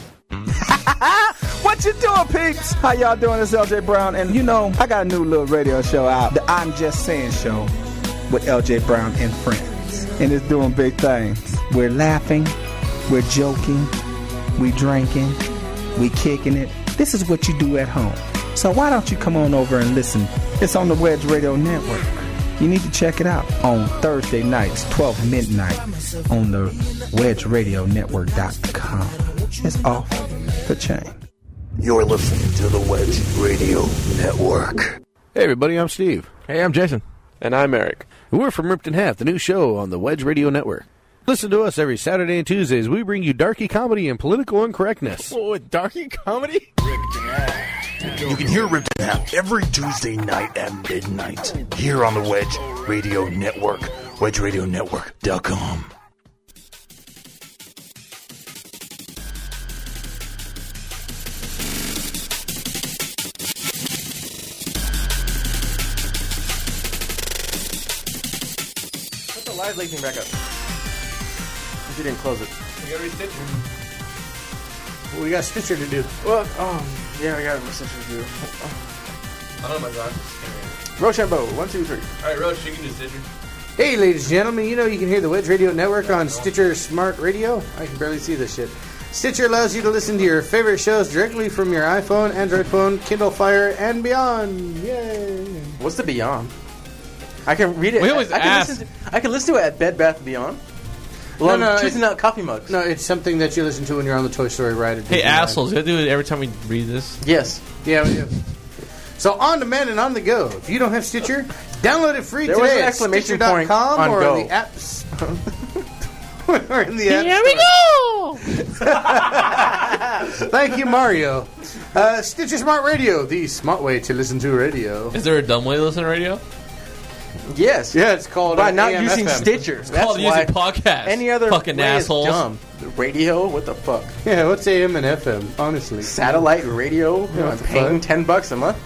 Speaker 8: What you doing, peeps? How y'all doing? It's L J Brown, and you know, I got a new little radio show out, the I'm Just Saying Show with L J Brown and friends, and it's doing big things. We're laughing, we're joking, we drinking, we kicking it. This is what you do at home. So why don't you come on over and listen? It's on the Wedge Radio Network. You need to check it out on Thursday nights, twelve midnight, on the wedge radio network dot com. It's off the chain.
Speaker 2: You're listening to the Wedge Radio Network.
Speaker 9: Hey everybody, I'm Steve.
Speaker 10: Hey, I'm Jason.
Speaker 3: And I'm Eric.
Speaker 9: We're from Ripped in Half, the new show on the Wedge Radio Network. Listen to us every Saturday and Tuesdays. We bring you darky comedy and political incorrectness.
Speaker 10: Oh, with darky comedy?
Speaker 2: Ripped in Half. You can hear Ripped in Half every Tuesday night at midnight here on the Wedge Radio Network. wedge radio network dot com.
Speaker 3: Live link thing back up. If you didn't close it. You gotta re-stitch it.
Speaker 5: Well, we got Stitcher to do.
Speaker 3: Well, oh, yeah, we got Stitcher to do. Oh.
Speaker 6: I don't know my glasses.
Speaker 3: Rochambeau, one, two, three.
Speaker 6: Alright, Roche, you can do Stitcher.
Speaker 5: Hey, ladies and gentlemen, you know you can hear the Wedge Radio Network on Stitcher Smart Radio. I can barely see this shit. Stitcher allows you to listen to your favorite shows directly from your iPhone, Android phone, Kindle Fire, and beyond. Yay!
Speaker 3: What's the Beyond? I can read it.
Speaker 6: We always
Speaker 3: I, I can
Speaker 6: ask.
Speaker 3: listen to, I can listen to it at Bed Bath Beyond. Well,
Speaker 5: No,
Speaker 3: I'm
Speaker 5: no,
Speaker 3: choosing
Speaker 5: it-
Speaker 3: out coffee mugs.
Speaker 5: No, it's something that you listen to when you're on the Toy Story ride. At
Speaker 6: Hey,
Speaker 5: Disneyland.
Speaker 6: assholes, you gotta do it every time we read this.
Speaker 3: Yes.
Speaker 5: Yeah, we do. So on demand and on the go. If you don't have Stitcher, download it free
Speaker 3: There was
Speaker 5: today
Speaker 3: an
Speaker 5: at
Speaker 3: exclamation
Speaker 5: Stitcher dot com
Speaker 3: point on
Speaker 5: or
Speaker 3: go.
Speaker 5: in the apps. or in the app
Speaker 6: Here we
Speaker 5: store.
Speaker 6: go!
Speaker 5: Thank you, Mario. Uh, Stitcher Smart Radio, the smart way to listen to radio.
Speaker 6: Is there a dumb way to listen to radio?
Speaker 3: Yes.
Speaker 5: Yeah, it's called
Speaker 3: By
Speaker 5: an
Speaker 3: not
Speaker 5: A M
Speaker 3: using
Speaker 5: F M.
Speaker 3: Stitcher.
Speaker 6: It's
Speaker 3: That's
Speaker 6: called
Speaker 3: why
Speaker 6: using podcasts.
Speaker 3: any other
Speaker 6: fucking
Speaker 3: way
Speaker 6: assholes.
Speaker 3: is dumb. Radio? What the fuck?
Speaker 5: Yeah, what's A M and F M, honestly?
Speaker 3: Satellite radio? You know,
Speaker 5: what the
Speaker 3: paying
Speaker 5: fuck?
Speaker 3: ten bucks a month?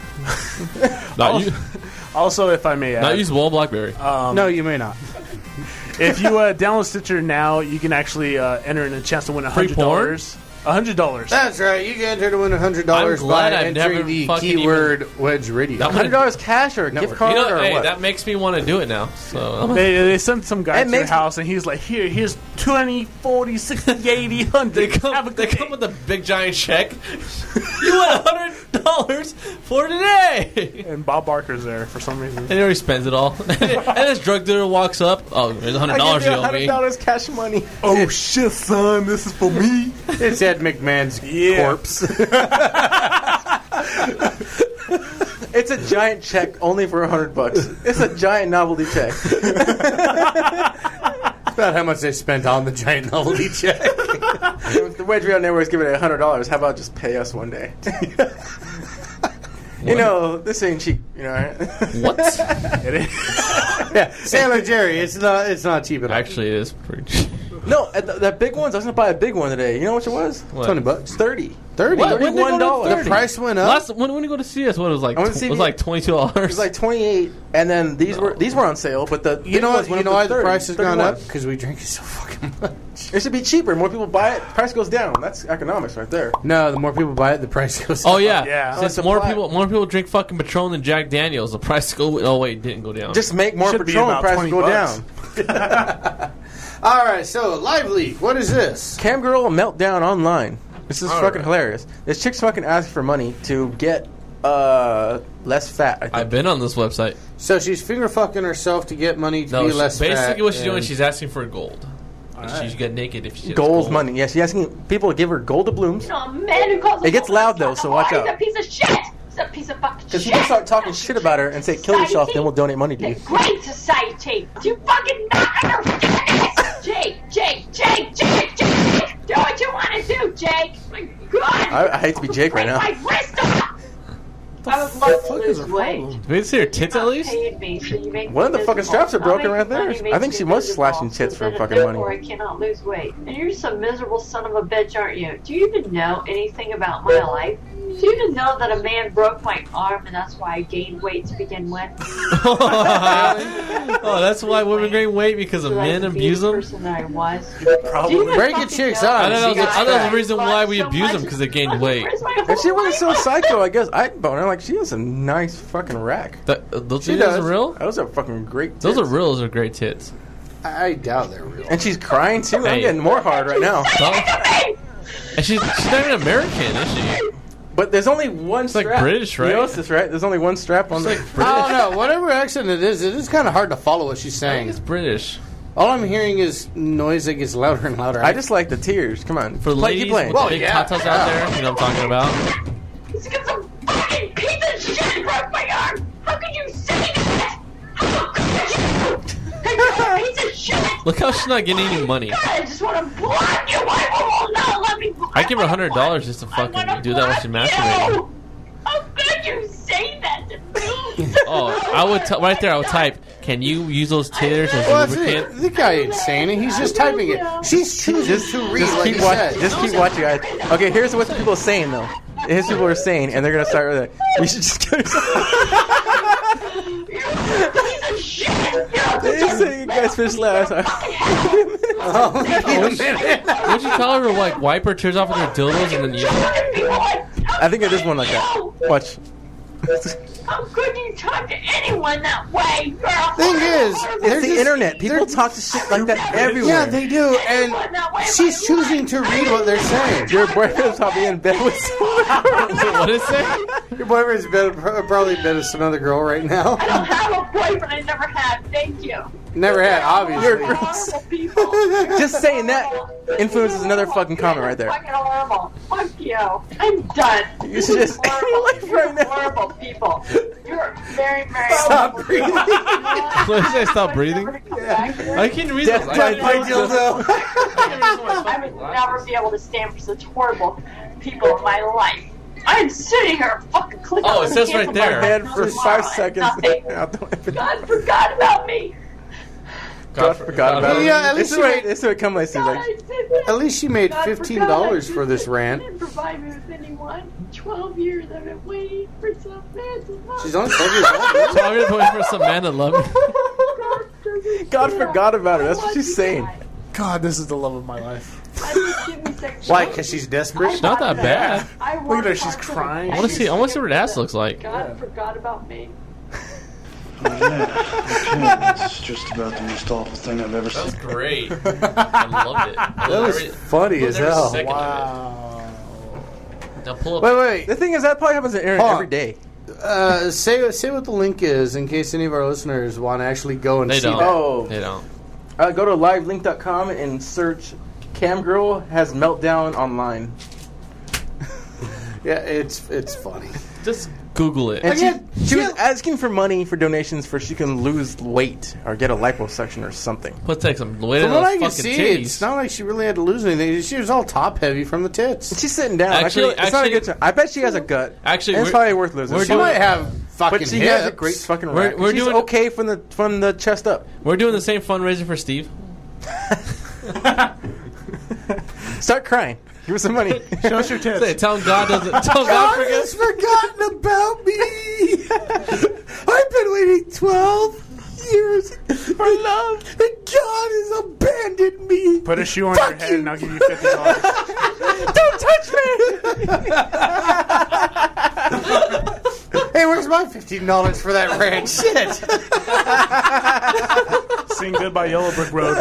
Speaker 6: Not, u-
Speaker 4: Also, if I may add,
Speaker 6: not use Wall BlackBerry.
Speaker 5: No, you may not.
Speaker 4: if you uh, download Stitcher now, you can actually uh, enter in a chance to win a
Speaker 6: Free
Speaker 4: hundred
Speaker 6: porn?
Speaker 4: dollars. A hundred dollars.
Speaker 5: That's right. You can enter to win one hundred dollars
Speaker 6: I'm
Speaker 5: by
Speaker 6: glad I've
Speaker 5: entering
Speaker 6: never
Speaker 5: the
Speaker 6: fucking
Speaker 5: keyword Wedge Radio.
Speaker 6: That
Speaker 3: one hundred dollars cash or a gift
Speaker 5: Network.
Speaker 3: card
Speaker 6: you know,
Speaker 3: or
Speaker 6: hey,
Speaker 3: what?
Speaker 6: that makes me want to do it now. So
Speaker 4: They, they sent some guy
Speaker 3: It
Speaker 4: to your
Speaker 3: makes-
Speaker 4: house, and he's like, "Here, here's twenty, forty, sixty, eighty, one hundred.
Speaker 6: they come,
Speaker 4: Have a
Speaker 6: they
Speaker 4: good
Speaker 6: come
Speaker 4: day."
Speaker 6: with a big giant check. You won a hundred dollars for today,
Speaker 4: And Bob Barker's there for some reason.
Speaker 6: and he already spends it all. And this drug dealer walks up. Oh, there's a hundred
Speaker 3: I
Speaker 6: dollars
Speaker 3: give
Speaker 6: you
Speaker 3: you
Speaker 6: owe
Speaker 3: one hundred
Speaker 6: me.
Speaker 3: dollars cash money.
Speaker 4: Oh shit, son! This is for me.
Speaker 5: It's Ed McMahon's
Speaker 4: Yeah.
Speaker 5: corpse.
Speaker 3: It's a giant check only for a hundred bucks. It's a giant novelty check.
Speaker 5: About how much they spent on the giant novelty check.
Speaker 3: If the Wedge Radio Network's giving it a hundred dollars, how about just pay us one day? You know, this ain't cheap. You know, right?
Speaker 6: What?
Speaker 4: It is.
Speaker 5: Yeah, Sailor Jerry. It's not. It's not cheap at all.
Speaker 6: Actually, it is pretty cheap.
Speaker 3: No, at the, that big ones. I was gonna buy a big one today. You know how much it was?
Speaker 6: What?
Speaker 5: Twenty bucks.
Speaker 3: Thirty.
Speaker 5: Thirty.
Speaker 6: What? When did it go
Speaker 3: Thirty-one
Speaker 6: to
Speaker 3: dollars.
Speaker 6: thirty?
Speaker 5: The price went up.
Speaker 6: Last when when you go to see us, what it was like?
Speaker 3: I went
Speaker 6: Tw-
Speaker 3: to see
Speaker 6: it was
Speaker 3: you-
Speaker 6: like twenty two dollars.
Speaker 3: It was like twenty-eight, and then these were these were on sale. But the
Speaker 5: You
Speaker 3: big
Speaker 5: know
Speaker 3: ones
Speaker 5: what?
Speaker 3: went
Speaker 5: You
Speaker 3: up
Speaker 5: know
Speaker 3: to
Speaker 5: why the
Speaker 3: thirty,
Speaker 5: price has gone
Speaker 3: thirty-one.
Speaker 5: up? Because we drink it so fucking much.
Speaker 3: It should be cheaper. More people buy it, price goes down. That's economics right there.
Speaker 5: No, the more people buy it, the price goes
Speaker 6: Oh
Speaker 5: up.
Speaker 6: yeah,
Speaker 4: Yeah.
Speaker 6: Since
Speaker 3: Oh,
Speaker 6: more
Speaker 3: supply.
Speaker 6: people more people drink fucking Patron than Jack Daniels, the price go. Oh wait, it didn't go down.
Speaker 3: Just make more
Speaker 4: Should be
Speaker 3: Patron,
Speaker 4: about
Speaker 3: price
Speaker 4: twenty
Speaker 3: go
Speaker 4: bucks.
Speaker 3: down.
Speaker 5: All right, so Live Leak. What is this?
Speaker 3: Camgirl meltdown online. This is
Speaker 6: All
Speaker 3: fucking
Speaker 6: right.
Speaker 3: hilarious. This chick's fucking asking for money to get uh less fat. I think.
Speaker 6: I've been on this website.
Speaker 5: So she's finger fucking herself to get money to
Speaker 6: No,
Speaker 5: be
Speaker 6: she-
Speaker 5: less
Speaker 6: basically
Speaker 5: fat.
Speaker 6: what she's doing,
Speaker 5: and-
Speaker 6: she's asking for gold. And She should get naked if she gets
Speaker 3: Gold
Speaker 6: gold.
Speaker 3: money. Yeah, she's asking people to give her gold doubloons.
Speaker 10: You know, a man who calls
Speaker 3: It gets loud, though, so watch
Speaker 10: He's
Speaker 3: out.
Speaker 10: a piece of shit. He's a piece of fucking
Speaker 3: Because
Speaker 10: shit.
Speaker 3: people start talking shit about her and say, kill yourself, then we'll donate money to you.
Speaker 10: Great society. Do you fucking not understand this? Jake, Jake, Jake, Jake, Jake. Do what you want to do, Jake. My God.
Speaker 3: I, I hate to be Jake right now.
Speaker 10: My wrist off. I would love to
Speaker 4: fuck is
Speaker 10: lose
Speaker 4: her
Speaker 10: weight.
Speaker 4: problem?
Speaker 6: Do we see her tits at least?
Speaker 10: Paid me, so you make
Speaker 3: One of
Speaker 10: me
Speaker 3: the fucking
Speaker 10: miserable.
Speaker 3: straps are
Speaker 10: Not
Speaker 3: broken
Speaker 10: making
Speaker 3: right there.
Speaker 10: money makes
Speaker 3: I think
Speaker 10: me
Speaker 3: she was
Speaker 10: miserable.
Speaker 3: slashing tits for
Speaker 10: So
Speaker 3: fucking money.
Speaker 10: therefore I cannot lose weight. And you're just a miserable son of a bitch, aren't you? Do you even know anything about my life? Do you even know that a man broke my arm and that's why I gained weight to begin with?
Speaker 6: Oh, that's why women gain weight because of
Speaker 10: So I
Speaker 6: men
Speaker 10: could be
Speaker 6: abuse
Speaker 10: the
Speaker 6: them.
Speaker 10: person that I was.
Speaker 3: Probably.
Speaker 10: Do you even
Speaker 5: Break it,
Speaker 10: fucking
Speaker 5: chicks
Speaker 10: know
Speaker 5: on.
Speaker 6: I don't know.
Speaker 5: She gets
Speaker 6: I don't know
Speaker 5: fat.
Speaker 6: the reason why we
Speaker 10: So
Speaker 6: abuse them
Speaker 10: much-
Speaker 6: because they gained weight.
Speaker 10: Where's my
Speaker 3: If she
Speaker 10: whole
Speaker 3: wasn't so
Speaker 10: life?
Speaker 3: psycho, I guess I'd bone her. Like, she has a nice fucking rack.
Speaker 6: That, uh, those
Speaker 3: She
Speaker 6: titties
Speaker 3: does.
Speaker 6: are real.
Speaker 3: Those are fucking great
Speaker 6: Those
Speaker 3: tits.
Speaker 6: are real. Those are great tits.
Speaker 5: I doubt they're real.
Speaker 3: And she's crying, too. I'm
Speaker 6: Hey.
Speaker 3: getting more hard right now.
Speaker 6: So- and she's she's not even American, is she?
Speaker 3: But there's only one
Speaker 6: like
Speaker 3: strap.
Speaker 6: British, right?
Speaker 3: You notice this, right? There's only one strap on the...
Speaker 5: I don't know. Whatever accent it is, it is kind of hard to follow what she's
Speaker 6: I think
Speaker 5: saying.
Speaker 6: it's British.
Speaker 5: All I'm hearing is noise that gets louder and louder.
Speaker 3: I just like the tears. Come on.
Speaker 6: For the
Speaker 3: Play,
Speaker 6: ladies
Speaker 3: keep playing.
Speaker 6: with
Speaker 5: Well,
Speaker 6: big
Speaker 5: yeah.
Speaker 6: tatas out there, you know what I'm talking about.
Speaker 10: He's got some fucking piece of shit broke my arm. How could you say that? How could you? Hey, piece of shit.
Speaker 6: Look how she's not getting any money.
Speaker 10: God, I just want to block you. Why won't not let me?
Speaker 6: I give her a hundred dollars just to
Speaker 10: I wanna
Speaker 6: fucking do that when she's
Speaker 10: block
Speaker 6: masturbating.
Speaker 10: you. How could you say that to me?
Speaker 6: Oh, I would t- right there. I would type. Can you use those tears as
Speaker 5: Well, that's
Speaker 6: lubricant?
Speaker 5: it. The guy ain't saying it. He's just typing it. She's choosing to read
Speaker 3: Just
Speaker 5: what
Speaker 3: keep
Speaker 5: he
Speaker 3: watching.
Speaker 5: said.
Speaker 3: Just keep watching, guys. Okay, here's what the people are saying, though. Here's what people are saying, and they're gonna start with it. You should just kill yourself.
Speaker 10: Piece of shit.
Speaker 3: They're saying you guys finished last.
Speaker 5: Oh, wait a minute.
Speaker 6: Would you tell her to like wipe her tears off with her dildos and then use them?
Speaker 3: I think it is one like that. Watch.
Speaker 10: How could you talk to anyone that way, girl?
Speaker 5: Thing is, they're
Speaker 3: It's the
Speaker 5: just-
Speaker 3: internet. People talk to shit like that everywhere.
Speaker 5: Yeah, they do, and she's choosing to read what they're saying.
Speaker 3: Your boyfriend's probably in bed with someone.
Speaker 6: What is it?
Speaker 5: Your boyfriend's been, probably been with some other girl right now.
Speaker 10: I don't have a boyfriend. I never had. Thank you.
Speaker 5: Never had, obviously.
Speaker 3: You're gross.
Speaker 10: Horrible people.
Speaker 3: Just saying that influences another fucking comment right there.
Speaker 10: Fucking horrible. Fuck you. I'm done.
Speaker 3: You should just end your life
Speaker 10: You're
Speaker 3: right now.
Speaker 10: horrible people. You're very, very
Speaker 5: Stop
Speaker 10: horrible.
Speaker 5: breathing.
Speaker 6: What did you say? Stop breathing? I can't read
Speaker 3: Death
Speaker 6: those.
Speaker 3: by
Speaker 6: I-
Speaker 3: dildo.
Speaker 10: I would never be able to stand for such horrible people in my life. I'm sitting here fucking clicking
Speaker 6: Oh,
Speaker 10: on
Speaker 6: it
Speaker 10: the
Speaker 6: says
Speaker 10: cancel
Speaker 6: right there.
Speaker 10: button
Speaker 3: Head for
Speaker 10: tomorrow
Speaker 3: five
Speaker 10: and
Speaker 3: seconds.
Speaker 10: nothing. God forgot about me.
Speaker 3: God forgot about it.
Speaker 5: Yeah, at
Speaker 3: This
Speaker 5: least
Speaker 3: is
Speaker 5: you
Speaker 3: what
Speaker 5: made-
Speaker 3: this is what come like.
Speaker 10: God,
Speaker 3: Like,
Speaker 10: I did that.
Speaker 5: At least she made
Speaker 10: God
Speaker 5: fifteen
Speaker 10: forgot I
Speaker 5: dollars
Speaker 10: did
Speaker 5: for this
Speaker 10: that.
Speaker 5: rant.
Speaker 10: I didn't provide me with anyone. Twelve years I've been waiting for some man to love
Speaker 5: She's only twelve years old.
Speaker 6: So I'm gonna wait for some man to love me.
Speaker 10: God, doesn't
Speaker 3: God
Speaker 10: care.
Speaker 3: forgot about her. That's what
Speaker 10: I
Speaker 3: she's
Speaker 10: want
Speaker 3: saying.
Speaker 10: you guys.
Speaker 4: God, this is the love of my life.
Speaker 10: I just give me sex-
Speaker 5: Why? Because she's desperate?
Speaker 6: She's not that bad.
Speaker 10: I
Speaker 4: Look
Speaker 10: want
Speaker 4: at her, she's
Speaker 10: that.
Speaker 4: crying.
Speaker 6: I want to see. I want to see what her ass looks like.
Speaker 10: God forgot about me.
Speaker 11: It's just about the most awful thing I've ever
Speaker 6: That was
Speaker 11: seen.
Speaker 6: great. I loved it. I
Speaker 5: That
Speaker 6: loved
Speaker 5: was
Speaker 6: every-
Speaker 5: funny
Speaker 6: loved
Speaker 5: as
Speaker 6: every
Speaker 5: hell.
Speaker 6: second of
Speaker 4: Wow.
Speaker 6: it. Now pull up.
Speaker 5: Wait, wait.
Speaker 3: The thing is, that probably happens on the internet
Speaker 5: Hold on.
Speaker 3: every day.
Speaker 5: Uh, say say what the link is in case any of our listeners want to actually go and
Speaker 6: They
Speaker 5: see
Speaker 6: don't.
Speaker 5: that.
Speaker 3: Oh.
Speaker 6: They don't.
Speaker 3: Uh, go to live link dot com and search "Camgirl has meltdown online."
Speaker 5: Yeah, it's it's funny.
Speaker 6: Just Google it.
Speaker 3: And she,
Speaker 5: Again,
Speaker 3: she was
Speaker 5: she-
Speaker 3: asking for money for donations for she can lose weight or get a liposuction or something.
Speaker 6: Put take some weight
Speaker 5: From
Speaker 6: on
Speaker 5: what
Speaker 6: those
Speaker 5: I can
Speaker 6: fucking
Speaker 5: see,
Speaker 6: titties.
Speaker 5: it's not like she really had to lose anything. She was all top heavy from the tits.
Speaker 3: She's sitting down.
Speaker 6: Actually-
Speaker 3: Actually, it's not a
Speaker 6: actually-
Speaker 3: good time. I bet she has a gut.
Speaker 6: Actually,
Speaker 3: and it's
Speaker 6: we're-
Speaker 3: probably worth losing.
Speaker 6: we're
Speaker 5: She
Speaker 3: So-
Speaker 6: doing-
Speaker 5: might have fucking
Speaker 3: but she
Speaker 5: hips.
Speaker 3: has a great fucking
Speaker 6: We're-
Speaker 3: rack.
Speaker 6: we're
Speaker 3: She's
Speaker 6: doing-
Speaker 3: okay from the from the chest up.
Speaker 6: We're doing the same fundraiser for Steve.
Speaker 3: Start crying. Give us some money.
Speaker 4: Show us your tits.
Speaker 6: Say, tell him God doesn't. Tell God,
Speaker 5: God
Speaker 6: forget.
Speaker 5: has forgotten about me. I've been waiting twelve years for love, and God has abandoned me.
Speaker 4: Put a shoe on
Speaker 5: Fuck
Speaker 4: your head
Speaker 5: you.
Speaker 4: and I'll give you fifty dollars.
Speaker 3: Don't touch me!
Speaker 5: Hey, where's my fifteen dollars for that ranch? Shit.
Speaker 4: Sing Goodbye Yellow Brick Road.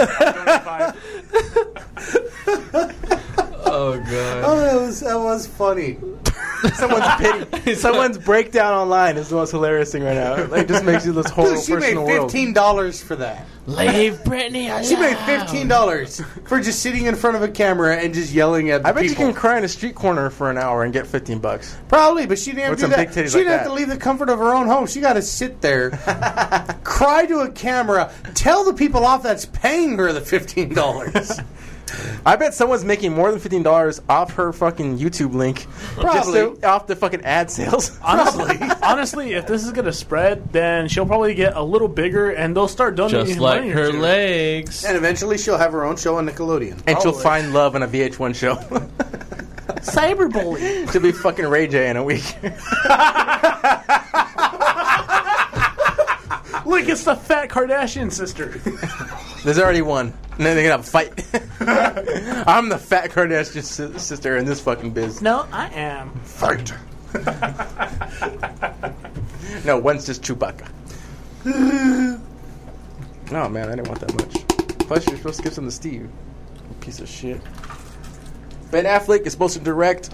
Speaker 6: Oh god.
Speaker 5: Oh, that was that was funny.
Speaker 3: Someone's pity. Someone's breakdown online is the most hilarious thing right now. It just makes you this horrible
Speaker 5: Dude, she
Speaker 3: person in
Speaker 5: made
Speaker 3: the world.
Speaker 5: fifteen dollars for that.
Speaker 6: Leave Britney alone.
Speaker 5: She made fifteen dollars for just sitting in front of a camera and just yelling at the
Speaker 3: I bet
Speaker 5: people.
Speaker 3: you can cry in a street corner for an hour and get fifteen bucks.
Speaker 5: Probably, but she didn't have
Speaker 3: With
Speaker 5: to do
Speaker 3: some
Speaker 5: that.
Speaker 3: big titties
Speaker 5: She
Speaker 3: like
Speaker 5: didn't have
Speaker 3: that.
Speaker 5: to leave the comfort of her own home. She got to sit there, cry to a camera, tell the people off that's paying her the fifteen dollars.
Speaker 3: I bet someone's making more than fifteen dollars off her fucking YouTube link.
Speaker 5: Probably.
Speaker 3: Just to, off the fucking ad sales.
Speaker 4: Honestly, honestly, if this is gonna spread, then she'll probably get a little bigger, and they'll start donating
Speaker 6: Just like
Speaker 4: money
Speaker 6: her
Speaker 4: or two.
Speaker 6: legs.
Speaker 5: And eventually she'll have her own show on Nickelodeon.
Speaker 3: And she'll
Speaker 4: Probably.
Speaker 3: find love on a V H one show.
Speaker 4: Cyberbullying.
Speaker 3: She'll be fucking Ray J in a week.
Speaker 4: Look, it's the fat Kardashian sister.
Speaker 3: There's already one. And then they're gonna have a fight. I'm the fat Kardashian si- sister in this fucking biz.
Speaker 4: No, I am.
Speaker 3: Fight. No, one's just Chewbacca. Oh man, I didn't want that much. Plus, you're supposed to give some to Steve. You piece of shit. Ben Affleck is supposed to direct.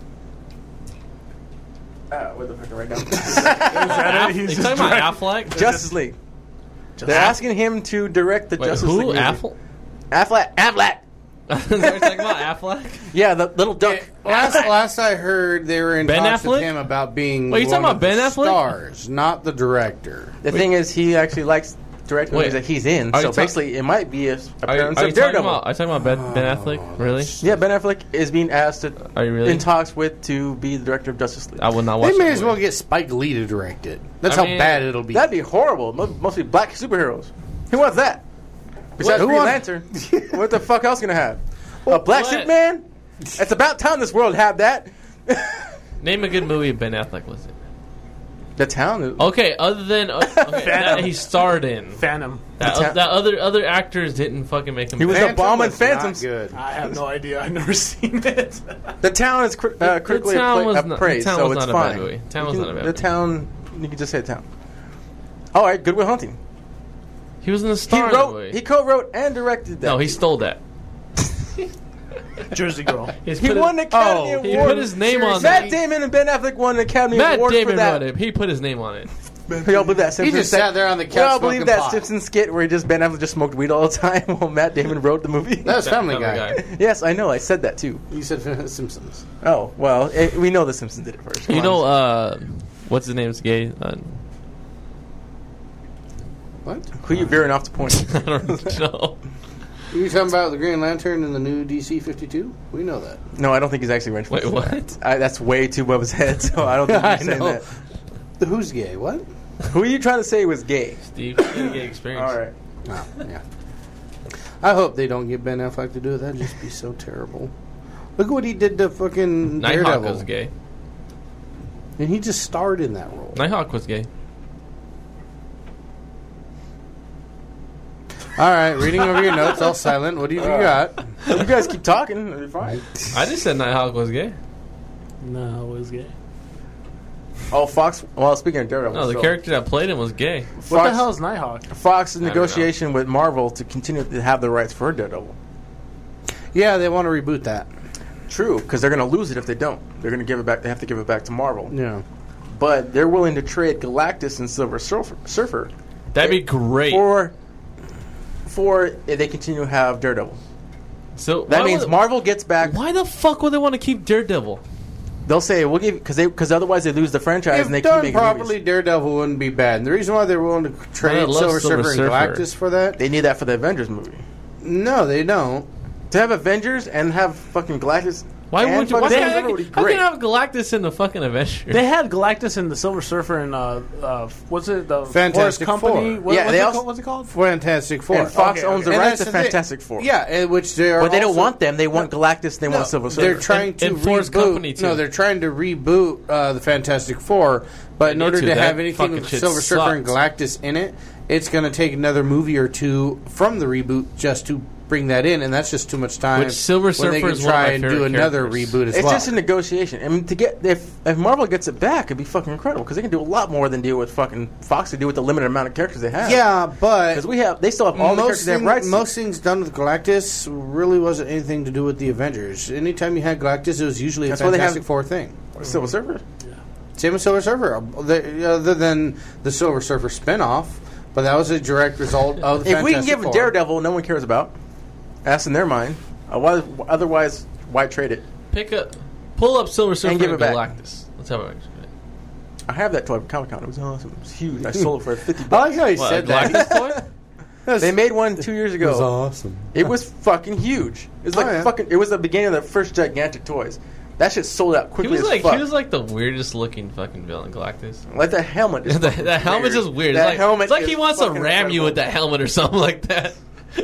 Speaker 3: Uh, what the fuck right now?
Speaker 4: Is that it? He's
Speaker 6: You
Speaker 4: just
Speaker 6: talking about
Speaker 4: direct-
Speaker 6: Affleck?
Speaker 3: Justice League. They're asking him to direct the
Speaker 6: Wait,
Speaker 3: Justice
Speaker 6: who?
Speaker 3: League movie.
Speaker 6: Affleck?
Speaker 3: Affleck. Affleck.
Speaker 6: They're talking about Affleck?
Speaker 3: Yeah, the little duck.
Speaker 5: Last last I heard, they were in
Speaker 6: Ben
Speaker 5: talks
Speaker 6: Affleck?
Speaker 5: with him about being
Speaker 6: Wait, you
Speaker 5: one
Speaker 6: talking about
Speaker 5: of the
Speaker 6: Ben Affleck?
Speaker 5: stars, not the director.
Speaker 3: The thing is, he actually likes directing
Speaker 6: Wait.
Speaker 3: movies that he's in.
Speaker 6: Are
Speaker 3: So
Speaker 6: you ta-
Speaker 3: basically, it might be a
Speaker 6: Are you,
Speaker 3: appearance
Speaker 6: are you
Speaker 3: of
Speaker 6: talking
Speaker 3: Daredevil.
Speaker 6: about, are you talking about Ben, Ben Affleck? Really?
Speaker 3: Yeah, Ben Affleck is being asked to,
Speaker 6: Are you really?
Speaker 3: in talks with to be the director of Justice League.
Speaker 6: I will not watch
Speaker 5: They may
Speaker 6: that
Speaker 5: as well
Speaker 6: movie.
Speaker 5: get Spike Lee to direct it. That's
Speaker 6: I
Speaker 5: how
Speaker 6: mean,
Speaker 5: bad it'll be.
Speaker 3: That'd be horrible. Mo- Mostly black superheroes. Who wants that? Besides
Speaker 5: Who
Speaker 3: Green
Speaker 5: wants-
Speaker 3: Lantern, what the fuck else gonna have? A black
Speaker 6: what?
Speaker 3: Superman? It's about time this world had that.
Speaker 6: Name a good movie Ben Affleck was in.
Speaker 3: The Town. Is,
Speaker 6: Okay, other than uh, okay, that he starred in.
Speaker 4: Phantom.
Speaker 6: That,
Speaker 3: The Ta-
Speaker 6: that other other actors didn't fucking make him.
Speaker 3: He was
Speaker 6: better.
Speaker 3: the bomb in
Speaker 5: was not
Speaker 3: Phantoms.
Speaker 5: good.
Speaker 4: I have no idea. I've never seen it.
Speaker 3: The Town is cri- uh,
Speaker 6: The
Speaker 3: critically
Speaker 6: Town
Speaker 3: appla-
Speaker 6: was not-
Speaker 3: appraised,
Speaker 6: The Town
Speaker 3: so
Speaker 6: was
Speaker 3: it's
Speaker 6: not a bad
Speaker 3: fine.
Speaker 6: movie. Town
Speaker 3: You
Speaker 6: was
Speaker 3: can-
Speaker 6: not a bad
Speaker 3: The
Speaker 6: movie.
Speaker 3: Town. You can just say Town. All right, Good Will Hunting.
Speaker 6: He was in the
Speaker 3: He
Speaker 6: star. of the
Speaker 3: wrote,
Speaker 6: movie.
Speaker 3: he co-wrote and directed that.
Speaker 6: no, he stole that.
Speaker 4: Jersey Girl.
Speaker 6: He's
Speaker 3: He
Speaker 6: put
Speaker 3: won the
Speaker 6: his,
Speaker 3: Academy
Speaker 5: Oh,
Speaker 3: Award.
Speaker 6: he put his name on
Speaker 3: Matt
Speaker 6: that.
Speaker 3: Damon and Ben Affleck won the Academy
Speaker 6: Matt
Speaker 3: Award
Speaker 6: Damon
Speaker 3: for that.
Speaker 6: wrote it. He put his name on it.
Speaker 3: We all believe that
Speaker 5: He
Speaker 3: Simpsons
Speaker 5: just sat there on the
Speaker 3: We
Speaker 5: couch
Speaker 3: all believe
Speaker 5: smoking
Speaker 3: that
Speaker 5: pot.
Speaker 3: Simpsons skit where he just Ben Affleck just smoked weed all the time while Matt Damon wrote the movie.
Speaker 5: That was Family
Speaker 6: Family
Speaker 5: Guy.
Speaker 6: Guy.
Speaker 3: Yes, I know. I said that too.
Speaker 5: You said Simpsons.
Speaker 3: Oh well, it, we know the Simpsons did it first. Come
Speaker 6: You
Speaker 3: on.
Speaker 6: know, uh, what's his name's gay? Uh,
Speaker 5: What?
Speaker 3: who you veering off to point?
Speaker 6: I don't know.
Speaker 5: You talking about the Green Lantern and the new D C fifty-two? We know that.
Speaker 3: No, I don't think he's actually Wrench.
Speaker 6: Wait, what?
Speaker 3: I, that's way too above his head, so I don't think
Speaker 5: I
Speaker 3: he's saying
Speaker 5: know.
Speaker 3: that.
Speaker 5: The Who's gay? What?
Speaker 3: Who are you trying to say was gay?
Speaker 6: Steve, you get a gay experience.
Speaker 3: All right.
Speaker 5: Oh, yeah. I hope they don't get Ben Affleck to do it. That'd just be so terrible. Look at what he did to fucking
Speaker 6: Nighthawk
Speaker 5: Daredevil.
Speaker 6: was gay.
Speaker 5: And he just starred in that role.
Speaker 6: Nighthawk was gay.
Speaker 5: All right, reading over your notes, all silent. What do you got?
Speaker 3: You guys keep talking. It'll be fine.
Speaker 6: I just said Nighthawk was gay.
Speaker 4: No, it was gay.
Speaker 3: Oh, Fox. Well, speaking of Daredevil,
Speaker 6: No, the
Speaker 3: so
Speaker 6: character that played him was gay.
Speaker 4: What
Speaker 3: Fox,
Speaker 4: the hell is Nighthawk?
Speaker 3: Fox in
Speaker 6: I don't
Speaker 3: negotiation with Marvel to continue to have the rights for Daredevil.
Speaker 5: Yeah, they want to reboot that.
Speaker 3: True, because they're going to lose it if they don't. They're going to give it back. They have to give it back to Marvel.
Speaker 5: Yeah.
Speaker 3: But they're willing to trade Galactus and Silver Surfer, Surfer
Speaker 6: That'd be great.
Speaker 3: for for if they continue to have Daredevil.
Speaker 6: So
Speaker 3: That
Speaker 6: why
Speaker 3: means
Speaker 6: would-
Speaker 3: Marvel gets back.
Speaker 6: Why the fuck would they want to keep Daredevil?
Speaker 3: They'll say we'll give because they because otherwise they lose the franchise
Speaker 5: If
Speaker 3: and they keep
Speaker 5: done
Speaker 3: making
Speaker 5: properly,
Speaker 3: movies.
Speaker 5: Daredevil wouldn't be bad. And the reason why they're willing to trade
Speaker 6: I love
Speaker 5: Silver
Speaker 6: Silver
Speaker 5: Surfer and
Speaker 6: Surfer.
Speaker 5: Galactus for that?
Speaker 3: They need that for the Avengers movie.
Speaker 5: No, they don't.
Speaker 3: To have Avengers and have fucking Galactus.
Speaker 6: Why
Speaker 3: And
Speaker 6: would you? Why
Speaker 3: fucking
Speaker 6: can't,
Speaker 3: Silver
Speaker 6: I,
Speaker 3: would be
Speaker 6: how
Speaker 3: great.
Speaker 6: can I have Galactus in the fucking Avenger?
Speaker 4: They had Galactus and the Silver Surfer and uh, uh what's it the
Speaker 5: Fantastic
Speaker 4: Forest Company?
Speaker 5: Four.
Speaker 4: What,
Speaker 3: Yeah,
Speaker 4: what's,
Speaker 3: they
Speaker 4: it
Speaker 3: also-
Speaker 4: called? what's it called?
Speaker 5: Fantastic Four.
Speaker 3: And Fox
Speaker 4: Okay,
Speaker 3: owns
Speaker 4: okay.
Speaker 3: the
Speaker 5: And
Speaker 3: rights
Speaker 5: that's
Speaker 3: to
Speaker 5: the thing.
Speaker 3: Fantastic Four.
Speaker 5: Yeah, and which they are.
Speaker 3: But they don't
Speaker 5: also-
Speaker 3: want them. They want Galactus. They
Speaker 5: No,
Speaker 3: want Silver
Speaker 5: they're
Speaker 3: Surfer.
Speaker 5: trying to
Speaker 6: And Force
Speaker 5: reboot.
Speaker 6: Company, too.
Speaker 5: No, they're trying to reboot uh, the Fantastic Four. But in
Speaker 6: They
Speaker 5: order
Speaker 6: need
Speaker 5: to
Speaker 6: to.
Speaker 5: have
Speaker 6: That
Speaker 5: anything
Speaker 6: fucking
Speaker 5: with
Speaker 6: shit
Speaker 5: Silver Surfer and
Speaker 6: sucks.
Speaker 5: Galactus in it, it's going to take another movie or two from the reboot just to bring that in, and that's just too much time.
Speaker 6: Which Silver
Speaker 5: when
Speaker 6: Surfer
Speaker 5: they can
Speaker 6: is one of
Speaker 5: try
Speaker 6: my
Speaker 5: and do
Speaker 6: favorite
Speaker 5: another
Speaker 6: characters.
Speaker 5: reboot as
Speaker 3: It's
Speaker 5: well.
Speaker 3: just a negotiation. I mean, to get if if Marvel gets it back, it'd be fucking incredible because they can do a lot more than deal with fucking Fox to do with the limited amount of characters they have.
Speaker 5: yeah, but
Speaker 3: because we have they still have all the characters
Speaker 5: most,
Speaker 3: they have
Speaker 5: thing-
Speaker 3: rights. to.
Speaker 5: most things done with Galactus really wasn't anything to do with the Avengers. Anytime you had Galactus, it was usually
Speaker 3: That's
Speaker 5: a
Speaker 3: why they
Speaker 5: Fantastic
Speaker 3: have-
Speaker 5: Four thing.
Speaker 3: Silver Surfer.
Speaker 5: Same with Silver Surfer, The- other than the Silver Surfer spinoff, but that was a direct result of the
Speaker 3: If we can
Speaker 5: Fantastic
Speaker 3: give them
Speaker 5: Four.
Speaker 3: Daredevil, no one cares about. That's in their mind. Uh, why, otherwise, why trade it?
Speaker 6: Pick up, pull up Silver Surfer
Speaker 3: And
Speaker 6: and,
Speaker 3: give it back.
Speaker 6: Galactus. Let's have it.
Speaker 3: I have that toy from Comic Con. It was awesome. It was huge. I sold it for fifty
Speaker 5: I
Speaker 3: bucks.
Speaker 5: like how he
Speaker 6: What,
Speaker 5: said
Speaker 6: a
Speaker 5: that.
Speaker 6: Galactus toy?
Speaker 3: They made one two years ago.
Speaker 5: It was awesome.
Speaker 3: It was fucking huge. It was like
Speaker 5: Oh, yeah.
Speaker 3: fucking. It was the beginning of the first gigantic toys. That shit sold out
Speaker 6: He
Speaker 3: quickly
Speaker 6: was
Speaker 3: as
Speaker 6: like
Speaker 3: fuck.
Speaker 6: he was like the weirdest looking fucking villain, Galactus.
Speaker 3: like that helmet. Is
Speaker 6: the,
Speaker 3: fucking
Speaker 6: that helmet's
Speaker 3: weird.
Speaker 6: just weird.
Speaker 3: That
Speaker 6: It's like,
Speaker 3: helmet
Speaker 6: it's like
Speaker 3: is
Speaker 6: he wants to
Speaker 3: fucking
Speaker 6: ram you
Speaker 3: incredible.
Speaker 6: with that helmet or something like that.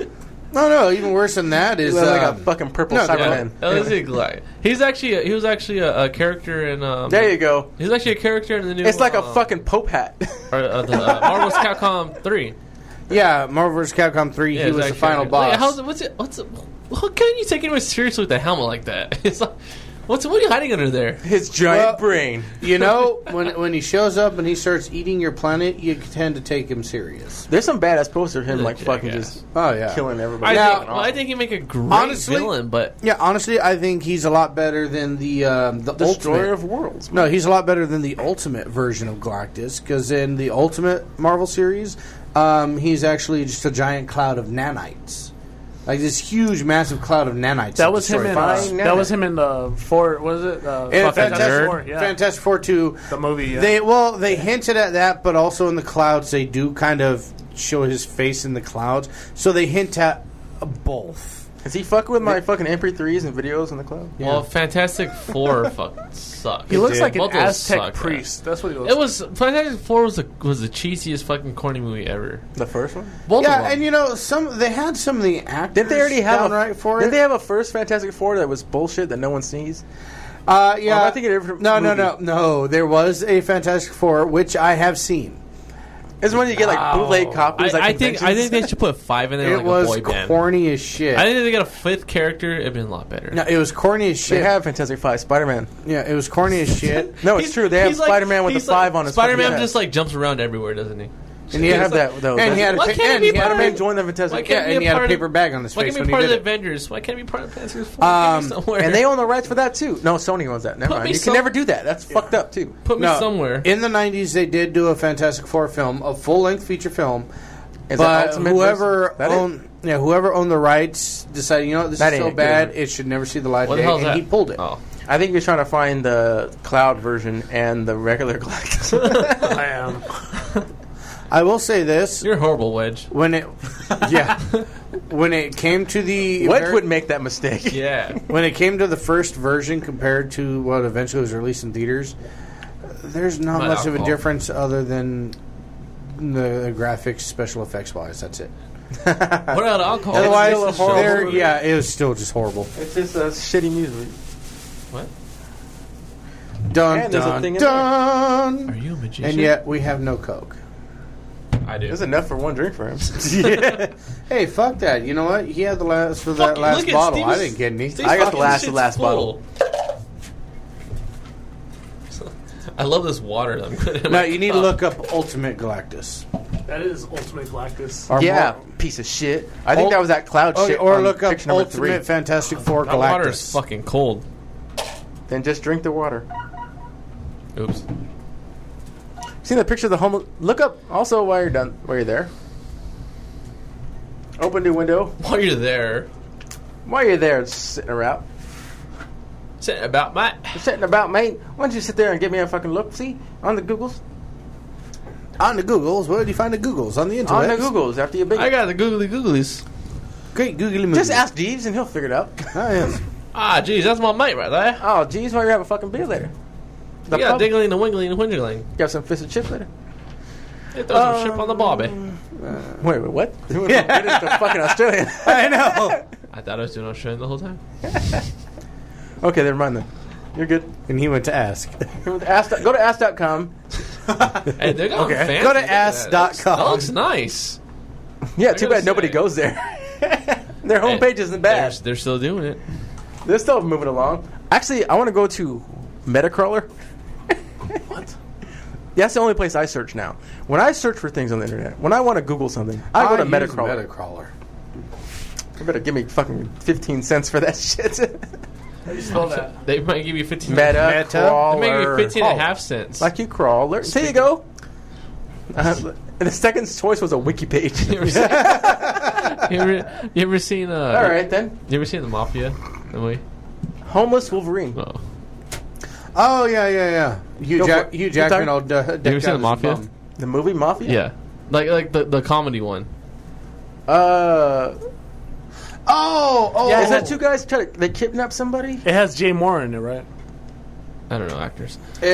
Speaker 5: No, no, even worse than that is
Speaker 3: He looks like
Speaker 5: um,
Speaker 3: a fucking purple
Speaker 5: no,
Speaker 3: Cyberman.
Speaker 6: Yeah, that was a Gla- He's actually a, he was actually a, a character in. Um,
Speaker 3: There you go.
Speaker 6: He's actually a character in the new.
Speaker 3: It's like a
Speaker 6: uh,
Speaker 3: fucking Pope hat.
Speaker 6: or, uh, the, uh, Marvel's Capcom three.
Speaker 5: Yeah, Marvel vs. Capcom three.
Speaker 6: Yeah,
Speaker 5: he
Speaker 6: it's
Speaker 5: was the
Speaker 6: actually-
Speaker 5: final boss.
Speaker 6: Like, how's it, what's it? What's it? How can you take anyone seriously with a helmet like that? It's like, what's what are you hiding under there?
Speaker 3: His giant
Speaker 5: Well,
Speaker 3: brain.
Speaker 5: You know, when when he shows up and he starts eating your planet, you tend to take him serious.
Speaker 3: There's some badass posters of him
Speaker 6: He's a
Speaker 3: like fucking
Speaker 6: jackass.
Speaker 3: just
Speaker 5: Oh yeah,
Speaker 3: killing
Speaker 6: I
Speaker 3: everybody.
Speaker 5: Now-
Speaker 6: think well, I think he'd make a great
Speaker 5: Honestly-
Speaker 6: villain, but
Speaker 5: yeah. Honestly, I think he's a lot better than the um, the
Speaker 3: Destroyer
Speaker 5: ultimate.
Speaker 3: of worlds.
Speaker 5: No, he's a lot better than the ultimate version of Galactus, because in the ultimate Marvel series, um, he's actually just a giant cloud of nanites. Like this huge, massive cloud of nanites.
Speaker 4: That was him in. Uh,
Speaker 3: Fine
Speaker 4: that was him in the four. What is it? Uh,
Speaker 5: And
Speaker 4: Fantastic
Speaker 5: Fantastic,
Speaker 4: Four. Yeah,
Speaker 5: Fantastic Four two.
Speaker 4: the movie. Yeah.
Speaker 5: They well, they hinted at that, but also in the clouds, they do kind of show his face in the clouds. So they hint at both.
Speaker 3: Is he fucking with my fucking M P threes and videos in the cloud?
Speaker 6: well, Fantastic Four fucking sucked.
Speaker 4: he looks
Speaker 5: did.
Speaker 4: like an
Speaker 6: Both of those
Speaker 4: Aztec
Speaker 6: sucked,
Speaker 4: priest. That's what he looks.
Speaker 6: It was Fantastic Four was the was the cheesiest fucking corny movie ever.
Speaker 3: The first one?
Speaker 6: Both of
Speaker 5: Yeah,
Speaker 6: them.
Speaker 5: and you know, some they had some of the actors.
Speaker 3: Didn't they already have
Speaker 5: downright
Speaker 3: a
Speaker 5: for
Speaker 3: Didn't
Speaker 5: it?
Speaker 3: they have a first Fantastic Four that was bullshit that no one sees?
Speaker 5: Uh, yeah,
Speaker 3: Or am I thinking of a different
Speaker 5: no, no,
Speaker 3: movie?
Speaker 5: no, no. There was a Fantastic Four, which I have seen.
Speaker 3: It's when you get like bootleg copies.
Speaker 6: I,
Speaker 3: like
Speaker 6: I think I think they
Speaker 3: conventions.
Speaker 6: should put five in there
Speaker 5: It
Speaker 6: like
Speaker 5: was
Speaker 6: a boy band.
Speaker 5: corny as shit.
Speaker 6: I think if they got a fifth character, it'd been a lot better.
Speaker 5: no, it was corny as
Speaker 3: They
Speaker 5: shit.
Speaker 3: have Fantastic Five, Spider Man.
Speaker 5: yeah, it was corny as shit.
Speaker 3: No, it's
Speaker 6: He's-
Speaker 3: true. They have
Speaker 6: he's like-
Speaker 3: Spider Man with the
Speaker 6: he's like-
Speaker 3: five on his fucking
Speaker 6: Spider-Man
Speaker 3: head.
Speaker 6: just like jumps around everywhere, doesn't he?
Speaker 5: And he
Speaker 3: They
Speaker 5: had
Speaker 3: have that. Though.
Speaker 5: and he had a,
Speaker 6: Why
Speaker 5: pa-
Speaker 6: can't it
Speaker 5: and
Speaker 6: be
Speaker 5: he had a
Speaker 6: part of
Speaker 3: Spider-Man
Speaker 5: big-
Speaker 3: joined the
Speaker 6: Why
Speaker 3: Fantastic
Speaker 6: can't
Speaker 5: yeah,
Speaker 6: it be
Speaker 5: and
Speaker 6: a
Speaker 5: he had a
Speaker 6: part of-
Speaker 5: paper bag on his
Speaker 6: Why
Speaker 5: face
Speaker 6: can't
Speaker 5: when
Speaker 6: it be
Speaker 5: he
Speaker 6: part of
Speaker 5: did
Speaker 6: the
Speaker 5: it.
Speaker 6: Avengers? Why can't it be part of Fantastic Four?
Speaker 5: Um,
Speaker 6: Give me somewhere.
Speaker 3: And they own the rights for that too. No, Sony owns that. Never
Speaker 6: Put
Speaker 3: mind.
Speaker 6: me
Speaker 3: You
Speaker 6: some-
Speaker 3: can never do that. That's fucked up too.
Speaker 6: Put me
Speaker 5: No,
Speaker 6: somewhere.
Speaker 5: in the nineties, they did do a Fantastic Four film, a full-length feature film.
Speaker 3: Is that
Speaker 5: but
Speaker 3: Ultimate
Speaker 5: whoever
Speaker 3: versus- that it?
Speaker 5: owned, yeah, whoever owned the rights decided, you know, what, this
Speaker 3: That
Speaker 5: is so
Speaker 3: ain't good
Speaker 5: bad,
Speaker 3: enough.
Speaker 5: it should never see the light
Speaker 6: What
Speaker 5: of
Speaker 6: the
Speaker 5: day,
Speaker 6: hell is
Speaker 5: and
Speaker 6: that?
Speaker 5: he pulled it.
Speaker 6: Oh,
Speaker 3: I think you're trying to find the cloud version and the regular Galactus.
Speaker 4: I am.
Speaker 5: I will say this:
Speaker 6: you're a horrible, Wedge.
Speaker 5: when it, yeah, when it came to the
Speaker 3: Wedge
Speaker 5: Ameri-
Speaker 3: would make that mistake.
Speaker 6: Yeah.
Speaker 5: when it came to the first version compared to what eventually was released in theaters, there's not
Speaker 6: Not
Speaker 5: much of a
Speaker 6: alcohol.
Speaker 5: difference other than the graphics, special effects wise. That's it.
Speaker 6: What about alcohol?
Speaker 5: Otherwise,
Speaker 3: still a horrible
Speaker 5: they're-
Speaker 3: movie.
Speaker 5: yeah, it was still just horrible.
Speaker 3: It's just a shitty music.
Speaker 6: What?
Speaker 5: Dun
Speaker 3: And there's a
Speaker 5: dun
Speaker 3: thing in
Speaker 5: dun.
Speaker 6: Are you a magician?
Speaker 5: And yet we have no Coke.
Speaker 6: I do.
Speaker 3: There's enough for one drink for him.
Speaker 5: Hey, fuck that. You know what? He had the last for that
Speaker 6: Fucking
Speaker 5: last
Speaker 6: look at
Speaker 5: bottle.
Speaker 6: Steve's-
Speaker 5: I didn't get any.
Speaker 6: Steve's
Speaker 3: I got the
Speaker 6: fucking
Speaker 3: last- the
Speaker 6: shit's
Speaker 3: last
Speaker 6: full. I love this water. I'm good at
Speaker 5: No,
Speaker 6: my
Speaker 5: you need to
Speaker 6: cup.
Speaker 5: look up Ultimate Galactus.
Speaker 4: That is Ultimate Galactus.
Speaker 5: Or
Speaker 3: yeah,
Speaker 5: more-
Speaker 3: piece of shit. I think
Speaker 5: Ul-
Speaker 3: that was that cloud
Speaker 5: or,
Speaker 3: shit.
Speaker 5: or
Speaker 3: on
Speaker 5: look up
Speaker 3: picture number
Speaker 5: Ultimate
Speaker 3: three.
Speaker 5: Fantastic Four
Speaker 6: That water is
Speaker 5: Galactus.
Speaker 6: fucking cold.
Speaker 3: Then just drink the water.
Speaker 6: Oops.
Speaker 3: See the picture of the home. Look up also while you're done. While you're there. Open new window.
Speaker 6: While you're there,
Speaker 3: While you're there, sitting around,
Speaker 6: saying about my.
Speaker 3: sitting about, mate. Why don't you sit there and give me a fucking look? See on the Googles.
Speaker 5: On the Googles, where do you find the Googles? On the internet.
Speaker 3: On the Googles after you big.
Speaker 6: I got the googly googlies.
Speaker 5: Great googly movies.
Speaker 3: Just ask Jeeves and he'll figure it out.
Speaker 5: Oh, yes.
Speaker 6: Ah, geez, that's my mate right there.
Speaker 3: Oh, geez, why you have a fucking beer later? The
Speaker 6: yeah,
Speaker 3: pub-
Speaker 6: diggling and wiggling and wingling.
Speaker 3: Got some fish and chips later.
Speaker 6: Hey, throw some ship on the barbie.
Speaker 3: Uh, wait, wait, what? Who went from British to fucking Australian?
Speaker 5: I know.
Speaker 6: I thought I was doing Australian the whole time.
Speaker 3: Okay, never mind then. You're good.
Speaker 5: And he went to ask.
Speaker 3: Ask, go to ask dot com.
Speaker 6: Hey, they're going
Speaker 5: Okay.
Speaker 6: fancy.
Speaker 5: Go to
Speaker 6: Look at
Speaker 5: ask
Speaker 6: that.
Speaker 5: dot com.
Speaker 6: That looks nice.
Speaker 3: Yeah,
Speaker 6: I
Speaker 3: too
Speaker 6: gotta
Speaker 3: bad nobody
Speaker 6: say.
Speaker 3: goes there. Their homepage
Speaker 6: Hey,
Speaker 3: isn't bad.
Speaker 6: They're, they're still doing it.
Speaker 3: They're still moving along. Actually, I want to go to Metacrawler.
Speaker 4: What?
Speaker 3: That's the only place I search now. When I search for things on the internet, when I want to Google something, I go to
Speaker 5: use
Speaker 3: Metacrawler.
Speaker 5: Metacrawler.
Speaker 3: You better give me fucking fifteen cents for that shit.
Speaker 4: Spell that.
Speaker 6: They might give you fifteen.
Speaker 3: Metacrawler.
Speaker 6: They might give you fifteen and a
Speaker 3: Oh,
Speaker 6: half cents.
Speaker 3: Like you crawler. There you go. Uh, and the second choice was a wiki page.
Speaker 6: you, ever seen, you, ever, you ever seen? Uh,
Speaker 3: All right then.
Speaker 6: You ever seen the Mafia? The movie?
Speaker 3: Homeless Wolverine.
Speaker 6: Oh.
Speaker 5: Oh yeah, yeah, yeah. Hugh,
Speaker 3: Go
Speaker 5: Jack-
Speaker 3: for it.
Speaker 5: Hugh
Speaker 3: You
Speaker 5: Jackman.
Speaker 3: talking-
Speaker 5: All de-
Speaker 6: You ever seen the Mafia?
Speaker 3: The movie Mafia.
Speaker 6: Yeah, like like the the comedy one.
Speaker 3: Uh.
Speaker 5: Oh, oh.
Speaker 3: Yeah. Is that two guys try to they kidnap somebody?
Speaker 4: It has Jay Moore in it, right?
Speaker 6: I don't know actors.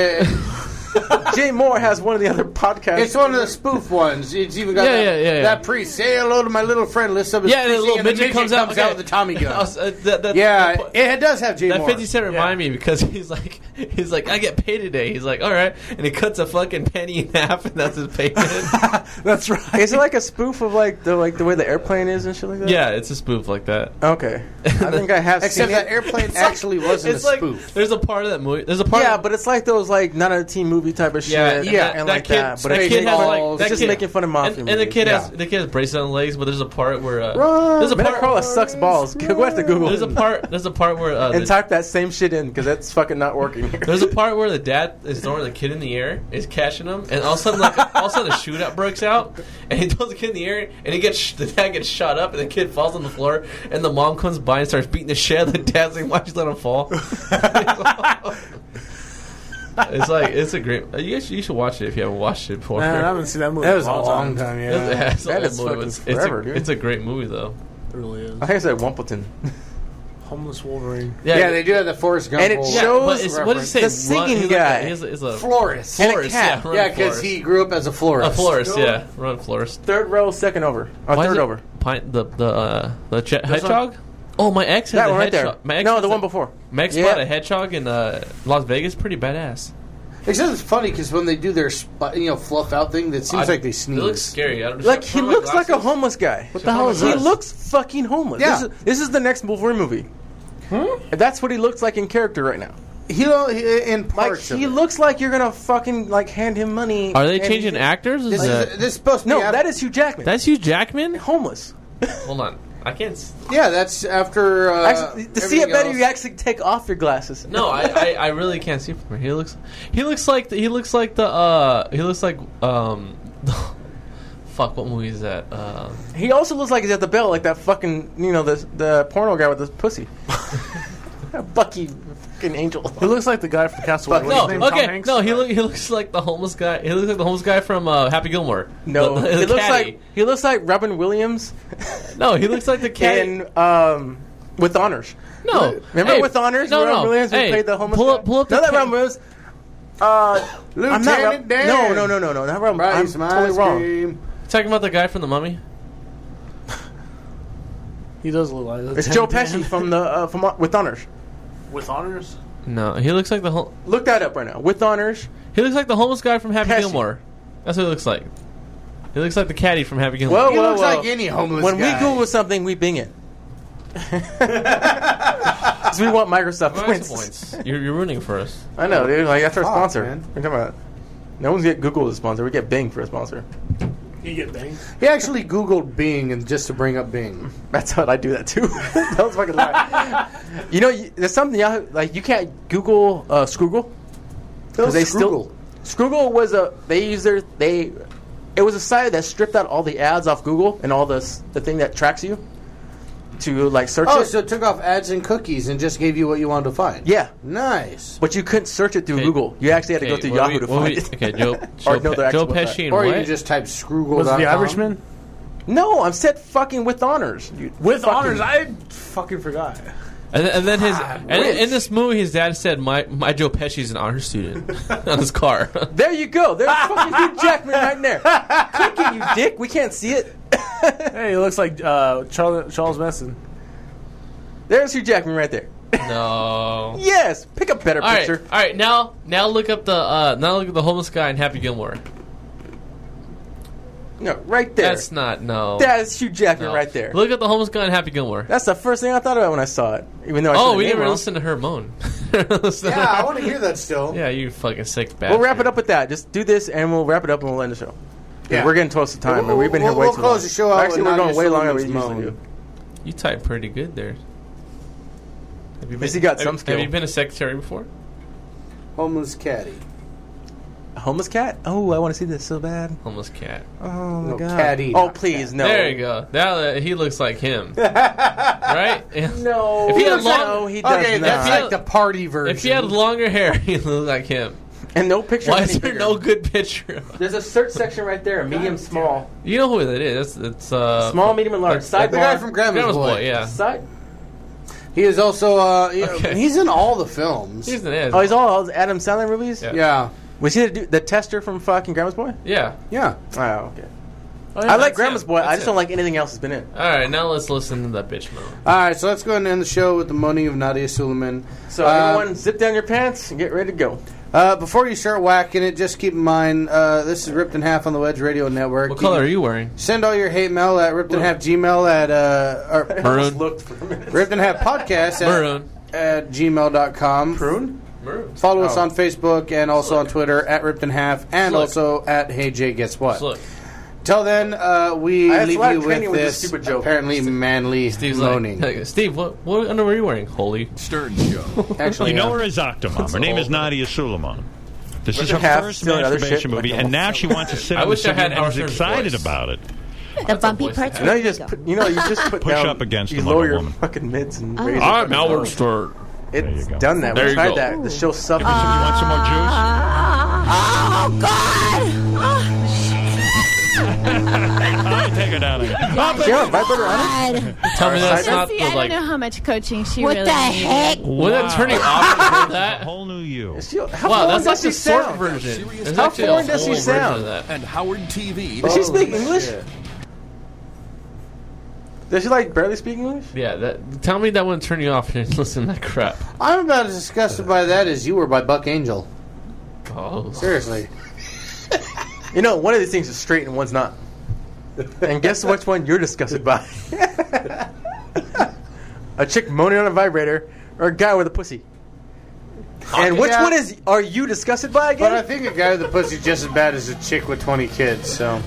Speaker 3: Jay Moore has one of the other podcasts.
Speaker 5: It's one of the spoof ones. It's even got
Speaker 6: Yeah,
Speaker 5: that,
Speaker 6: yeah, yeah, yeah.
Speaker 5: that priest. Say hello to my little friend. Lifts up his
Speaker 6: Yeah, the
Speaker 5: priest,
Speaker 6: little
Speaker 5: and the
Speaker 6: midget comes out-
Speaker 5: comes
Speaker 6: okay.
Speaker 5: out with the Tommy gun.
Speaker 6: I was, uh, that, that,
Speaker 5: yeah,
Speaker 6: that,
Speaker 5: it does have Jay
Speaker 6: That
Speaker 5: Moore.
Speaker 6: fifty Cent reminded me because he's like, he's like, I get paid today. He's like, all right, and he cuts a fucking penny in half, and that's his payment.
Speaker 3: That's right. Is it like a spoof of like the like the way the airplane is and shit like that?
Speaker 6: Yeah, it's a spoof like that.
Speaker 3: Okay. I think I have
Speaker 5: Except
Speaker 3: seen
Speaker 5: that
Speaker 3: it.
Speaker 5: airplane actually wasn't a
Speaker 6: It's like
Speaker 5: spoof.
Speaker 6: there's a part of that movie. There's a part.
Speaker 3: Yeah,
Speaker 6: of,
Speaker 3: but it's like those like not a teen movie type of shit.
Speaker 6: Yeah,
Speaker 3: and,
Speaker 6: yeah,
Speaker 3: and
Speaker 6: that
Speaker 3: like
Speaker 6: kid,
Speaker 3: that. But
Speaker 6: that
Speaker 3: it's
Speaker 6: kid
Speaker 3: making
Speaker 6: has
Speaker 3: fun-
Speaker 6: like
Speaker 3: it's
Speaker 6: that
Speaker 3: just
Speaker 6: kid,
Speaker 3: making fun of mafia.
Speaker 6: and, and the
Speaker 3: movies.
Speaker 6: kid has
Speaker 3: Yeah.
Speaker 6: the kid has braces on the legs, but there's a part where uh,
Speaker 3: Run.
Speaker 6: there's a part
Speaker 3: Metacrawler sucks balls. Go have to Google.
Speaker 6: There's a part. There's a part where uh,
Speaker 3: and
Speaker 6: the,
Speaker 3: type that same shit in because that's fucking not working here.
Speaker 6: there's a part where the dad is throwing the kid in the air, is catching him, and all of a sudden, like all of a sudden, a shootout breaks out, and he throws the kid in the air, and he gets sh- the dad gets shot up, and the kid falls on the floor, and the mom comes by and starts beating the shit out of the dad, saying, "Why'd you let him fall?" It's like it's a great. You guys, you should watch it if you haven't watched it before.
Speaker 4: Man, I haven't seen that movie.
Speaker 5: That
Speaker 4: in
Speaker 5: was a long time,
Speaker 6: It's-
Speaker 5: yeah.
Speaker 6: it's a
Speaker 3: That
Speaker 6: old
Speaker 3: is
Speaker 6: movie,
Speaker 3: fucking
Speaker 6: but it's,
Speaker 3: forever,
Speaker 6: it's, a,
Speaker 3: dude.
Speaker 6: it's a great movie though.
Speaker 4: It really is.
Speaker 3: I think I said Wumpleton.
Speaker 4: Homeless Wolverine.
Speaker 5: Yeah, they do have the Forrest Gump.
Speaker 3: And it
Speaker 5: old
Speaker 6: Yeah,
Speaker 3: shows
Speaker 6: but it's, what did it say?
Speaker 3: the singing
Speaker 6: Run-
Speaker 3: guy.
Speaker 6: He's a, he's a
Speaker 5: florist.
Speaker 3: And a
Speaker 6: florist.
Speaker 3: cat.
Speaker 6: Yeah, run
Speaker 5: Yeah, because
Speaker 6: florist.
Speaker 5: he grew up as a florist.
Speaker 6: a florist. Yeah, run florist.
Speaker 3: Third row, second over. Or
Speaker 6: Why is
Speaker 3: third
Speaker 6: it
Speaker 3: over.
Speaker 6: Pine, the the uh, the ch-
Speaker 3: one?
Speaker 6: hedgehog. Oh, my ex has
Speaker 3: That
Speaker 6: a
Speaker 3: one right there.
Speaker 6: hedgehog. My ex
Speaker 3: No,
Speaker 6: has
Speaker 3: the
Speaker 6: a-
Speaker 3: one before.
Speaker 6: My ex
Speaker 3: Yeah.
Speaker 6: bought a hedgehog in uh, Las Vegas. Pretty badass.
Speaker 5: Except it's funny because when they do their sp- you know fluff out thing, that seems
Speaker 6: I-
Speaker 5: like they sneeze.
Speaker 6: It looks scary. I don't
Speaker 3: Like he looks like a homeless guy.
Speaker 6: What the hell is
Speaker 3: He
Speaker 6: this?
Speaker 3: looks fucking homeless.
Speaker 5: Yeah.
Speaker 3: This is, this is the next Wolverine movie.
Speaker 5: Hmm?
Speaker 3: That's what he looks like in character right now.
Speaker 5: He don't he- in
Speaker 3: Like
Speaker 5: parts.
Speaker 3: he
Speaker 5: of it.
Speaker 3: looks like you're gonna fucking like hand him money.
Speaker 6: Are they
Speaker 3: and
Speaker 6: changing
Speaker 3: he-
Speaker 6: actors? Is
Speaker 5: This
Speaker 6: that,
Speaker 5: is, this is supposed to be
Speaker 3: No,
Speaker 5: after,
Speaker 3: that is Hugh Jackman.
Speaker 6: that's Hugh Jackman?
Speaker 3: homeless.
Speaker 6: Hold on, I can't. s-
Speaker 5: yeah. That's after. Uh,
Speaker 3: Actually, to see it
Speaker 5: everything
Speaker 3: better,
Speaker 5: else.
Speaker 3: you actually take off your glasses.
Speaker 6: No, I, I, I really can't see from here. He looks he looks like the, he looks like the uh he looks like um fuck what movie is that? Um,
Speaker 3: He also looks like he's at the bell, like that fucking you know the the porno guy with the pussy. Bucky, fucking angel.
Speaker 4: He looks like the guy from Castle.
Speaker 3: Fuck,
Speaker 4: What's
Speaker 6: no,
Speaker 4: his name, Tom
Speaker 6: okay,
Speaker 4: Hanks?
Speaker 6: no, he look, he looks like the homeless guy. He looks like the homeless guy from uh, Happy Gilmore.
Speaker 3: No,
Speaker 6: the, the, the
Speaker 3: he looks
Speaker 6: caddy.
Speaker 3: like he looks like Robin Williams
Speaker 6: No, he looks like the cat.
Speaker 3: in um with honors.
Speaker 6: No,
Speaker 3: Remember
Speaker 6: hey,
Speaker 3: with honors?
Speaker 6: No,
Speaker 3: Robin
Speaker 6: no.
Speaker 3: Williams who
Speaker 6: Hey,
Speaker 3: played the homeless
Speaker 6: pull
Speaker 3: guy?
Speaker 6: up, pull up the
Speaker 3: No, that
Speaker 6: ca-
Speaker 3: Robin Williams. Uh, I'm not. Rob-
Speaker 5: Lieutenant Dan.
Speaker 3: no, no, no, no, no, not Robin. I'm
Speaker 5: Rice my
Speaker 3: totally
Speaker 5: ice
Speaker 3: wrong.
Speaker 5: cream.
Speaker 6: Talking about the guy from The Mummy.
Speaker 4: He does look like
Speaker 3: It's Joe Pesci from the uh, from with honors.
Speaker 4: with honors.
Speaker 6: No, he looks like the hom-
Speaker 3: Look that up right now. With honors.
Speaker 6: he looks like the homeless guy from Happy
Speaker 3: Pesci.
Speaker 6: Gilmore. That's what he looks like. He looks like the caddy from Happy Gilmore.
Speaker 3: Whoa,
Speaker 5: He
Speaker 3: whoa,
Speaker 5: looks
Speaker 3: whoa.
Speaker 5: like any homeless
Speaker 3: When
Speaker 5: guy.
Speaker 3: we Google something, we Bing it. Because we want Microsoft
Speaker 6: Well,
Speaker 3: points.
Speaker 6: that's the points. You're, you're ruining for us.
Speaker 3: I know, dude. Like that's our
Speaker 5: Fuck,
Speaker 3: sponsor.
Speaker 5: man.
Speaker 3: We're talking about. No one's get Google as a sponsor. We get Bing for a sponsor.
Speaker 4: You get banged.
Speaker 5: He actually Googled Bing and just to bring up Bing.
Speaker 3: That's how I do that too. That was fucking lie. You know, you, there's something Yahoo like you can't Google uh, Scroogle.
Speaker 5: Those
Speaker 3: they still Scroogle was a they use their they it was a site that stripped out all the ads off Google and all the s- the thing that tracks you to like search
Speaker 5: Oh,
Speaker 3: it.
Speaker 5: so it took off ads and cookies and just gave you what you wanted to find.
Speaker 3: Yeah,
Speaker 5: Nice.
Speaker 3: but you couldn't search it through
Speaker 6: Okay.
Speaker 3: Google. You actually had to go
Speaker 6: Okay,
Speaker 3: through
Speaker 6: what
Speaker 3: Yahoo
Speaker 6: we-
Speaker 3: to
Speaker 6: what
Speaker 3: find
Speaker 6: we-
Speaker 3: it.
Speaker 6: Okay, Joe,
Speaker 3: Or
Speaker 6: Joe,
Speaker 3: no,
Speaker 6: Pe-
Speaker 3: they're
Speaker 6: Joe
Speaker 3: actual
Speaker 6: Pesci
Speaker 3: website.
Speaker 6: and
Speaker 5: Or you
Speaker 6: what?
Speaker 5: can just type Scroogle.
Speaker 4: Was it the Irishman?
Speaker 3: No, I'm said fucking with honors. You
Speaker 4: With
Speaker 3: fucking-
Speaker 4: honors, I fucking forgot.
Speaker 6: And, and then his
Speaker 5: God,
Speaker 6: and
Speaker 5: which?
Speaker 6: in this movie, his dad said, "My my Joe Pesci's an honor student" on his car.
Speaker 3: There you go. There's fucking Hugh Jackman right there. Click it, you dick. We can't see it.
Speaker 4: Hey, he looks like uh, Charles, Charles Manson.
Speaker 3: There's Hugh Jackman right there.
Speaker 6: No.
Speaker 3: Yes. Pick a better
Speaker 6: All right,
Speaker 3: picture.
Speaker 6: all right. Now, now look up the uh, now look at the homeless guy in Happy Gilmore.
Speaker 3: No, right there.
Speaker 6: That's not no.
Speaker 3: That's Hugh Jackman
Speaker 6: No.
Speaker 3: right there.
Speaker 6: Look at the homeless guy in Happy Gilmore.
Speaker 3: That's the first thing I thought about when I saw it. Even though I said
Speaker 6: Oh,
Speaker 3: the
Speaker 6: we
Speaker 3: name
Speaker 6: never
Speaker 3: wrong.
Speaker 6: listened to her moan.
Speaker 5: Yeah, I want to hear that still.
Speaker 6: Yeah, you fucking sick bastard.
Speaker 3: We'll wrap it up with that. Just do this, and we'll wrap it up, and we'll end the show.
Speaker 5: Yeah.
Speaker 3: We're getting close to time,
Speaker 5: We'll-
Speaker 3: and we've been
Speaker 5: we'll-
Speaker 3: here way
Speaker 5: we'll
Speaker 3: too
Speaker 5: close
Speaker 3: long.
Speaker 5: the show out
Speaker 3: Actually,
Speaker 5: with
Speaker 3: we're going
Speaker 5: Nadia
Speaker 3: way longer than we
Speaker 5: Sullivan's
Speaker 3: usually
Speaker 5: moan.
Speaker 3: do.
Speaker 6: You type pretty good there. Have you
Speaker 3: At least he got
Speaker 6: have-
Speaker 3: some skill.
Speaker 6: Have you been a secretary before?
Speaker 5: Homeless caddy.
Speaker 3: A homeless cat? Oh, I want to see this so bad.
Speaker 6: Homeless cat.
Speaker 3: Oh, my
Speaker 5: No,
Speaker 3: God.
Speaker 5: caddy,
Speaker 3: Oh,
Speaker 5: not
Speaker 3: please, no.
Speaker 6: There you go. Now that he looks like him, right?
Speaker 3: No.
Speaker 6: If he had long-
Speaker 3: no, he does
Speaker 5: Okay,
Speaker 3: not.
Speaker 5: that's
Speaker 6: If he
Speaker 5: like the party version.
Speaker 6: If he had longer hair, he look like him.
Speaker 3: And no picture
Speaker 6: Why
Speaker 3: of
Speaker 6: is
Speaker 3: any
Speaker 6: there
Speaker 3: bigger.
Speaker 6: no good picture?
Speaker 3: There's a search section right there, medium, small.
Speaker 6: You know who that is? It's, it's uh,
Speaker 3: Small, medium, and large.
Speaker 6: That's,
Speaker 3: Sidebar.
Speaker 5: the guy from Grandma's,
Speaker 6: Grandma's
Speaker 5: Boy.
Speaker 6: Boy. Yeah,
Speaker 3: Side.
Speaker 5: He is also, uh, you know,
Speaker 6: Okay.
Speaker 5: he's in all the films.
Speaker 6: he's an ass.
Speaker 3: Oh, he's all all Adam Sandler movies?
Speaker 6: Yeah.
Speaker 5: yeah,
Speaker 3: Was he the, dude- the tester from fucking Grandma's Boy?
Speaker 6: yeah.
Speaker 5: yeah.
Speaker 3: Oh, okay.
Speaker 6: Oh, yeah,
Speaker 3: I like
Speaker 6: that's
Speaker 3: Grandma's
Speaker 6: him.
Speaker 3: Boy. I
Speaker 6: That's
Speaker 3: just
Speaker 6: him.
Speaker 3: don't like anything else that's been in.
Speaker 6: All right, now let's listen to that bitch moan.
Speaker 5: All right, so let's go ahead and end the show with the moaning of Nadia Suleiman.
Speaker 3: So,
Speaker 5: Uh,
Speaker 3: everyone, zip down your pants and get ready to go.
Speaker 5: Uh, before you start whacking it, just keep in mind uh, this is Ripped in Half on the Wedge Radio Network.
Speaker 6: What color are you wearing?
Speaker 5: Send all your hate mail at ripped in half gmail at uh, or
Speaker 3: I
Speaker 6: Maroon.
Speaker 3: almost looked for a minute.
Speaker 5: ripped in half podcast at,
Speaker 6: Maroon.
Speaker 5: at gmail dot com.
Speaker 3: Prune?
Speaker 6: Maroon.
Speaker 5: Follow us
Speaker 3: Oh.
Speaker 5: on Facebook and also on Twitter at Ripped in Half and
Speaker 6: Look.
Speaker 5: also at Hey Jay Guess What.
Speaker 6: Look,
Speaker 5: Till then, uh, we
Speaker 3: I had
Speaker 5: leave
Speaker 3: a lot
Speaker 5: you
Speaker 3: of training
Speaker 5: with
Speaker 3: with this
Speaker 5: this
Speaker 3: stupid joke.
Speaker 5: apparently manly
Speaker 6: Steve's
Speaker 5: moaning.
Speaker 6: like, Steve, what what underwear are you wearing? Holy.
Speaker 12: Stern Show.
Speaker 5: Actually,
Speaker 12: You know
Speaker 5: yeah.
Speaker 12: her as Octomom. Her name is Nadia Suleiman. This is
Speaker 3: Ripped
Speaker 12: her
Speaker 3: in Half,
Speaker 12: first
Speaker 3: stealing other
Speaker 12: masturbation
Speaker 3: shit,
Speaker 12: movie,
Speaker 3: like
Speaker 12: and
Speaker 3: a-
Speaker 12: now she wants to sit
Speaker 6: I
Speaker 12: on the
Speaker 6: wish I had
Speaker 12: and is
Speaker 6: Howard Stern's
Speaker 12: excited
Speaker 6: voice.
Speaker 12: about it.
Speaker 13: The bumpy
Speaker 6: voice
Speaker 13: parts.
Speaker 6: I
Speaker 3: You know,
Speaker 13: were
Speaker 3: you just
Speaker 13: ego.
Speaker 3: put, you know, you just put
Speaker 12: Push
Speaker 3: down,
Speaker 12: up against
Speaker 3: you
Speaker 12: him
Speaker 3: lower
Speaker 12: like a
Speaker 3: your
Speaker 12: woman.
Speaker 3: fucking mids and
Speaker 13: Oh.
Speaker 3: raise
Speaker 6: I'm
Speaker 3: your
Speaker 6: Howard Stern.
Speaker 3: It's
Speaker 12: you go.
Speaker 3: done that.
Speaker 6: There
Speaker 3: We
Speaker 6: you
Speaker 3: tried
Speaker 6: go.
Speaker 3: that. The show sucked.
Speaker 12: You want some more juice?
Speaker 13: Oh God!
Speaker 12: I'll take it out of here.
Speaker 3: Yeah, vibrator on it.
Speaker 13: God.
Speaker 6: Tell me that's
Speaker 3: Side-
Speaker 6: not
Speaker 14: See,
Speaker 6: the
Speaker 14: I don't
Speaker 6: like.
Speaker 14: know how much coaching she
Speaker 13: What
Speaker 14: really
Speaker 13: the
Speaker 14: needed.
Speaker 13: heck?
Speaker 6: Was that
Speaker 12: Wow.
Speaker 6: turning off for
Speaker 12: A
Speaker 6: that?
Speaker 12: whole new you.
Speaker 3: She, how
Speaker 6: Wow,
Speaker 3: foreign
Speaker 6: that's like
Speaker 3: does
Speaker 6: the
Speaker 3: she
Speaker 6: short
Speaker 3: sound?
Speaker 6: version. There's
Speaker 3: How
Speaker 6: actually a
Speaker 3: foreign does
Speaker 6: whole
Speaker 3: she
Speaker 6: version
Speaker 3: sound?
Speaker 6: of that.
Speaker 12: And Howard T V.
Speaker 3: Does she speak
Speaker 5: Holy
Speaker 3: English?
Speaker 5: shit.
Speaker 3: Does she like barely speak English?
Speaker 6: Yeah, that. Tell me that wouldn't turn you off and listen to that crap.
Speaker 5: I'm about as disgusted by that as you were by Buck Angel.
Speaker 6: Oh,
Speaker 5: Seriously.
Speaker 3: You know, one of these things is straight and one's not. And guess which one you're disgusted by? A chick moaning on a vibrator or a guy with a pussy? And which
Speaker 5: Yeah.
Speaker 3: one is are you disgusted by again?
Speaker 5: But I think a guy with a pussy just as bad as a chick with twenty kids, so.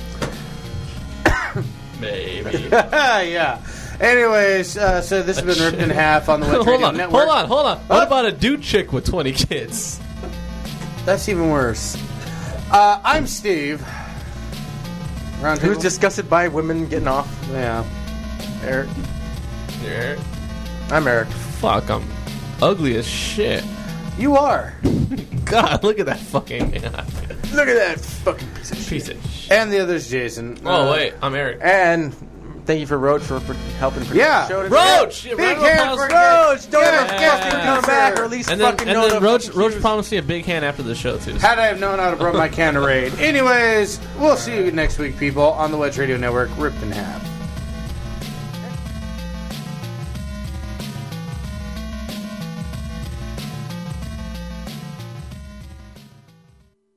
Speaker 6: baby.
Speaker 5: Yeah. Anyways, uh, so this has been Ripped in Half on the Wedge
Speaker 6: hold
Speaker 5: Radio
Speaker 6: on,
Speaker 5: Network.
Speaker 6: hold on, hold on. What about a dude chick with twenty kids?
Speaker 5: That's even worse. Uh, I'm Steve. Round
Speaker 3: Who's
Speaker 5: table?
Speaker 3: disgusted by women getting off?
Speaker 5: Yeah.
Speaker 3: Eric.
Speaker 6: Yeah.
Speaker 3: I'm Eric.
Speaker 6: Fuck, I'm ugly as shit.
Speaker 5: You are.
Speaker 6: God, look at that fucking
Speaker 3: Look at that fucking piece of shit.
Speaker 6: piece of shit.
Speaker 5: And the other's Jason.
Speaker 6: Oh
Speaker 5: Uh,
Speaker 6: wait, I'm Eric.
Speaker 3: And thank you for Roach for, for helping produce
Speaker 5: Yeah.
Speaker 3: the show today.
Speaker 6: Roach,
Speaker 5: Big
Speaker 6: round of
Speaker 5: hand
Speaker 6: applause.
Speaker 5: for
Speaker 3: Roach, don't
Speaker 5: Yeah.
Speaker 3: ever fucking come back, or at least
Speaker 6: And then,
Speaker 3: fucking
Speaker 6: and
Speaker 3: know
Speaker 6: then
Speaker 3: the
Speaker 6: Roach,
Speaker 3: fucking
Speaker 6: Roach
Speaker 3: cues.
Speaker 6: promised me a big hand after the show too.
Speaker 5: Had I have known how to rub my can of raid. Anyways, we'll see you next week, people, on the Wedge Radio Network, Ripped in Half.